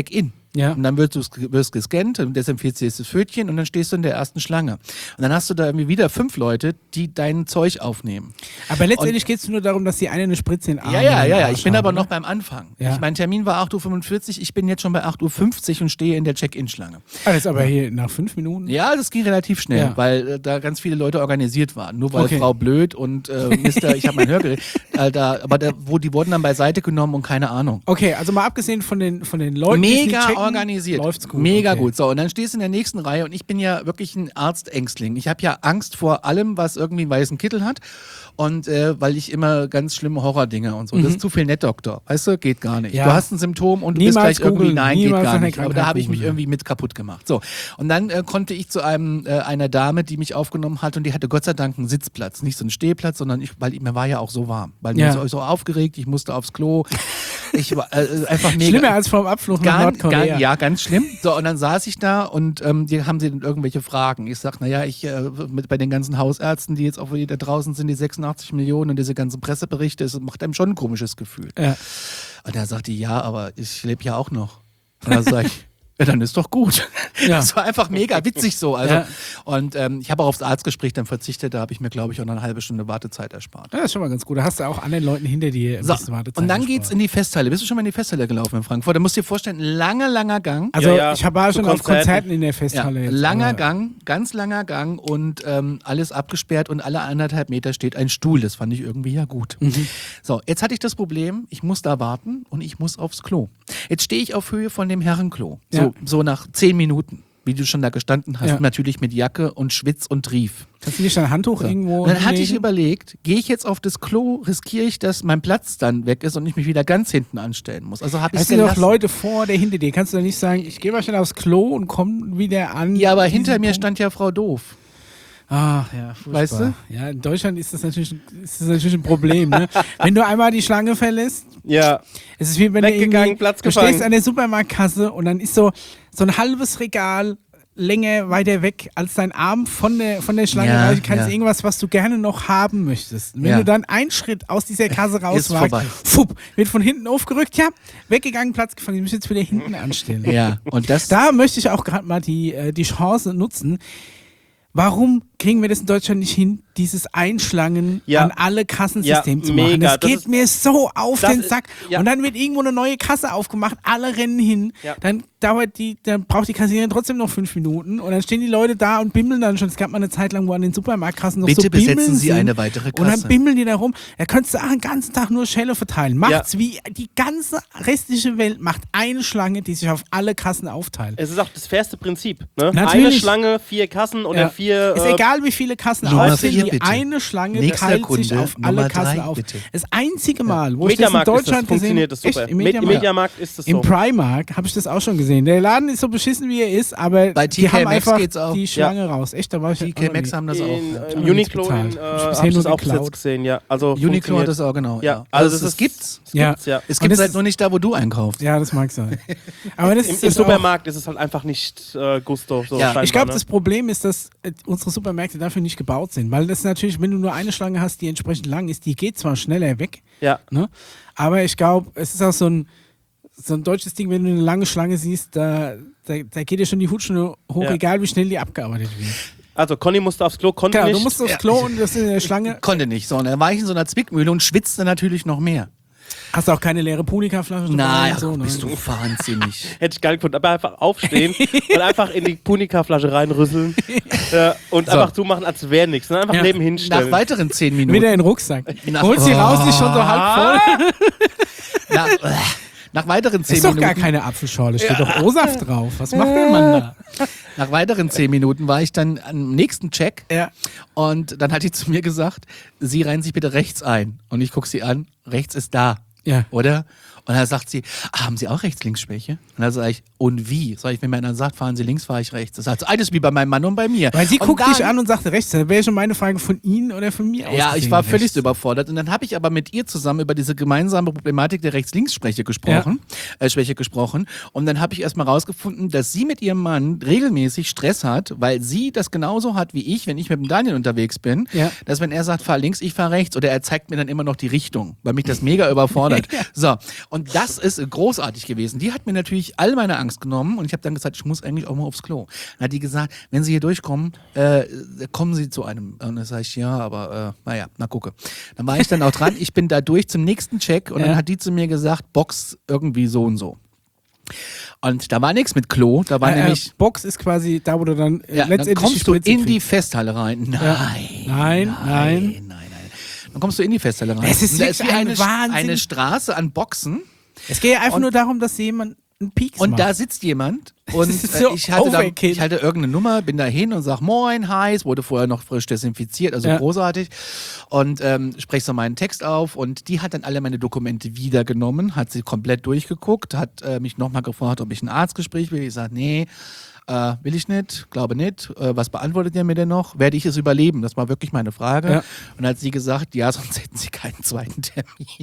S4: Ja.
S2: Und dann wirst du wirst gescannt und desinfizierst das Pfötchen und dann stehst du in der ersten Schlange. Und dann hast du da irgendwie wieder fünf Leute, die dein Zeug aufnehmen.
S4: Aber letztendlich geht es nur darum, dass die eine eine Spritze in den Arm
S2: Ja, ja,
S4: in den
S2: ja, ja.
S4: Arsch
S2: Ich bin
S4: haben,
S2: aber
S4: ne?
S2: noch beim Anfang.
S4: Ja.
S2: Ich, mein Termin war acht Uhr fünfundvierzig, ich bin jetzt schon bei acht Uhr fünfzig und stehe in der Check-in-Schlange.
S4: Ah, das ist aber hier nach fünf Minuten.
S2: Ja, das ging relativ schnell,
S4: Ja.
S2: weil äh, da ganz viele Leute organisiert waren. Nur weil
S4: Okay.
S2: Frau Blöd und äh, Mister ich habe mein Hörgerät, äh, da, aber da, wo, die wurden dann beiseite genommen und keine Ahnung.
S4: Okay, also mal abgesehen von den, von den Leuten, die es nicht
S2: Mega
S4: checken,
S2: organisiert.
S4: läuft's gut.
S2: Mega
S4: okay.
S2: gut. So, und dann stehst du in der nächsten Reihe und ich bin ja wirklich ein Arztängstling. Ich habe ja Angst vor allem, was irgendwie einen weißen Kittel hat. Und äh, weil ich immer ganz schlimme Horrordinge und so. Das ist zu viel nett, Doktor. Weißt du, geht gar nicht.
S4: Ja.
S2: Du hast ein Symptom und du
S4: Niemals
S2: bist gleich irgendwie,
S4: googeln,
S2: nein, geht
S4: niemals
S2: gar
S4: nach einer
S2: nicht. Aber da
S4: Krankheit
S2: habe ich mich
S4: googeln.
S2: irgendwie mit kaputt gemacht. So. Und dann äh, konnte ich zu einem äh, einer Dame, die mich aufgenommen hat und die hatte Gott sei Dank einen Sitzplatz. Nicht so einen Stehplatz, sondern ich, weil mir war ja auch so warm. Weil
S4: Ja.
S2: mir so, so aufgeregt, ich musste aufs Klo. Ich war äh, einfach mega.
S4: Schlimmer als vor dem Abflug nach
S2: Ganz,
S4: Nordkorea.
S2: ganz, ja, ganz schlimm. So, und dann saß ich da und ähm, die haben sie dann irgendwelche Fragen. Ich sag, naja, ich äh, mit, bei den ganzen Hausärzten, die jetzt auch wieder draußen sind, die sechsundachtzig Millionen und diese ganzen Presseberichte, das macht einem schon ein komisches Gefühl.
S4: Ja.
S2: Und da sagt die, ja, aber ich lebe ja auch noch. Und dann sag ich, ja, dann ist doch gut.
S4: Ja.
S2: Das war einfach mega witzig so. Also,
S4: Ja.
S2: Und ähm, ich habe auch aufs Arztgespräch dann verzichtet, da habe ich mir, glaube ich, auch noch eine halbe Stunde Wartezeit erspart.
S4: Ja, das ist schon mal ganz gut. Da hast du auch anderen Leuten hinter dir ein
S2: So,
S4: bisschen Wartezeit
S2: und dann
S4: gespart.
S2: geht's in die Festhalle. Bist du schon mal in die Festhalle gelaufen in Frankfurt? Da musst du dir vorstellen, langer, langer Gang.
S4: Also
S3: Ja, ja,
S4: ich war
S3: zu
S4: schon auf
S3: Konzerten.
S4: Konzerten in der
S2: Ja,
S4: Festhalle. jetzt,
S2: langer
S4: aber-
S2: Gang, ganz langer Gang und ähm, alles abgesperrt und alle anderthalb Meter steht ein Stuhl. Das fand ich irgendwie ja gut.
S4: Mhm.
S2: So, jetzt hatte ich das Problem, ich muss da warten und ich muss aufs Klo. Jetzt stehe ich auf Höhe von dem Herrenklo. So,
S4: Ja.
S2: so nach zehn Minuten, wie du schon da gestanden hast.
S4: Ja.
S2: Natürlich mit Jacke und Schwitz und Trief.
S4: Kannst du nicht ein Handtuch
S2: So.
S4: irgendwo
S2: Und dann hatte ich
S4: hinlegen?
S2: überlegt, gehe ich jetzt auf das Klo, riskiere ich, dass mein Platz dann weg ist und ich mich wieder ganz hinten anstellen muss. Also habe ich
S4: Es sind doch
S2: gelassen.
S4: Leute vor oder hinter dir. Kannst du doch nicht sagen, ich gehe mal schnell aufs Klo und komme wieder an.
S2: Ja, aber
S4: diesen
S2: hinter mir
S4: Punkt?
S2: stand ja Frau Doof.
S4: Ah, ja, furchtbar.
S2: Weißt du?
S4: Ja, in Deutschland ist das natürlich, ist das natürlich ein Problem. Ne? Wenn du einmal die Schlange verlässt,
S3: Ja.
S4: es ist wie wenn
S3: Weggegangen,
S4: du irgendwie,
S3: Platz
S4: du
S3: gefangen.
S4: stehst an der Supermarktkasse und dann ist so, so ein halbes Regal Länge weiter weg als dein Arm von der, von der Schlange
S2: Ja,
S4: reichen kannst,
S2: ja.
S4: irgendwas, was du gerne noch haben möchtest. Und wenn
S2: Ja.
S4: du dann einen Schritt aus dieser Kasse rauswagst,
S2: vorbei.
S4: fupp, wird von hinten aufgerückt, ja, weggegangen, Platz gefangen, ich muss jetzt wieder hinten anstellen.
S2: Ja, und das...
S4: Da möchte ich auch gerade mal die, äh, die Chance nutzen. Warum kriegen wir das in Deutschland nicht hin, dieses Einschlangen
S3: Ja.
S4: an alle Kassensysteme
S3: Ja,
S4: zu machen?
S3: mega.
S4: Das
S3: Das
S4: geht
S3: ist-
S4: mir so auf
S3: das
S4: den
S3: ist-
S4: Sack.
S3: ja.
S4: Und dann wird irgendwo eine neue Kasse aufgemacht, alle rennen hin.
S3: Ja.
S4: Dann dauert die, dann braucht die Kassiererin trotzdem noch fünf Minuten und dann stehen die Leute da und bimmeln dann schon. Es gab mal eine Zeit lang, wo an den Supermarktkassen noch
S2: Bitte
S4: so Bimmeln
S2: besetzen Sie
S4: sind.
S2: eine weitere
S4: Und dann
S2: Kasse.
S4: bimmeln die da rum. Da könntest du auch den ganzen Tag nur Schelle verteilen. Macht's wie die ganze restliche Welt macht eine Schlange, die sich auf alle Kassen aufteilt.
S3: Es ist auch das fairste Prinzip. Ne?
S4: Natürlich.
S3: Eine Schlange, vier Kassen oder
S4: Ja.
S3: vier.
S4: Ist
S3: äh,
S4: egal, wie viele Kassen
S2: Nummer
S4: auf sind,
S2: vier,
S4: die
S2: bitte.
S4: eine Schlange
S2: Nächster
S4: teilt sich
S2: Kunde,
S4: auf alle
S2: Nummer
S4: Kassen
S2: drei,
S4: auf.
S2: bitte.
S4: Das einzige Mal, wo ich das in
S3: Mediamarkt ist das,
S4: Deutschland gesehen
S3: funktioniert das super.
S4: Echt? Im
S3: Im
S4: Mediamarkt,
S3: Mediamarkt ist das
S4: Im
S3: so.
S4: Primark habe ich das auch schon gesehen. Der Laden ist so beschissen, wie er ist, aber
S2: Bei
S4: die
S2: T K
S4: haben
S2: Maxx
S4: einfach
S2: geht's auch.
S4: die Schlange raus. Echt, da war ich
S2: T
S4: auch
S2: K
S4: noch
S2: Maxx
S4: nie.
S2: haben das auch.
S3: In,
S2: Ja.
S3: äh,
S4: Hab
S3: Im
S4: nichts
S3: Uniqlo
S4: bezahlt.
S3: in, äh,
S4: Hab ich
S3: habe
S4: bisher
S3: ich
S4: nur
S3: das auch bis
S4: geklaut.
S3: jetzt gesehen, ja. Also
S2: Uniqlo
S3: funktioniert.
S2: hat das auch, genau.
S3: Ja,
S2: Ja.
S3: also
S2: Also
S3: das
S2: das
S3: ist-
S2: gibt's.
S3: Das
S4: Ja.
S3: gibt's, ja.
S2: Es
S4: Und
S2: gibt
S4: das
S2: halt
S4: ist-
S2: nur nicht da, wo du einkaufst.
S4: Ja, das mag sein. Aber das
S3: Im,
S4: ist
S3: Im
S4: das auch-
S3: Supermarkt ist es halt einfach nicht äh, Gusto. So
S2: Ja.
S3: scheinbar,
S4: Ich glaube,
S3: ne?
S4: das Problem ist, dass äh, unsere Supermärkte dafür nicht gebaut sind. Weil das natürlich, wenn du nur eine Schlange hast, die entsprechend lang ist, die geht zwar schneller weg,
S3: Ja.
S4: ne? Aber ich glaube, es ist auch so ein, so ein deutsches Ding, wenn du eine lange Schlange siehst, da, da, da geht dir schon die Hutschnur hoch,
S3: Ja.
S4: egal wie schnell die abgearbeitet wird.
S3: Also Conny musste aufs Klo, konnte
S4: Genau,
S3: nicht.
S4: du musst aufs Klo und das in der Schlange.
S2: Konnte nicht. So, und dann war ich in so einer Zwickmühle und schwitzte natürlich noch mehr.
S4: Hast du auch keine leere Punika-Flasche dabei
S2: Nein,
S4: und so, ne?
S2: bist du wahnsinnig.
S3: Hätte ich geil gefunden. Aber einfach aufstehen und einfach in die Punika-Flasche reinrüsseln ja, und
S2: So.
S3: einfach zumachen, als wäre nichts. Ne? Einfach
S4: Ja.
S3: neben
S2: Nach
S3: hinstellen.
S2: weiteren zehn Minuten.
S4: Wieder in den Rucksack.
S2: Nach-
S4: Holst sie raus, die ist schon so halb voll.
S2: Nach, nach weiteren
S4: Das
S2: zehn
S4: ist doch
S2: Minuten.
S4: gar keine Apfelschorle, steht doch O-Saft drauf. Was macht der Mann da?
S2: Nach weiteren zehn Minuten war ich dann am nächsten Check
S4: Ja.
S2: und dann hat die zu mir gesagt, Sie reihen sich bitte rechts ein. Und ich gucke sie an, rechts ist da.
S4: Ja.
S2: Oder? Und dann sagt sie, ah, haben Sie auch Rechts-Links-Schwäche? Und dann sage ich, und wie? Sag ich, wenn mir einer sagt, fahren Sie links, fahre ich rechts. Das ist halt so alles wie bei meinem Mann und bei mir.
S4: Weil sie
S2: und
S4: guckt
S2: dann,
S4: dich an und sagte rechts. Da wäre schon meine Frage von Ihnen oder von mir aus.
S2: Ja, ich
S4: gesehen
S2: war
S4: rechts.
S2: völlig überfordert. Und dann habe ich aber mit ihr zusammen über diese gemeinsame Problematik der Rechts-Links-Schwäche gesprochen. Äh, Schwäche gesprochen. Und dann habe ich erstmal rausgefunden, dass sie mit ihrem Mann regelmäßig Stress hat, weil sie das genauso hat wie ich, wenn ich mit dem Daniel unterwegs bin.
S4: Ja.
S2: Dass wenn er sagt, fahr links, ich fahr rechts. Oder er zeigt mir dann immer noch die Richtung, weil mich das mega überfordert. So. Und Und das ist großartig gewesen. Die hat mir natürlich all meine Angst genommen und ich habe dann gesagt, ich muss eigentlich auch mal aufs Klo. Dann hat die gesagt, wenn Sie hier durchkommen, äh, kommen Sie zu einem. Und dann sage ich, ja, aber äh, naja, na gucke. Dann war ich dann auch dran, ich bin da durch zum nächsten Check und
S1: Ja.
S2: dann hat die zu mir gesagt, Box irgendwie so und so. Und da war nichts mit Klo, da war
S1: Äh,
S2: nämlich...
S1: äh, Box ist quasi da, wo du dann äh,
S2: Ja, dann
S1: letztendlich
S2: kommst du
S1: Spritze
S2: in die
S1: kriegst.
S2: Festhalle rein. Nein,
S1: Nein,
S2: nein,
S1: nein.
S2: nein, nein. Dann kommst du in die Festhalle rein.
S1: Es ist
S2: Und da ist wie
S1: wirklich ein
S2: eine,
S1: Wahnsinn.
S2: eine Straße an Boxen
S1: Es geht ja einfach
S2: Und-
S1: nur darum, dass jemand einen Pieks
S2: und
S1: macht.
S2: da sitzt jemand und
S1: ist
S2: äh,
S1: so
S2: ich, hatte dann,
S1: overkill.
S2: ich hatte irgendeine Nummer, bin da hin und sag Moin, hi, es wurde vorher noch frisch desinfiziert, also
S1: Ja.
S2: großartig und ähm, spreche so meinen Text auf und die hat dann alle meine Dokumente wiedergenommen, hat sie komplett durchgeguckt, hat äh, mich nochmal gefragt, ob ich ein Arztgespräch will. Ich sage, nee, Äh, will ich nicht, glaube nicht. Äh, was beantwortet ihr mir denn noch? Werde ich es überleben? Das war wirklich meine Frage.
S1: Ja.
S2: Und dann hat sie gesagt, ja, sonst hätten sie keinen zweiten Termin.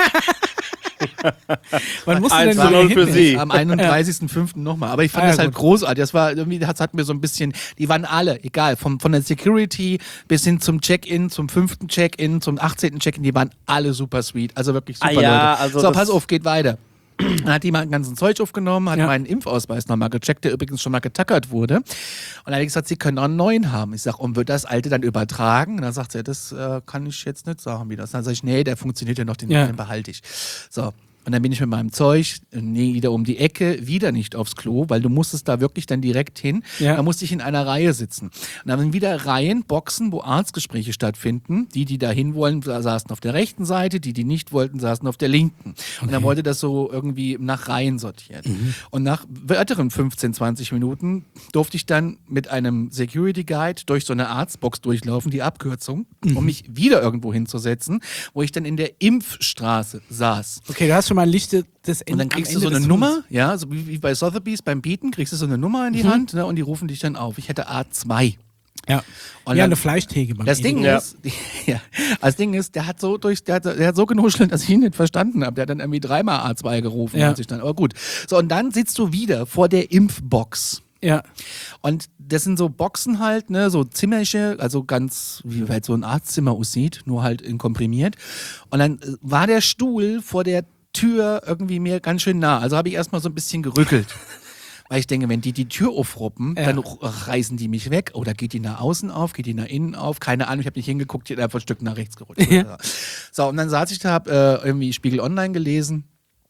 S1: Wann musst du
S3: eins
S1: denn
S3: zu
S1: wieder
S3: null
S1: hin?
S3: für sie.
S2: Am einunddreißigsten fünften nochmal. Aber ich fand
S1: Ah, ja,
S2: das halt
S1: gut.
S2: großartig. Das war irgendwie, das hat mir so ein bisschen, die waren alle, egal, vom, von der Security bis hin zum Check-in, zum fünften Check-in, zum achtzehnten Check-in, die waren alle super sweet. Also wirklich super
S3: Ah, ja,
S2: Leute.
S3: also
S2: so,
S3: das-
S2: pass auf, geht weiter. Dann hat die mal ein ganzen Zeug aufgenommen, hat
S1: Ja.
S2: meinen Impfausweis nochmal gecheckt, der übrigens schon mal getackert wurde. Und dann hat die gesagt, sie können auch einen neuen haben. Ich sage, und wird das alte dann übertragen? Und dann sagt sie, das äh, kann ich jetzt nicht sagen, wie das. Dann sage ich, nee, der funktioniert ja noch, den,
S1: Ja.
S2: den behalte ich. So. Und dann bin ich mit meinem Zeug nee, wieder um die Ecke, wieder nicht aufs Klo, weil du musstest da wirklich dann direkt hin.
S1: Ja.
S2: Da musste ich in einer Reihe sitzen. Und dann sind wieder Reihen, Boxen, wo Arztgespräche stattfinden. Die, die da hin wollen, saßen auf der rechten Seite, die, die nicht wollten, saßen auf der linken. Und dann wurde das so irgendwie nach Reihen sortiert.
S1: Mhm.
S2: Und nach weiteren fünfzehn, zwanzig Minuten durfte ich dann mit einem Security Guide durch so eine Arztbox durchlaufen, die Abkürzung,
S1: Mhm.
S2: um mich wieder irgendwo hinzusetzen, wo ich dann in der Impfstraße saß.
S1: Okay, du hast schon mal Lichte des Ende.
S2: Und dann kriegst du so eine Nummer, ja, so wie, wie bei Sotheby's beim Bieten, kriegst du so eine Nummer in die Hand, ne, und die rufen dich dann auf. Ich hätte A zwei.
S1: Ja,
S2: Und
S1: ja
S2: dann-
S1: eine Fleischtheke. beim
S2: Das Ding
S1: Edeka.
S3: Ja.
S2: ist, ja, das Ding ist, der hat so durch, der hat, der hat so genuschelt, dass ich ihn nicht verstanden habe. Der hat dann irgendwie dreimal A zwei gerufen.
S1: Ja.
S2: Als ich dann, aber gut. So, und dann sitzt du wieder vor der Impfbox.
S1: Ja.
S2: Und das sind so Boxen halt, ne, so Zimmerchen, also ganz, wie halt so ein Arztzimmer aussieht, nur halt in komprimiert. Und dann äh, war der Stuhl vor der Tür irgendwie mir ganz schön nah. Also habe ich erstmal so ein bisschen gerückelt. Weil ich denke, wenn die die Tür aufruppen,
S1: Ja.
S2: dann r- reißen die mich weg. Oder geht die nach außen auf, geht die nach innen auf? Keine Ahnung, ich habe nicht hingeguckt, die hat einfach ein Stück nach rechts gerutscht.
S1: Ja.
S2: So, und dann saß ich da, hab äh, irgendwie Spiegel Online gelesen.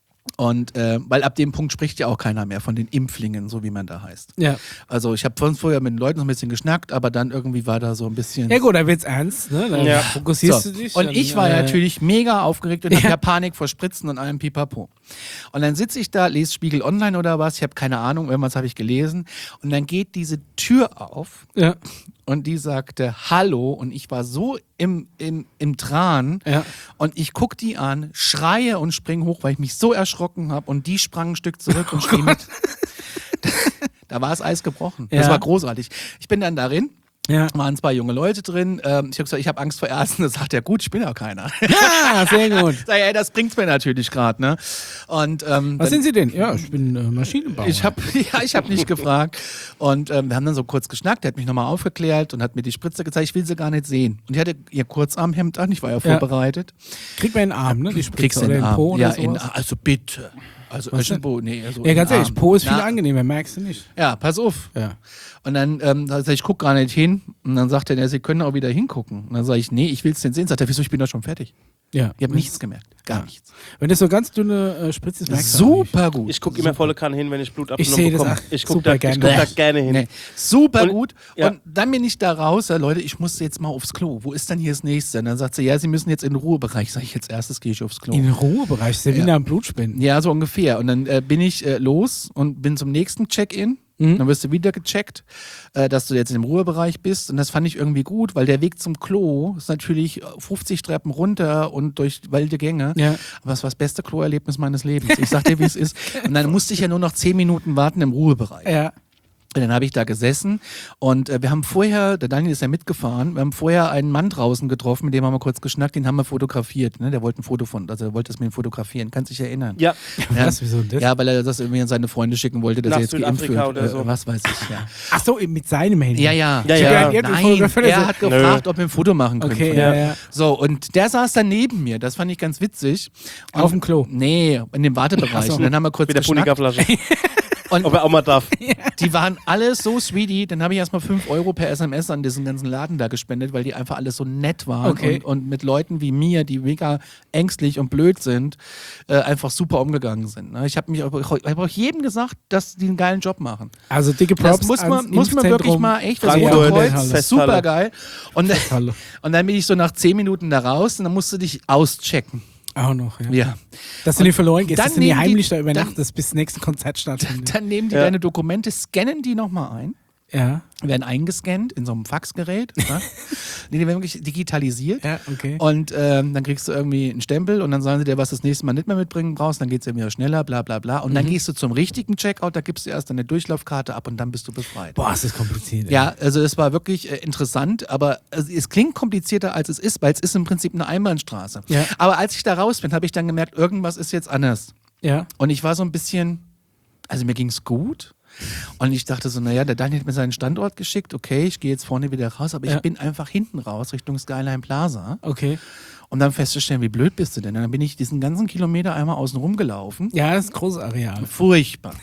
S2: Und äh, weil ab dem Punkt spricht ja auch keiner mehr von den Impflingen, so wie man da heißt.
S1: Ja.
S2: Also ich habe von vorher mit den Leuten noch ein bisschen geschnackt, aber dann irgendwie war da so ein bisschen...
S1: Ja gut, da wird's ernst, ne? Da
S3: Ja.
S1: fokussierst
S2: So.
S1: du dich.
S2: Und
S1: dann,
S2: ich war
S1: äh,
S2: natürlich mega aufgeregt und hab
S1: Ja.
S2: ja Panik vor Spritzen und allem Pipapo. Und dann sitze ich da, lese Spiegel Online oder was, ich habe keine Ahnung, irgendwas habe ich gelesen. Und dann geht diese Tür auf
S1: Ja.
S2: und die sagte Hallo und ich war so im, im, im Tran
S1: Ja.
S2: und ich guck die an, schreie und spring hoch, weil ich mich so erschrocken habe und die sprang ein Stück zurück
S1: Oh
S2: und schrie mit. Da war das Eis gebrochen. Das
S1: Ja.
S2: war großartig. Ich bin dann darin.
S1: Ja.
S2: Waren zwei junge Leute drin. Ähm, ich habe gesagt, ich habe Angst vor Ärzten. Da sagt er, gut, ich bin ja keiner.
S1: Ja, sehr gut.
S2: Sag ich, ey, das bringt's mir natürlich gerade, ne? Und ähm,
S1: Was
S2: dann-
S1: sind Sie denn? Ja, ich bin äh, Maschinenbauer.
S2: ich habe ja, ich habe nicht gefragt. Und ähm, wir haben dann so kurz geschnackt. Der hat mich nochmal aufgeklärt und hat mir die Spritze gezeigt. Ich will sie gar nicht sehen. Und ich hatte ihr Kurzarmhemd an. Ich war ja
S1: Ja.
S2: vorbereitet.
S1: Kriegt man in den Arm, ne? Die Spritze
S2: Kriegst du
S1: oder
S2: den
S1: in den
S2: Arm?
S1: Po oder
S2: Ja,
S1: sowas?
S2: in, also bitte. Also
S1: Was denn?
S2: irgendwo, nee, also
S1: Ja,
S2: in
S1: ganz
S2: den
S1: ehrlich,
S2: Arm.
S1: Po ist viel
S2: Na,
S1: angenehmer, merkst du nicht.
S2: Ja, pass auf.
S1: Ja.
S2: Und dann ähm, sag ich, ich guck gar nicht hin. Und dann sagt er, ja, Sie können auch wieder hingucken. Und dann sage ich, nee, ich will es denn sehen. Sagt er, wieso, ich bin doch schon fertig.
S1: Ja.
S2: Ich habe nichts gemerkt. Gar
S1: Ja.
S2: nichts.
S1: Wenn das so ganz dünne äh, Spritze ist, merkst du auch nicht.
S2: Super gut.
S3: Ich gucke immer volle Kanne hin, wenn ich Blut
S1: Ich
S3: abgenommen
S1: sehe das
S3: bekomme.
S1: auch
S3: Ich gucke
S1: super
S3: da,
S1: gerne.
S3: ich guck da gerne hin.
S2: Nee. Super
S3: Und-
S2: gut.
S3: ja.
S2: Und dann bin ich da raus, ja, Leute, ich muss jetzt mal aufs Klo. Wo ist dann hier das nächste? Und dann sagt sie, ja, Sie müssen jetzt in den Ruhebereich. Sag ich, jetzt erstes gehe ich aufs Klo.
S1: In den Ruhebereich, ist ja wie
S2: Ja.
S1: nach dem Blutspenden.
S2: Ja, so ungefähr. Und dann äh, bin ich äh, los und bin zum nächsten Check-in.
S1: Mhm.
S2: Dann wirst du wieder gecheckt, äh, dass du jetzt in dem Ruhebereich bist. Und das fand ich irgendwie gut, weil der Weg zum Klo ist natürlich fünfzig Treppen runter und durch wilde Gänge.
S1: Ja.
S2: Aber es war das beste Kloerlebnis meines Lebens. Ich sag dir, wie es ist. Und dann musste ich ja nur noch zehn Minuten warten im Ruhebereich.
S1: Ja.
S2: Dann habe ich da gesessen und äh, wir haben vorher, der Daniel ist ja mitgefahren, wir haben vorher einen Mann draußen getroffen, mit dem haben wir kurz geschnackt, den haben wir fotografiert. Ne? Der wollte ein Foto von, also er wollte es mir fotografieren, kannst dich erinnern?
S3: Ja.
S2: Ja,
S1: Was, wieso das?
S2: ja, weil er das irgendwie an seine Freunde schicken wollte, dass
S3: Nach
S2: er jetzt geimpft
S3: Südafrika
S2: wird.
S3: oder so.
S2: Äh, was weiß ich, ja.
S1: Ach so, mit seinem Handy.
S2: Ja, ja.
S3: Ja,
S1: Ich
S3: ja.
S1: hab gedacht, ihr habt
S2: Nein,
S1: fotografiert,
S2: er
S1: also-
S2: hat gefragt, ob wir ein Foto machen können.
S1: Okay,
S2: von
S1: ja,
S2: ihm.
S1: ja.
S2: So, und der saß dann neben mir, das fand ich ganz witzig. Und,
S1: Auf dem Klo.
S2: Nee, in dem Wartebereich.
S1: Ach so.
S2: Und dann haben wir kurz
S3: Mit der
S2: geschnackt.
S3: Punika-Flasche.
S2: Und
S3: Ob er auch mal darf.
S2: die waren alle so sweetie, dann habe ich erstmal fünf Euro per S M S an diesen ganzen Laden da gespendet, weil die einfach alle so nett waren
S1: Okay.
S2: und, und mit Leuten wie mir, die mega ängstlich und blöd sind, äh, einfach super umgegangen sind. Ne? Ich habe mich auch, ich hab auch jedem gesagt, dass die einen geilen Job machen.
S1: Also dicke Props
S2: Das muss man,
S1: ans
S2: muss man wirklich
S1: Impfzentrum.
S2: mal echt, das
S3: Frankfurt,
S2: Rote Kreuz,
S3: Festhalle.
S2: super geil. Und,
S1: Halle.
S2: und dann bin ich so nach zehn Minuten da raus und dann musst du dich auschecken.
S1: Auch noch, ja.
S2: Ja.
S1: Dass du nicht verloren gehst,
S2: dann
S1: dass du nie
S2: nehmen die-
S1: heimlich da
S2: dann-
S1: übernachtest, bis das nächste Konzert stattfindet.
S2: Dann nehmen die
S3: Ja.
S2: deine Dokumente, scannen die nochmal ein.
S1: Ja,
S2: Werden eingescannt in so einem Faxgerät. Ne? Nee, die werden wirklich digitalisiert.
S1: ja, okay.
S2: Und ähm, dann kriegst du irgendwie einen Stempel und dann sagen sie dir, was du das nächste Mal nicht mehr mitbringen brauchst. Dann geht es ja wieder schneller, bla bla bla. Und dann gehst du zum richtigen Checkout, da gibst du erst deine Durchlaufkarte ab und dann bist du befreit.
S1: Boah, ist das kompliziert. ey.
S2: Ja, also es war wirklich äh, interessant, aber also, es klingt komplizierter, als es ist, weil es ist im Prinzip eine Einbahnstraße.
S1: Ja.
S2: Aber als ich da raus bin, habe ich dann gemerkt, irgendwas ist jetzt anders.
S1: Ja.
S2: Und ich war so ein bisschen, also mir ging es gut. Und ich dachte so, naja, der Daniel hat mir seinen Standort geschickt, okay, ich gehe jetzt vorne wieder raus, aber
S1: Ja.
S2: ich bin einfach hinten raus, Richtung Skyline Plaza.
S1: Okay.
S2: Um dann festzustellen, wie blöd bist du denn? Und dann bin ich diesen ganzen Kilometer einmal außen rum gelaufen.
S1: Ja, das ist ein großes Areal.
S2: Furchtbar.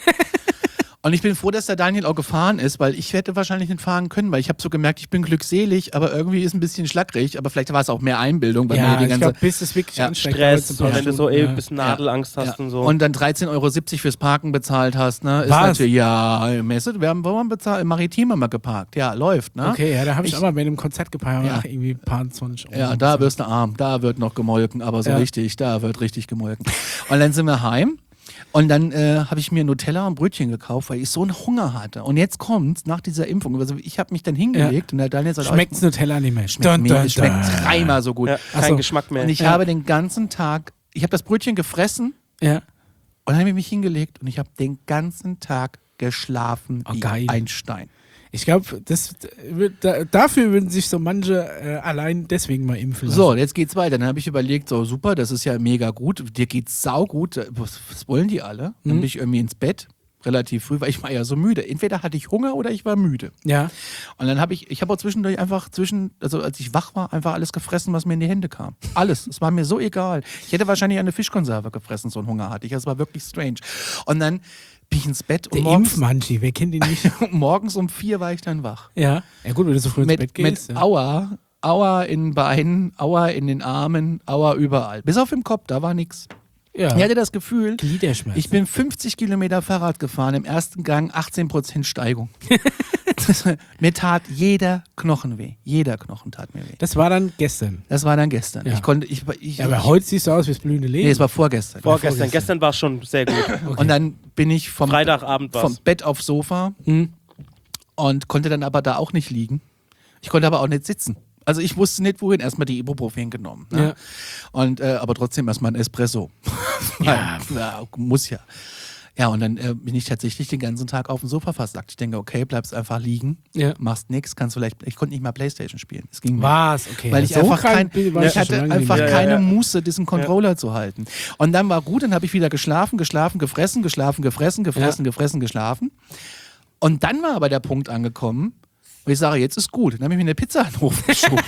S2: Und ich bin froh, dass der Daniel auch gefahren ist, weil ich hätte wahrscheinlich nicht fahren können, weil ich habe so gemerkt, ich bin glückselig, aber irgendwie ist ein bisschen schlackrig, aber vielleicht war es auch mehr Einbildung, weil mir
S1: Ja,
S2: die
S1: ich
S2: ganze
S1: glaube, bis es wirklich
S2: Ja,
S1: ansteigt.
S3: Stress,
S1: dauert's ein paar
S3: wenn du so
S1: Stunden,
S3: eh
S1: ja.
S3: ein bisschen Nadelangst hast
S2: Ja.
S3: und so.
S2: Und dann dreizehn Euro siebzig fürs Parken bezahlt hast, ne? Ist
S1: Was?
S2: natürlich, ja, Messe, wir haben, wo haben wir bezahlt? Im Maritim haben wir geparkt. Ja, läuft, ne?
S1: Okay, ja, da habe ich,
S2: Ich-
S1: auch mal bei einem Konzert geparkt,
S2: Ja.
S1: nach irgendwie ein paar zwanzig Euro.
S2: Ja, da wirst du arm, da wird noch gemolken, aber so
S1: Ja.
S2: richtig, da wird richtig gemolken. Und dann sind wir heim und dann äh, habe ich mir Nutella und Brötchen gekauft, weil ich so einen Hunger hatte. Und jetzt kommt's nach dieser Impfung. Also ich habe mich dann hingelegt und der Daniel sagt,
S1: Schmeckt's Nutella nicht mehr.
S2: schmeckt,
S1: Dun,
S2: mehr,
S1: dun,
S2: es schmeckt
S1: dun.
S2: dreimal so gut.
S3: ja,
S1: Ach
S3: kein
S1: so.
S3: Geschmack mehr.
S2: Und ich
S1: Ja.
S2: habe den ganzen Tag, ich habe das Brötchen gefressen
S1: Ja.
S2: und dann habe ich mich hingelegt und ich habe den ganzen Tag geschlafen
S1: Oh,
S2: wie
S1: geil.
S2: ein Stein.
S1: Ich glaube, das wird- da, dafür würden sich so manche äh, allein deswegen mal impfen lassen.
S2: So, jetzt geht's weiter. Dann habe ich überlegt, so super, das ist ja mega gut. Dir geht's saugut. Was, was wollen die alle? Dann bin ich irgendwie ins Bett, relativ früh, weil ich war ja so müde. Entweder hatte ich Hunger oder ich war müde.
S1: Ja.
S2: Und dann habe ich, ich habe auch zwischendurch einfach zwischen, also als ich wach war, einfach alles gefressen, was mir in die Hände kam. Alles. Es war mir so egal. Ich hätte wahrscheinlich eine Fischkonserve gefressen, so einen Hunger hatte ich. Das war wirklich strange. Und dann bin ich ins Bett und
S1: Der
S2: morgens,
S1: Impfmanchi, wer kennt ihn nicht?
S2: morgens um vier war ich dann wach.
S1: Ja. Ja gut, wenn du so früh ins Bett
S2: Mit,
S1: gehst.
S2: mit
S1: ja.
S2: Aua, Aua in den Beinen, Aua in den Armen, Aua überall. Bis auf im Kopf, da war nichts.
S1: Ja.
S2: Ich hatte das Gefühl,
S1: Gliederschmerzen.
S2: ich bin fünfzig Kilometer Fahrrad gefahren, im ersten Gang achtzehn Prozent Steigung. Mir tat jeder Knochen weh. Jeder Knochen tat mir weh.
S1: Das war dann gestern.
S2: Das war dann gestern.
S1: Ja.
S2: Ich konnte, ich, ich,
S1: Ja, aber
S2: ich,
S1: heute siehst du aus wie das blühende Leben.
S2: Nee, es war vorgestern.
S3: Vorgestern.
S1: vorgestern.
S3: Gestern war es schon sehr gut.
S2: Und dann bin ich vom,
S3: Freitagabend
S2: vom
S3: war's.
S2: Bett aufs Sofa
S1: Mhm.
S2: und konnte dann aber da auch nicht liegen. Ich konnte aber auch nicht sitzen. Also ich wusste nicht, wohin. Erstmal die Ibuprofen genommen. Ne?
S1: Ja.
S2: Und, äh, aber trotzdem erstmal ein Espresso.
S1: Ja.
S2: ja, muss ja. Ja, und dann äh, bin ich tatsächlich den ganzen Tag auf dem Sofa versackt. Ich denke, okay, bleibst einfach liegen,
S1: Ja.
S2: machst nichts, kannst vielleicht, ich konnte nicht mal Playstation spielen. Es ging nicht.
S1: Was? Okay.
S2: Weil ich
S1: so
S2: einfach
S1: krank
S2: kein,
S1: bin- war
S2: ich
S1: ja schon
S2: hatte
S1: lange nicht
S2: einfach
S1: mehr.
S3: Ja, ja,
S2: keine
S3: ja.
S2: Muße, diesen Controller zu halten. Und dann war gut, dann habe ich wieder geschlafen, geschlafen, gefressen, geschlafen, gefressen, gefressen,
S1: Ja.
S2: gefressen, geschlafen. Und dann war aber der Punkt angekommen, wo ich sage, jetzt ist gut. Dann habe ich mir eine Pizza in den Ofen geschoben.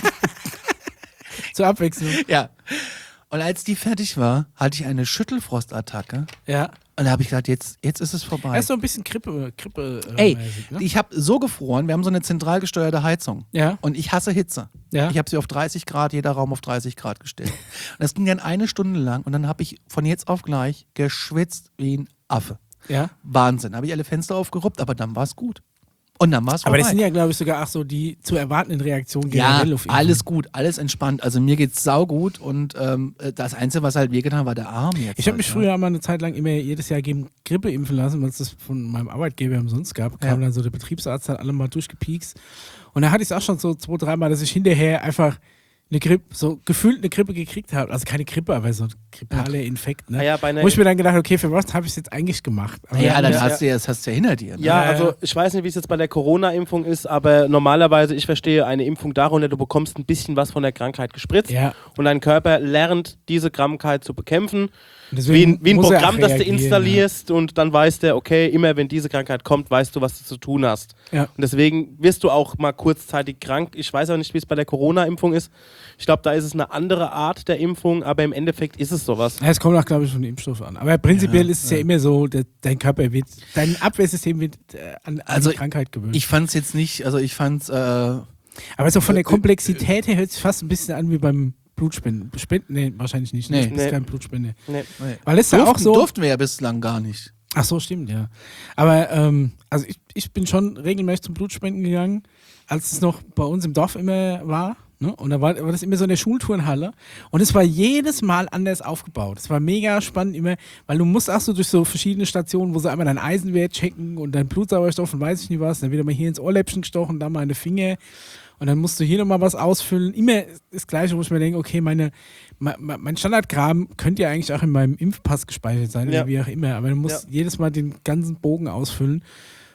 S1: Zur Abwechslung.
S2: Ja. Und als die fertig war, hatte ich eine Schüttelfrostattacke.
S1: Ja.
S2: Und da habe ich gedacht, jetzt, jetzt ist es vorbei.
S1: Er ist so ein bisschen Krippe. Krippe
S2: Ey,
S1: mäßig, ne?
S2: ich habe so gefroren, wir haben so eine zentral gesteuerte Heizung.
S1: Ja.
S2: Und ich hasse Hitze.
S1: Ja.
S2: Ich habe sie auf dreißig Grad, jeder Raum auf dreißig Grad gestellt. Und das ging dann eine Stunde lang und dann habe ich von jetzt auf gleich geschwitzt wie ein Affe.
S1: Ja.
S2: Wahnsinn. Habe ich alle Fenster aufgeruppt, aber dann war es gut. Und dann war es
S1: Aber
S2: vorbei.
S1: das sind ja, glaube ich, sogar auch so die zu erwartenden Reaktionen
S2: ja,
S1: generell auf Impfung.
S2: alles gut, alles entspannt. Also mir geht's saugut und ähm, das Einzige, was halt wehgetan hat, war der Arm jetzt.
S1: Ich habe
S2: halt,
S1: mich
S2: ja.
S1: früher mal eine Zeit lang immer jedes Jahr gegen Grippe impfen lassen, weil es das von meinem Arbeitgeber umsonst gab. Kam
S2: Ja.
S1: dann so der Betriebsarzt, hat alle mal durchgepiekst. Und da hatte ich es auch schon so zwei, dreimal, dass ich hinterher einfach eine Grippe, so gefühlt eine Grippe gekriegt habe. Also keine Grippe, aber so ein grippaler Infekt. Ne?
S3: Ah ja, bei einer
S1: Wo ich mir dann gedacht, okay, für was habe ich es jetzt eigentlich gemacht? Aber
S2: Ja, dann
S3: ja,
S2: hast du ja, das hast du ja hinter dir. Ne?
S3: Ja,
S1: Ja,
S3: also
S1: ja.
S3: ich weiß nicht, wie es jetzt bei der Corona-Impfung ist, aber normalerweise, ich verstehe eine Impfung darunter, du bekommst ein bisschen was von der Krankheit gespritzt
S1: Ja.
S3: und dein Körper lernt, diese Krankheit zu bekämpfen.
S1: Und
S3: Wie
S1: deswegen
S3: ein, wie ein
S1: muss er
S3: Programm,
S1: auch
S3: das du
S1: reagieren,
S3: installierst und dann weiß der, okay, immer wenn diese Krankheit kommt, weißt du, was du zu tun hast.
S1: Ja.
S3: Und deswegen wirst du auch mal kurzzeitig krank. Ich weiß auch nicht, wie es bei der Corona-Impfung ist. Ich glaube, da ist es eine andere Art der Impfung, aber im Endeffekt ist es sowas.
S1: Ja, es kommt auch, glaube ich, von dem Impfstoff an. Aber prinzipiell ist es ja, immer so, der, dein Körper wird, dein Abwehrsystem wird äh, an, an
S2: Also,
S1: die Krankheit gewöhnt.
S2: Ich fand's jetzt nicht, also ich fand's, äh,
S1: Aber so von der Komplexität her hört es sich fast ein bisschen an wie beim Blutspenden. Spenden? Nee, wahrscheinlich nicht. Ne?
S2: Nee.
S1: Ich bin
S3: Nee.
S1: kein Blutspende.
S3: Nee.
S1: Weil es ja
S2: durften,
S1: auch so.
S2: durften wir ja bislang gar nicht.
S1: Ach so, stimmt, ja. Aber ähm, also ich, ich bin schon regelmäßig zum Blutspenden gegangen, als es noch bei uns im Dorf immer war. Ne? Und da war, war das immer so in der Schulturnhalle. Und es war jedes Mal anders aufgebaut. Es war mega spannend immer, weil du musst auch so durch so verschiedene Stationen, wo sie einmal deinen Eisenwert checken und deinen Blutsauerstoff und weiß ich nicht was. Dann wird mal hier ins Ohrläppchen gestochen, dann mal in die Finger. Und dann musst du hier nochmal was ausfüllen. Immer das Gleiche, wo ich mir denke, okay, meine, mein, mein Standardkram könnte ja eigentlich auch in meinem Impfpass gespeichert sein,
S3: Ja.
S1: oder wie auch immer. Aber du musst
S3: Ja.
S1: jedes Mal den ganzen Bogen ausfüllen.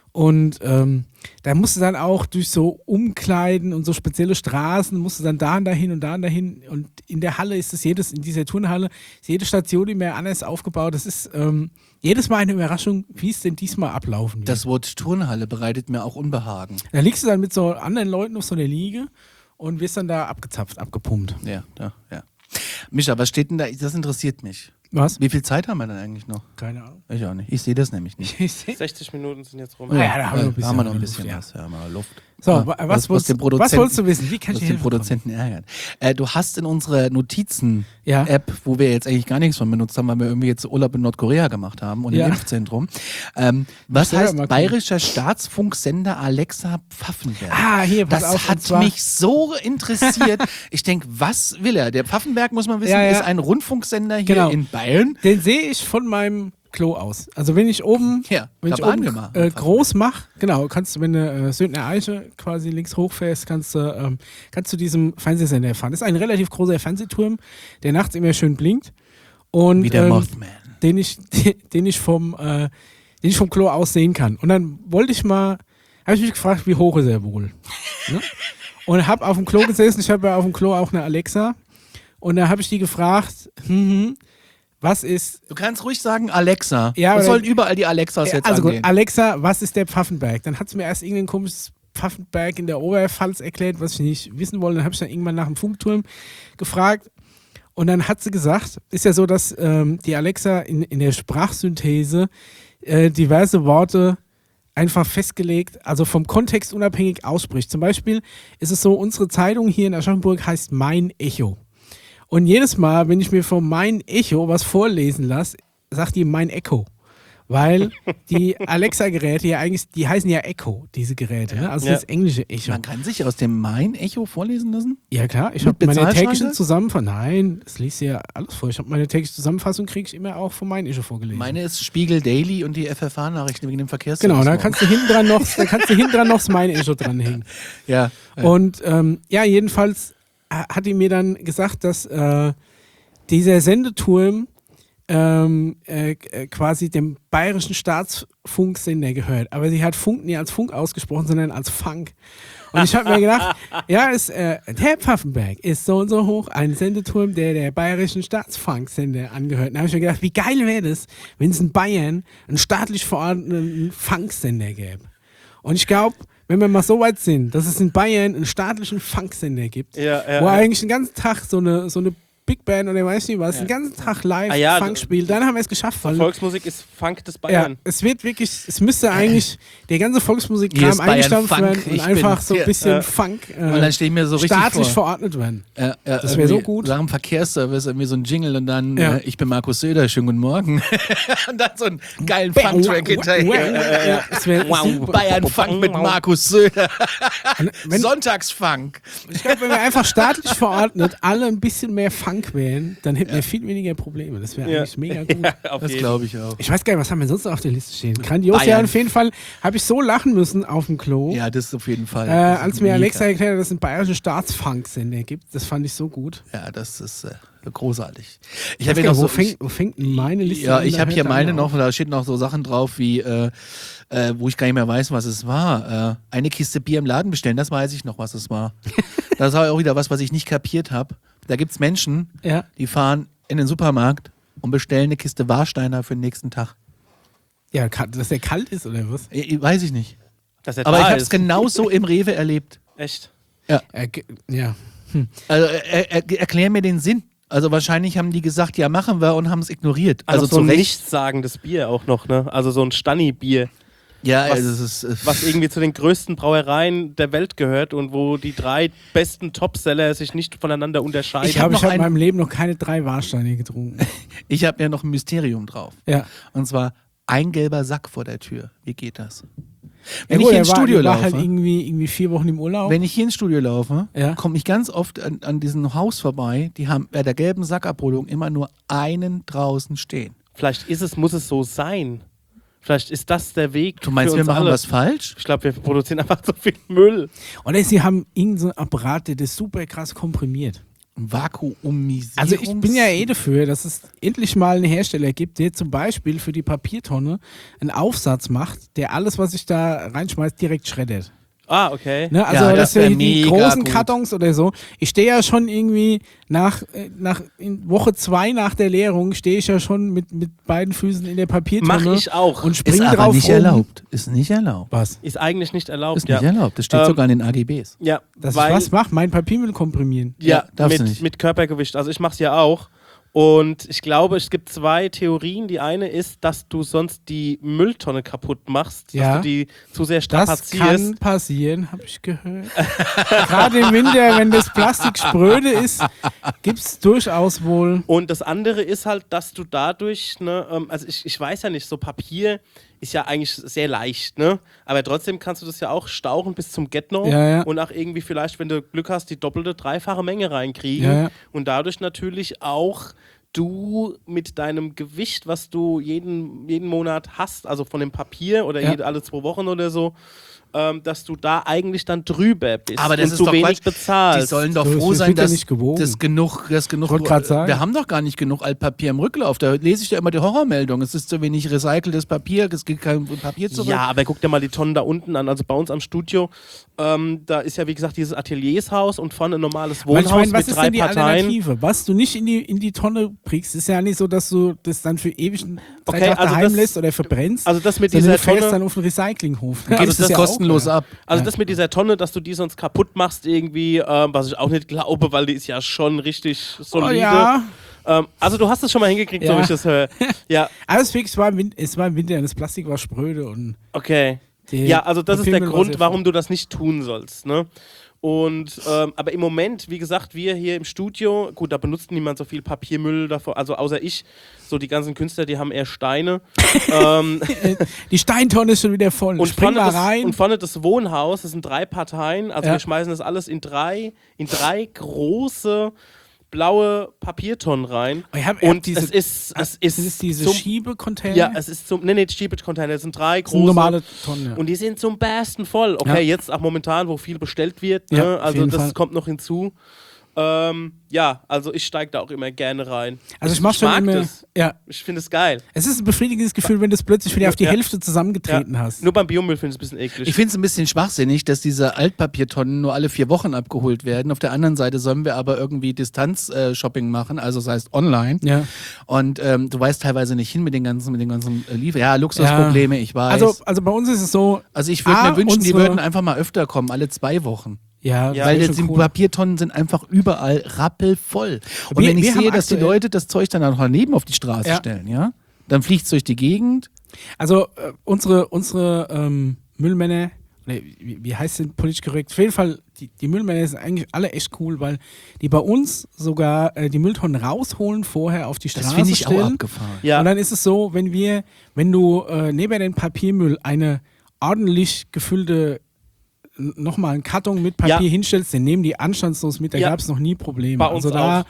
S1: Und ähm, da musst du dann auch durch so Umkleiden und so spezielle Straßen, musst du dann da und dahin und da und dahin. Und in der Halle ist es jedes, in dieser Turnhalle, ist jede Station immer anders aufgebaut. Das ist ähm, jedes Mal eine Überraschung, wie es denn diesmal ablaufen wird.
S2: Das Wort Turnhalle bereitet mir auch Unbehagen.
S1: Da liegst du dann mit so anderen Leuten auf so einer Liege und wirst dann da abgezapft, abgepumpt.
S2: Ja, ja, ja. Micha, was steht denn da? Das interessiert mich.
S1: Was?
S2: Wie viel Zeit haben wir denn eigentlich noch?
S1: Keine Ahnung.
S2: Ich auch nicht. Ich sehe das nämlich nicht.
S3: sechzig Minuten sind jetzt rum.
S1: Ah ja, da haben wir noch ein bisschen
S2: haben wir noch ein
S1: Luft,
S2: bisschen
S1: ja.
S2: was. Ja, mal Luft.
S1: So,
S2: Ja,
S1: wa- was,
S2: was
S1: wolltest,
S2: den Produzenten-
S1: was wolltest du wissen? Wie kann ich
S2: Was
S1: dir
S2: den
S1: helfen?
S2: Produzenten ärgert. Äh, du hast in unserer Notizen-App,
S1: Ja.
S2: wo wir jetzt eigentlich gar nichts von benutzt haben, weil wir irgendwie jetzt Urlaub in Nordkorea gemacht haben und
S1: Ja.
S2: im Impfzentrum. Ähm, was
S1: selber
S2: heißt
S1: mal gucken.
S2: bayerischer Staatsfunksender Alexa Pfaffenberg?
S1: Ah, hier, pass
S2: Das
S1: auf. und
S2: hat
S1: zwar-
S2: mich so interessiert. Ich denke, was will er? Der Pfaffenberg, muss man wissen,
S1: Ja, ja.
S2: ist ein Rundfunksender hier
S1: Genau.
S2: in Bayern.
S1: Den sehe ich von meinem Klo aus. Also wenn ich oben,
S2: Ja,
S1: wenn
S2: ich
S1: ich
S2: hab
S1: oben
S2: angemacht.
S1: äh, groß mache, genau, kannst du, wenn du äh, Södner Eiche quasi links hochfährst, kannst du, ähm, kannst du diesem Fernsehsender fahren. Das ist ein relativ großer Fernsehturm, der nachts immer schön blinkt. Und,
S2: Wie der
S1: ähm,
S2: Mothman.
S1: den ich, den ich vom, äh, den ich vom Klo aus sehen kann. Und dann wollte ich mal, habe ich mich gefragt, wie hoch ist er wohl? Ne? Und habe auf dem Klo gesessen, ich habe ja auf dem Klo auch eine Alexa. Und da habe ich die gefragt, hm, was ist,
S2: Du kannst ruhig sagen Alexa.
S1: Ja,
S2: Was
S1: aber-
S2: sollen überall die Alexas jetzt
S1: also gut,
S2: angehen?
S1: Alexa, was ist der Pfaffenberg? Dann hat sie mir erst irgendein komisches Pfaffenberg in der Oberpfalz erklärt, was ich nicht wissen wollte. Dann habe ich dann irgendwann nach dem Funkturm gefragt. Und dann hat sie gesagt, ist ja so, dass ähm, die Alexa in, in der Sprachsynthese äh, diverse Worte einfach festgelegt, also vom Kontext unabhängig ausspricht. Zum Beispiel ist es so, unsere Zeitung hier in Aschaffenburg heißt Mein Echo. Und jedes Mal, wenn ich mir von Mein Echo was vorlesen lasse, sagt die Mein Echo. Weil die Alexa-Geräte ja eigentlich, die heißen ja Echo, diese Geräte. Ne? Also
S3: Ja.
S1: das englische Echo.
S2: Man kann sich aus dem Mein-Echo vorlesen lassen?
S1: Ja klar, ich
S2: Mit
S1: habe meine
S2: Bezahlschranke?
S1: tägliche Zusammenfassung, nein, das liest ja alles vor. Ich habe meine tägliche Zusammenfassung, kriege ich immer auch von Mein Echo vorgelesen.
S2: Meine ist Spiegel Daily und die F F A-Nachrichten wegen dem Verkehrstourismus.
S1: Genau, da kannst du hinten dran noch, da kannst du hinten dran noch das Mein Echo dranhängen.
S2: Ja.
S1: Und ähm, ja, jedenfalls äh, hat die mir dann gesagt, dass äh, dieser Sendeturm ähm, äh, äh, quasi dem bayerischen Staatsfunksender gehört. Aber sie hat Funk nie als Funk ausgesprochen, sondern als Funk. Und ich habe mir gedacht, ja, ist, äh, der Pfaffenberg ist so und so hoch, ein Sendeturm, der der bayerischen Staatsfunksender angehört. Da habe ich mir gedacht, wie geil wäre das, wenn es in Bayern einen staatlich verordneten Funksender gäbe. Und ich glaube, wenn wir mal so weit sind, dass es in Bayern einen staatlichen Funksender gibt,
S3: Ja, ja,
S1: wo
S3: ja.
S1: eigentlich den ganzen Tag so eine, so eine Big Band oder weiß nicht was, den ganzen Tag live
S3: Ah ja,
S1: Funk spielt, dann haben wir es geschafft. Weil,
S3: Volksmusik ist Funk des
S1: ja,
S3: Bayern.
S1: es wird wirklich, es müsste eigentlich, der ganze
S2: Hier
S1: Volksmusikkram
S2: ist Bayern
S1: eingestampft
S2: Funk,
S1: werden und
S2: ich
S1: einfach
S2: bin-
S1: so ein
S2: hier,
S1: bisschen
S3: äh,
S1: Funk äh,
S2: Und dann stehe ich mir so richtig
S1: staatlich
S2: vor.
S1: verordnet werden.
S2: Äh, äh,
S1: Das wär so
S2: irgendwie
S1: gut.
S2: Nach dem Verkehrsservice irgendwie so ein Jingle und dann,
S1: Ja.
S2: äh, ich bin Markus Söder, schönen guten Morgen. Und dann so einen geilen Funk-Track hinterher.
S1: Ja, es wär
S2: Wow,
S1: super.
S2: Bayern-Funk mit Markus Söder.
S1: Wenn-
S2: Sonntagsfunk.
S1: Ich glaube, wenn wir einfach staatlich verordnet alle ein bisschen mehr Funk krank wären, dann hätten wir viel weniger Probleme. Das wäre
S3: Ja.
S1: eigentlich mega gut.
S3: Ja, auf
S2: Das
S3: jeden.
S2: glaube ich auch.
S1: Ich weiß gar nicht, was haben wir sonst noch auf der Liste stehen? Grandios,
S2: Bayern.
S1: ja, auf jeden Fall habe ich so lachen müssen auf dem Klo.
S2: Ja, das ist auf jeden Fall.
S1: Äh,
S2: das ist
S1: als mir
S2: mega.
S1: Alexa erklärt hat, dass es einen bayerischen Staatsfunksender gibt, das fand ich so gut.
S2: Ja, das ist äh, großartig. Ich
S1: Ich
S2: habe
S1: weiß
S2: hier
S1: gar
S2: noch
S1: nicht, wo,
S2: so.
S1: fängt, wo fängt denn meine Liste
S2: Ja,
S1: an?
S2: ich
S1: Da
S2: habe
S1: hört
S2: hier
S1: da
S2: meine
S1: eine
S2: noch,
S1: auf.
S2: da steht noch so Sachen drauf wie, äh, äh, wo ich gar nicht mehr weiß, was es war. Äh, eine Kiste Bier im Laden bestellen, das weiß ich noch, was es war. Das war auch wieder was, was ich nicht kapiert habe. Da gibt es Menschen,
S1: Ja.
S2: die fahren in den Supermarkt und bestellen eine Kiste Warsteiner für den nächsten Tag.
S1: Ja, ka- dass der kalt ist oder was?
S2: Ich, weiß ich nicht.
S3: Dass er
S2: Aber
S3: da
S2: ich habe es
S3: ist.
S2: genauso im Rewe erlebt.
S3: Echt?
S1: Äh, ge- ja.
S2: Also er, er, erklär mir den Sinn. Also wahrscheinlich haben die gesagt, ja, machen wir und haben es ignoriert.
S3: Also,
S2: Also
S3: so
S2: zu
S3: ein
S2: Recht.
S3: nichtssagendes Bier auch noch, ne? Also so ein Stani-Bier,
S2: Ja,
S3: was-
S2: das ist, äh,
S3: was irgendwie zu den größten Brauereien der Welt gehört und wo die drei besten Topseller sich nicht voneinander unterscheiden.
S1: Ich glaube,
S2: noch
S1: ich habe in
S2: einen-
S1: meinem Leben noch keine drei Warsteine getrunken.
S2: ich habe ja noch ein Mysterium drauf.
S1: Ja.
S2: Und zwar ein gelber Sack vor der Tür. Wie geht das? Wenn
S1: ja,
S2: ich
S1: gut,
S2: hier ins
S1: er war,
S2: Studio
S1: er war
S2: laufe,
S1: halt irgendwie, irgendwie vier Wochen im Urlaub.
S2: wenn ich hier ins Studio laufe,
S1: Ja.
S2: komme ich ganz oft an, an diesem Haus vorbei. Die haben bei der gelben Sackabholung immer nur einen draußen stehen.
S3: Vielleicht ist es, muss es so sein. Vielleicht ist das der Weg.
S2: Du meinst,
S3: für
S2: wir
S3: uns
S2: machen
S3: alle.
S2: was falsch?
S3: Ich glaube, wir produzieren einfach so viel Müll.
S1: Oder sie haben irgendeinen so einen Apparat, der das super krass komprimiert.
S2: Vakuumisierung.
S1: Also ich bin ja eh dafür, dass es endlich mal einen Hersteller gibt, der zum Beispiel für die Papiertonne einen Aufsatz macht, der alles, was ich da reinschmeißt, direkt schreddert.
S3: Ah, okay.
S1: Ne? Also
S2: Ja,
S1: das
S2: das
S1: sind
S2: wär
S1: die
S2: mega
S1: großen
S2: gut.
S1: Kartons oder so. Ich stehe ja schon irgendwie nach, äh, nach in Woche zwei nach der Leerung stehe ich ja schon mit, mit beiden Füßen in der Papiertonne.
S3: Mach ich auch.
S1: Und
S2: ist
S1: springe
S2: aber
S1: drauf
S2: nicht
S1: rum.
S2: erlaubt. Ist nicht erlaubt.
S1: Was?
S3: Ist eigentlich nicht erlaubt.
S2: Ist
S3: ja.
S2: nicht erlaubt. Das steht
S3: Ähm,
S2: sogar in den A G Bs.
S3: Ja,
S1: Dass
S3: weil,
S1: ich was mache? Mein Papiermüll komprimieren.
S3: Ja,
S2: Ja, darfst du
S3: mit,
S2: nicht.
S3: mit Körpergewicht. Also ich mache es ja auch. Und ich glaube, es gibt zwei Theorien. Die eine ist, dass du sonst die Mülltonne kaputt machst,
S1: Ja.
S3: dass du die zu sehr
S1: Das
S3: strapazierst.
S1: kann passieren, habe ich gehört. Gerade im Winter, wenn das Plastik spröde ist, gibt es durchaus wohl.
S3: Und das andere ist halt, dass du dadurch, ne, ähm, also ich, ich weiß ja nicht, so Papier ist ja eigentlich sehr leicht, ne? Aber trotzdem kannst du das ja auch stauchen bis zum Get-No
S1: Ja, ja.
S3: und auch irgendwie vielleicht, wenn du Glück hast, die doppelte, dreifache Menge reinkriegen.
S1: Ja, ja.
S3: Und dadurch natürlich auch du mit deinem Gewicht, was du jeden, jeden Monat hast, also von dem Papier oder
S1: Ja.
S3: jede, alle zwei Wochen oder so, ähm, dass du da eigentlich dann drüber bist
S2: Aber das
S3: und
S2: ist
S3: du
S2: doch
S3: wenig
S2: Quatsch.
S3: bezahlst.
S2: Die sollen doch
S1: So,
S2: froh
S1: es
S2: sein,
S1: wird ja
S2: dass
S1: nicht gewogen.
S2: das genug, das genug.
S1: Wollte grad sagen.
S2: Wir haben doch gar nicht genug Altpapier im Rücklauf. Da lese ich ja immer die Horrormeldung. Es ist zu wenig recyceltes Papier, es gibt kein Papier zurück.
S3: Ja, aber guck dir mal die Tonnen da unten an. Also bei uns am Studio, ähm, da ist ja wie gesagt dieses Ateliershaus und vorne ein normales
S1: Weil
S3: Wohnhaus
S1: ich meine, was
S3: mit
S1: ist
S3: drei
S1: denn die
S3: Parteien.
S1: Alternative? Was du nicht in die, in die Tonne bringst, ist ja nicht so, dass du das dann für ewig
S3: Okay,
S1: Zeit
S3: also
S1: daheim
S3: das-
S1: lässt oder verbrennst.
S3: Also das mit
S1: sondern
S3: dieser
S1: du fährst
S3: Tonne,
S1: dann auf den Recyclinghof.
S2: Gibst
S3: also
S2: es
S3: das
S1: ja
S2: kostenlos
S1: auch,
S2: ab.
S3: also
S1: Ja.
S3: das mit dieser Tonne, dass du die sonst kaputt machst irgendwie, ähm, was ich auch nicht glaube, weil die ist ja schon richtig solide.
S1: Oh ja.
S3: Ähm, also du hast es schon mal hingekriegt, so
S1: Ja.
S3: wie ich das höre. Ja,
S1: Aber es, es, war im Win- es war im Winter und das Plastik war spröde und
S3: okay.
S1: der
S3: Ja, also das ist der
S1: Papiermüll war
S3: Grund,
S1: sehr
S3: warum du das nicht tun sollst, ne? Und, ähm, aber im Moment, wie gesagt, wir hier im Studio, gut, da benutzt niemand so viel Papiermüll davor, also außer ich, so die ganzen Künstler, die haben eher Steine. ähm,
S1: Die Steintonne ist schon wieder voll.
S3: und,
S1: Spring
S3: vorne
S1: mal
S3: das,
S1: rein.
S3: und vorne das Wohnhaus, das sind drei Parteien, also
S1: Ja.
S3: wir schmeißen das alles in drei, in drei große blaue Papiertonnen rein.
S1: Oh, ihr habt- ihr
S3: und
S1: habt diese-
S3: es ist, es
S1: Sind
S3: ist
S1: es diese
S3: zum,
S1: Schiebecontainer?
S3: ja, es ist zum, nee, nee, Container, es sind drei
S1: das sind
S3: große.
S1: normale Tonnen. Ja.
S3: Und die sind zum Bersten voll. Okay,
S1: Ja.
S3: jetzt auch momentan, wo viel bestellt wird.
S1: Ja,
S3: Ne?
S1: auf
S3: Also
S1: jeden
S3: das
S1: Fall.
S3: kommt noch hinzu. Ähm, ja, also ich steige da auch immer gerne rein.
S1: Also ich mach schon
S3: mag
S1: immer.
S3: das.
S1: Ja.
S3: Ich finde es geil.
S1: Es ist ein befriedigendes Gefühl, wenn du es plötzlich wieder auf die
S3: Ja.
S1: Hälfte zusammengetreten
S3: Ja.
S1: hast.
S3: Nur beim Biomüll finde ich es ein bisschen eklig.
S2: Ich finde es ein bisschen schwachsinnig, dass diese Altpapiertonnen nur alle vier Wochen abgeholt werden. Auf der anderen Seite sollen wir aber irgendwie Distanz-Shopping machen, also das heißt online.
S1: Ja.
S2: Und ähm, du weißt teilweise nicht hin mit den ganzen, mit den ganzen äh, Liefer. Ja, Luxusprobleme, ich weiß.
S1: Also, also bei uns ist es so.
S2: Also ich würde
S1: A,
S2: mir wünschen, die
S1: unsere-
S2: würden einfach mal öfter kommen, alle zwei Wochen.
S1: Ja,
S3: Ja,
S2: Weil
S1: wäre
S2: jetzt
S1: schon
S2: die
S1: cool.
S2: Papiertonnen sind einfach überall rappelvoll. Und
S1: Wir-
S2: wenn ich
S1: wir
S2: sehe,
S1: haben
S2: dass die
S1: aktuell-
S2: Leute das Zeug dann auch daneben auf die Straße
S1: Ja.
S2: stellen, ja, dann fliegt es durch die Gegend.
S1: Also äh, unsere, unsere ähm, Müllmänner, nee, wie, wie heißt denn politisch korrekt? Auf jeden Fall, die, die Müllmänner sind eigentlich alle echt cool, weil die bei uns sogar äh, die Mülltonnen rausholen, vorher auf die Straße
S2: Das finde ich
S1: stellen.
S2: auch abgefahren.
S3: ja.
S1: Und dann ist es so, wenn wir, wenn du äh, neben den Papiermüll eine ordentlich gefüllte n- nochmal einen Karton mit Papier
S3: Ja.
S1: hinstellst, den nehmen die anstandslos mit, da
S3: Ja.
S1: gab es noch nie Probleme.
S3: Bei uns
S1: also da,
S3: auch.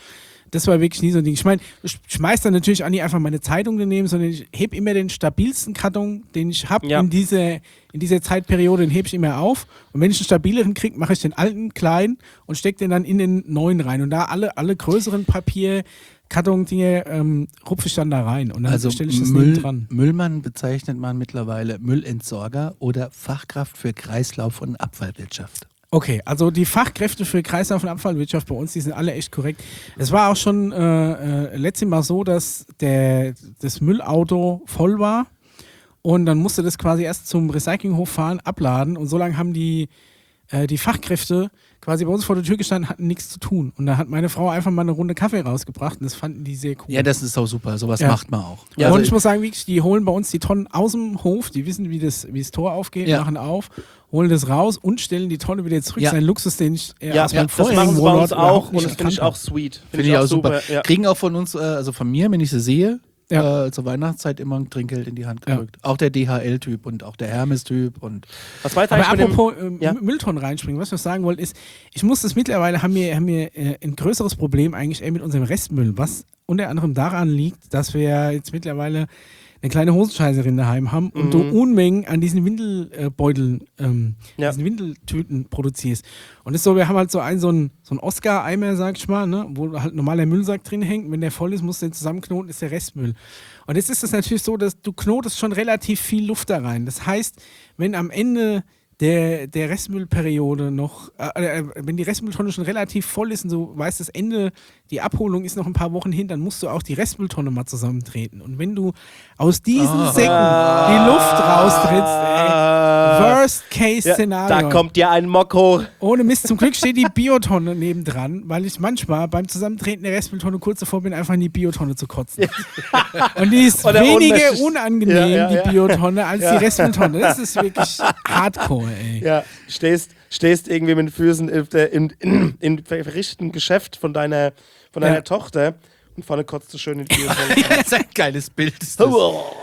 S1: das war wirklich nie so ein Ding. Ich meine, ich schmeiß dann natürlich auch nicht einfach meine Zeitung daneben, sondern ich heb immer den stabilsten Karton, den ich habe
S3: Ja.
S1: in, diese, in dieser Zeitperiode, den hebe ich immer auf. Und wenn ich einen stabileren kriege, mache ich den alten klein und stecke den dann in den neuen rein. Und da alle, alle größeren Papier, Karton-Dinge ähm, rupfe ich dann da rein und dann
S2: Also
S1: stelle ich das
S2: Müll,
S1: neben dran.
S2: Müllmann bezeichnet man mittlerweile Müllentsorger oder Fachkraft für Kreislauf- und Abfallwirtschaft.
S1: Okay, also die Fachkräfte für Kreislauf- und Abfallwirtschaft bei uns, die sind alle echt korrekt. Es war auch schon äh, äh, letztes Mal so, dass der, das Müllauto voll war und dann musste das quasi erst zum Recyclinghof fahren, abladen und so lange haben die, äh, die Fachkräfte quasi bei uns vor der Tür gestanden, hatten nichts zu tun. Und da hat meine Frau einfach mal eine Runde Kaffee rausgebracht und das fanden die sehr cool.
S2: Ja, das ist auch super. Sowas
S1: Ja.
S2: macht man auch.
S3: Ja,
S1: und
S3: also
S1: ich muss sagen, wirklich, die holen bei uns die Tonnen aus dem Hof, die wissen, wie das, wie das Tor aufgeht,
S2: Ja.
S1: machen auf, holen das raus und stellen die Tonne wieder zurück.
S2: Ja.
S1: Das ist ein Luxus, den ich äh,
S3: Ja,
S1: aus
S3: ja,
S1: meinem
S3: das machen
S1: vorherigen
S3: sie bei uns
S1: Wohnort
S3: auch
S1: überhaupt
S3: und
S1: nicht
S3: das finde ich
S1: erkannt
S3: auch sweet.
S2: Finde ich auch super.
S3: Ja.
S2: Kriegen auch von uns, äh, also von mir, wenn ich sie sehe,
S1: Ja.
S2: äh, zur Weihnachtszeit immer ein Trinkgeld in die Hand
S1: Ja.
S2: gedrückt. Auch der D H L-Typ und auch der Hermes-Typ und
S3: Was war jetzt
S1: Aber
S3: eigentlich mit dem,
S1: apropos ähm,
S3: ja?
S1: Mülltonnen reinspringen, was ich noch sagen wollte, ist, ich muss das mittlerweile, haben wir, haben wir äh, ein größeres Problem eigentlich eher mit unserem Restmüll, was unter anderem daran liegt, dass wir jetzt mittlerweile eine kleine Hosenscheißerin daheim haben und
S3: Mhm.
S1: du Unmengen an diesen Windelbeuteln, ähm,
S3: Ja.
S1: diesen Windeltüten produzierst. Und das ist so, wir haben halt so einen, so einen, so einen Oscar-Eimer, sag ich mal, ne, wo halt ein normaler Müllsack drin hängt. Wenn der voll ist, musst du den zusammenknoten, ist der Restmüll. Und jetzt ist es natürlich so, dass du knotest schon relativ viel Luft da rein. Das heißt, wenn am Ende der, der Restmüllperiode noch, äh, äh, wenn die Restmülltonne schon relativ voll ist und du weißt, das Ende, die Abholung ist noch ein paar Wochen hin, dann musst du auch die Restmülltonne mal zusammentreten. Und wenn du aus diesen
S2: Ah.
S1: Säcken die Luft raustrittst, ey, Worst
S3: Ja,
S1: Case-Szenario.
S3: da kommt dir ein Mokko.
S1: Ohne Mist, zum Glück steht die Biotonne nebendran, weil ich manchmal beim Zusammentreten der Restmülltonne kurz davor bin, einfach in die Biotonne zu kotzen. Und die ist
S3: Oder
S1: weniger
S3: ohnmächtig.
S1: unangenehm,
S3: Ja, ja,
S1: die
S3: ja.
S1: Biotonne, als die Restmülltonne. Das ist wirklich hardcore, ey.
S3: Ja, stehst, stehst irgendwie mit den Füßen in, in, in, in verrichteten Geschäft von deiner, von deiner
S1: Ja.
S3: Tochter und vorne kotzt du schön in die Tür.
S2: das ist ein geiles Bild. Ist das.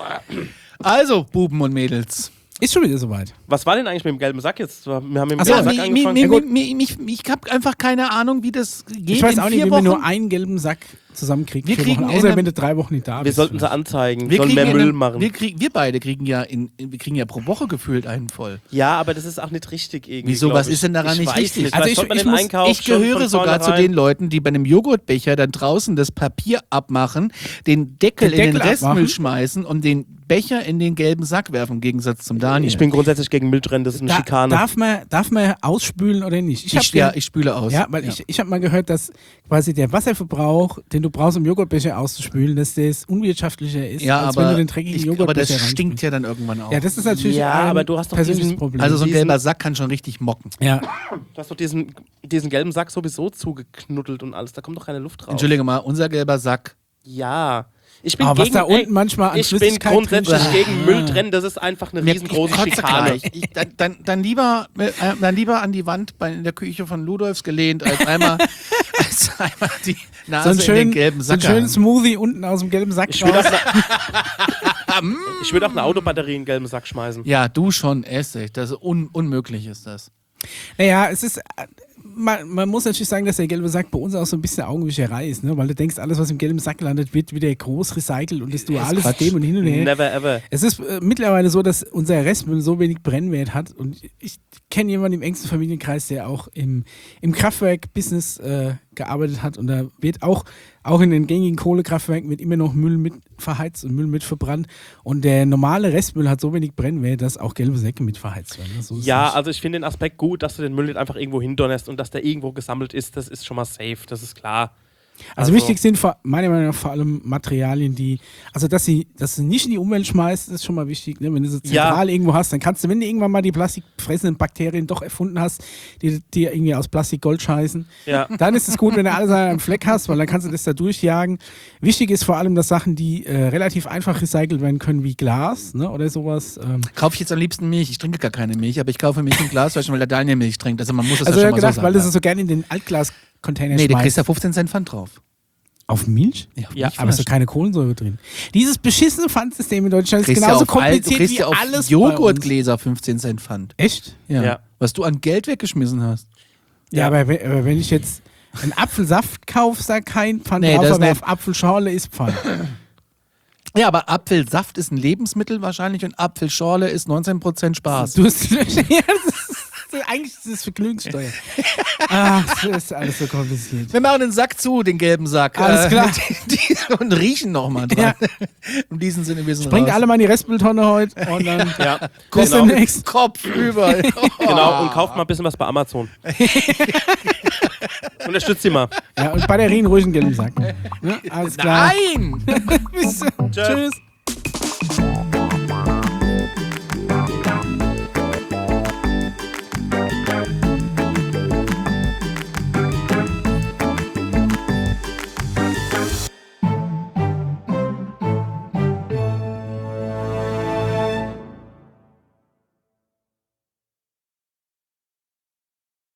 S2: Also, Buben und Mädels.
S1: Ist schon wieder soweit.
S3: Was war denn eigentlich mit dem gelben Sack jetzt? Wir haben mit dem
S1: Ach so,
S3: gelben Sack
S2: mi, mi,
S3: angefangen.
S2: mi,
S1: Ja, gut.
S2: mi, mi, ich ich habe einfach keine Ahnung, wie das geht.
S1: Ich weiß
S2: in
S1: auch
S2: vier
S1: nicht, wie
S2: Wochen.
S1: man nur einen gelben Sack zusammenkriegt.
S2: Wir
S1: vier
S2: kriegen
S1: Wochen,
S2: in
S1: außer
S2: einem-
S1: wenn du drei Wochen nicht da
S3: Wir
S1: bist.
S3: sollten sie anzeigen,
S2: wir
S3: sollen
S2: kriegen
S3: mehr
S2: in
S3: Müll
S2: einem-
S3: machen.
S2: Wir, krieg, wir beide kriegen ja, in, wir kriegen ja pro Woche gefühlt einen voll.
S3: Ja, aber das ist auch nicht richtig irgendwie.
S2: Wieso,
S3: glaub
S2: was
S3: ich.
S2: ist denn daran
S3: ich
S2: nicht
S3: weiß
S2: richtig?
S3: Nicht.
S1: Also
S3: Also
S1: ich-
S3: ich, man
S1: ich
S3: den
S1: muss-
S3: Einkauf
S2: Ich
S3: schon
S2: gehöre
S3: von
S2: sogar zu
S3: vornherein-
S2: den Leuten, die bei einem Joghurtbecher dann draußen das Papier abmachen, den Deckel,
S1: Den
S2: in den
S1: Deckel
S2: Restmüll
S1: abmachen?
S2: schmeißen und den Becher in den gelben Sack werfen, im Gegensatz zum Daniel.
S3: Ich bin grundsätzlich gegen Mülltrennen, das ist eine
S1: Da,
S3: Schikane.
S1: darf, man, darf man ausspülen oder nicht?
S2: ich,
S1: hab
S2: ja,
S1: den-
S2: ich spüle aus.
S1: Ja, weil ich, ich habe mal gehört, dass quasi der Wasserverbrauch, den du brauchst, um Joghurtbecher auszuspülen, dass das unwirtschaftlicher ist,
S2: ja,
S1: als
S2: aber,
S1: wenn du den dreckigen
S2: ich, aber
S1: Joghurtbecher
S2: das stinkt
S1: reinspülst.
S2: ja dann irgendwann auch.
S1: Ja, das ist natürlich
S3: Ja,
S1: ein
S3: aber du hast doch
S1: persönliches
S3: diesen-
S1: Problem.
S2: also so ein
S3: diesen-
S2: gelber Sack kann schon richtig mocken.
S1: ja.
S3: Du hast doch diesen, diesen gelben Sack sowieso zugeknuddelt und alles. Da kommt doch keine Luft raus.
S2: Entschuldige mal, unser gelber Sack.
S3: Ja. Ich bin
S1: Aber was
S3: gegen,
S1: da unten
S3: ey,
S1: manchmal an
S3: ich bin
S1: Flüssigkeit
S3: grundsätzlich
S1: drin-
S3: gegen
S1: Ah.
S3: Müll trennen. Das ist einfach eine
S2: Mir-
S3: riesengroße
S2: ich kotze
S3: Schikane.
S2: gleich. Ich, dann, dann, dann, lieber, äh, dann lieber an die Wand bei, in der Küche von Ludolfs gelehnt, als einmal, als einmal die
S1: So
S2: Nase
S1: ein,
S2: in
S1: schön,
S2: den gelben
S1: so ein
S2: Sack.
S1: schönen Smoothie unten aus dem gelben Sack
S3: Ich würde
S1: raus.
S3: auch, eine- ich würd auch eine Autobatterie in den gelben Sack schmeißen.
S2: Ja, du schon, Essig. Das ist un unmöglich ist das.
S1: Naja, es ist. äh, Man, man muss natürlich sagen, dass der gelbe Sack bei uns auch so ein bisschen Augenwischerei ist, ne? Weil du denkst, alles, was im gelben Sack landet, wird wieder groß recycelt und das duale
S2: Quatsch.
S1: System und hin und her.
S3: Never ever.
S1: Es ist äh, mittlerweile so, dass unser Restmüll so wenig Brennwert hat und ich, ich kenne jemanden im engsten Familienkreis, der auch im, im Kraftwerk-Business äh, gearbeitet hat und da wird auch, auch in den gängigen Kohlekraftwerken wird immer noch Müll mit verheizt und Müll mit verbrannt und der normale Restmüll hat so wenig Brennwert, dass auch gelbe Säcke mit verheizt werden. So ist
S3: Ja,
S1: es.
S3: also ich finde den Aspekt gut, dass du den Müll nicht einfach irgendwo hindonnerst und dass der irgendwo gesammelt ist. Das ist schon mal safe, das ist klar.
S1: Also,
S3: Also-
S1: wichtig sind vor, meiner Meinung nach vor allem Materialien, die, also dass sie, dass sie nicht in die Umwelt schmeißt, ist schon mal wichtig. Ne? Wenn du sie zentral irgendwo hast, dann kannst du, wenn du irgendwann mal die plastikfressenden Bakterien doch erfunden hast, die dir irgendwie aus Plastik Gold scheißen,
S3: Ja.
S1: dann ist es gut, wenn du alles an einem Fleck hast, weil dann kannst du das da durchjagen. Wichtig ist vor allem, dass Sachen, die äh, relativ einfach recycelt werden können, wie Glas, ne? Oder sowas. Ähm.
S2: Kaufe ich jetzt am liebsten Milch? Ich trinke gar keine Milch, aber ich kaufe Milch im Glasflaschen, weil der Daniel Milch trinkt. Also man muss es
S1: Also
S2: ja
S1: ich
S2: schon
S1: habe
S2: mal
S1: gedacht,
S2: so
S1: weil
S2: sagen.
S1: du es so gerne in den Altglas-Container
S2: nee, du kriegst
S1: schmeißt.
S2: da fünfzehn Cent Pfand drauf.
S1: Auf Milch?
S2: Ja, auf
S3: Ja,
S2: Milchflaschen.
S1: Aber es ist doch keine Kohlensäure drin. Dieses beschissene Pfandsystem in Deutschland ist
S2: Kriegst ja
S1: genauso
S2: auf all- du
S1: kompliziert
S2: kriegst
S1: wie
S2: ja auf
S1: alles bei uns.
S2: Joghurtgläser fünfzehn Cent Pfand.
S1: Echt?
S2: Ja.
S3: Ja.
S2: Was du an Geld weggeschmissen hast.
S1: Ja,
S3: Ja.
S1: Aber, wenn- aber wenn ich jetzt, Ein Apfelsaft kaufst da kein Pfand
S2: Nee,
S1: drauf,
S2: das ist
S1: aber
S2: nicht-
S1: auf Apfelschorle ist Pfand.
S2: Ja, aber Apfelsaft ist ein Lebensmittel wahrscheinlich und Apfelschorle ist neunzehn Prozent Spaß.
S1: Du hast, ja, das ist, das ist, eigentlich ist das Vergnügungssteuer. Ach, das ist alles so kompliziert.
S2: Wir machen den Sack zu, den gelben Sack.
S1: Alles klar.
S2: Die, die, und riechen nochmal dran.
S1: Ja.
S2: In diesem Sinne, wir sind
S1: Bringt
S2: raus.
S1: alle mal in die Restmülltonne heute und dann
S3: Ja,
S1: bis
S3: genau.
S1: demnächst.
S2: Kopf über.
S3: Genau, und kauft mal ein bisschen was bei Amazon. Unterstützt sie mal.
S1: Ja, und Batterien ruhig einen gelben Sack. Ne? Alles klar.
S2: Nein!
S1: Bis,
S3: Tschüss.
S1: tschüss.